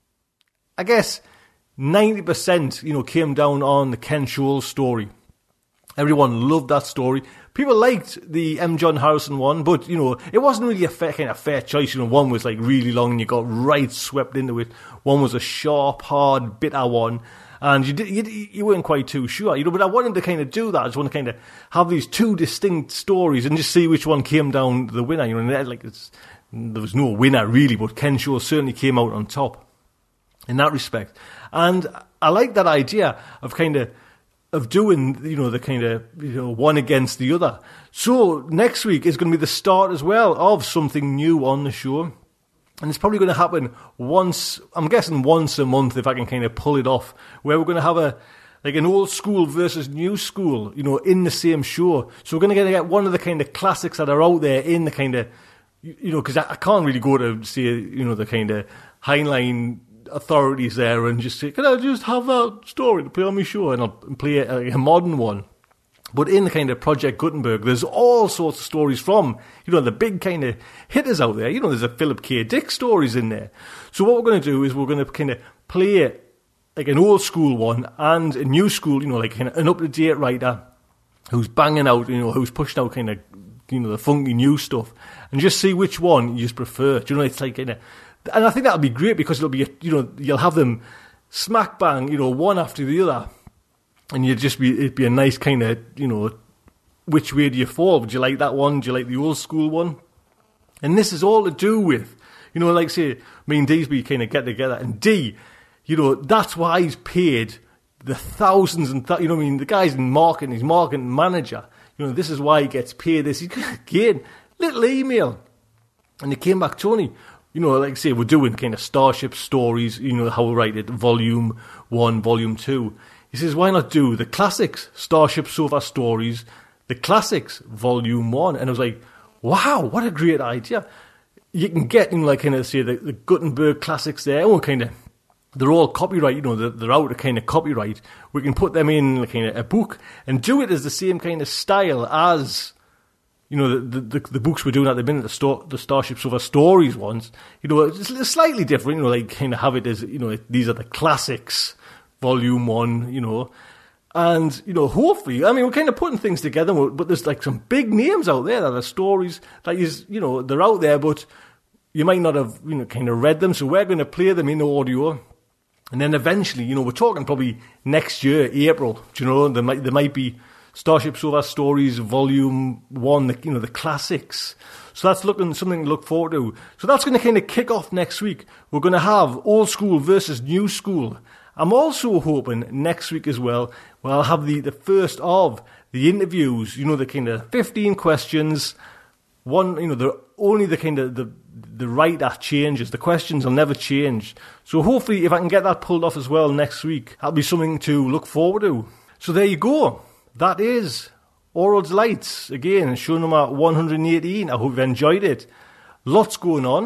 I guess ninety percent, you know, came down on the Ken Scholl story. Everyone loved that story. People liked the M. John Harrison one, but, you know, it wasn't really a fair, kind of fair choice. You know, one was like really long and you got right swept into it. One was a sharp, hard, bitter one. And you, did, you you weren't quite too sure, you know, but I wanted to kind of do that. I just want to kind of have these two distinct stories and just see which one came down the winner, you know, and like it's, there was no winner really, but Ken Scholl certainly came out on top in that respect. And I like that idea of kind of, of doing, you know, the kind of, you know, one against the other. So next week is going to be the start as well of something new on the show. And it's probably going to happen once, I'm guessing once a month if I can kind of pull it off, where we're going to have a, like an old school versus new school, you know, in the same show. So we're going to get one of the kind of classics that are out there in the kind of, you know, because I, I can't really go to see, you know, the kind of Heinlein authorities there and just say, can I just have that story to play on my show? And I'll play a, a modern one. But in the kind of Project Gutenberg, there's all sorts of stories from, you know, the big kind of hitters out there. You know, there's a Philip K. Dick stories in there. So what we're going to do is we're going to kind of play like an old school one and a new school, you know, like kind of an up-to-date writer who's banging out, you know, who's pushing out kind of, you know, the funky new stuff, and just see which one you just prefer. Do you know, it's like kind of, and I think that'll be great because it'll be, you know, you'll have them smack bang, you know, one after the other, and you'd just be, it'd be a nice kind of, you know, which way do you fall? Would you like that one? Do you like the old school one? And this is all to do with, you know, like say, me and Deesby kind of get together, and D, you know, that's why he's paid the thousands and, th- you know what I mean, the guy's in marketing, he's marketing manager, you know, this is why he gets paid this. He again, little email, and they came back, Tony, you know, like say, we're doing kind of Starship Stories, you know, how we write it, volume one, volume two. He says, why not do the classics, Starship Sofa Stories, the classics, volume one? And I was like, wow, what a great idea. You can get, you know, like kind of say the, the Gutenberg classics there, all kind of, they're all copyright, you know, they're, they're out of kind of copyright. We can put them in like kind of a book and do it as the same kind of style as, you know, the the, the books we're doing at the minute, the, Star, the Starship Sofa Stories ones. You know, it's slightly different, you know, like kind of have it as, you know, these are the classics, volume one, you know. And, you know, hopefully, I mean, we're kind of putting things together, but there's like some big names out there that are stories that is, you know, they're out there, but you might not have, you know, kind of read them. So we're going to play them in audio. And then eventually, you know, we're talking probably next year, April, do you know, there might, there might be Starship Sofa Stories Volume one, the, you know, the classics. So that's looking something to look forward to. So that's going to kind of kick off next week. We're going to have old school versus new school. I'm also hoping next week as well, well, I'll have the, the first of the interviews, you know, the kind of fifteen questions. One, you know, the only the kind of the the writer changes. The questions will never change. So hopefully, if I can get that pulled off as well next week, that'll be something to look forward to. So there you go. That is Aural Delights again, show number one hundred eighteen. I hope you've enjoyed it. Lots going on,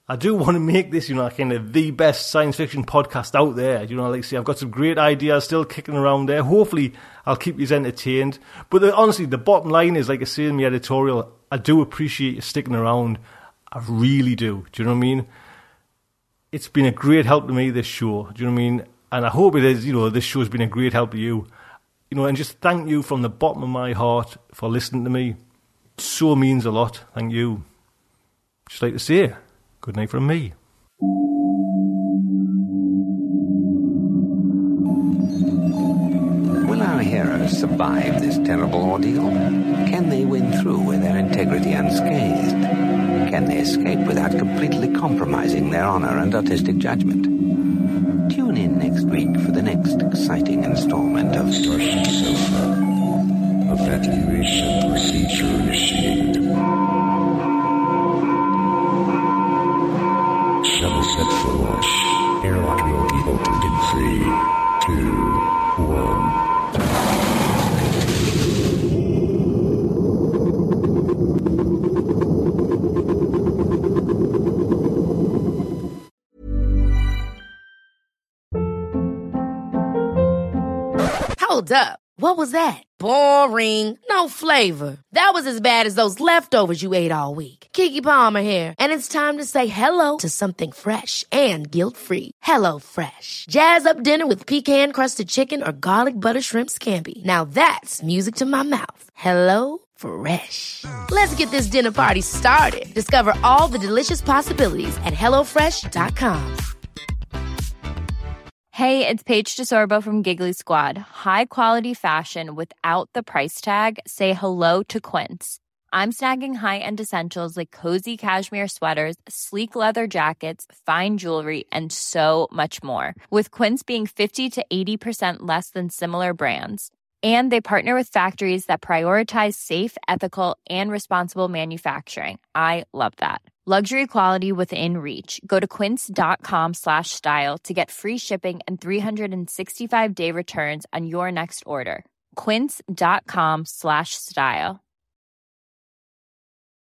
I do want to make this, you know, kind of the best science fiction podcast out there. You know, like I say, I've got some great ideas still kicking around there. Hopefully, I'll keep you entertained. But the, honestly, the bottom line is, like I say in my editorial, I do appreciate you sticking around. I really do. Do you know what I mean? It's been a great help to me, this show. Do you know what I mean? And I hope it is, you know, this show's been a great help to you. You know, and just thank you from the bottom of my heart for listening to me. It so means a lot. Thank you. Just like to say, good night from me. Will our heroes survive this terrible ordeal? Can they win through with their integrity unscathed? Can they escape without completely compromising their honor and artistic judgment? Tune in next week for the next exciting installment of Starship Sofa. Evacuation procedure initiated. Shuttle set for launch. Airlock will be opened in three, two, one. Hold up. What was that? Boring. No flavor. That was as bad as those leftovers you ate all week. Keke Palmer here, and it's time to say hello to something fresh and guilt-free. Hello Fresh. Jazz up dinner with pecan-crusted chicken or garlic butter shrimp scampi. Now that's music to my mouth. Hello Fresh. Let's get this dinner party started. Discover all the delicious possibilities at hello fresh dot com. Hey, it's Paige DeSorbo from Giggly Squad. High quality fashion without the price tag. Say hello to Quince. I'm snagging high-end essentials like cozy cashmere sweaters, sleek leather jackets, fine jewelry, and so much more. With Quince being fifty to eighty percent less than similar brands. And they partner with factories that prioritize safe, ethical, and responsible manufacturing. I love that. Luxury quality within reach. Go to quince.com slash style to get free shipping and three sixty-five day returns on your next order. Quince.com slash style.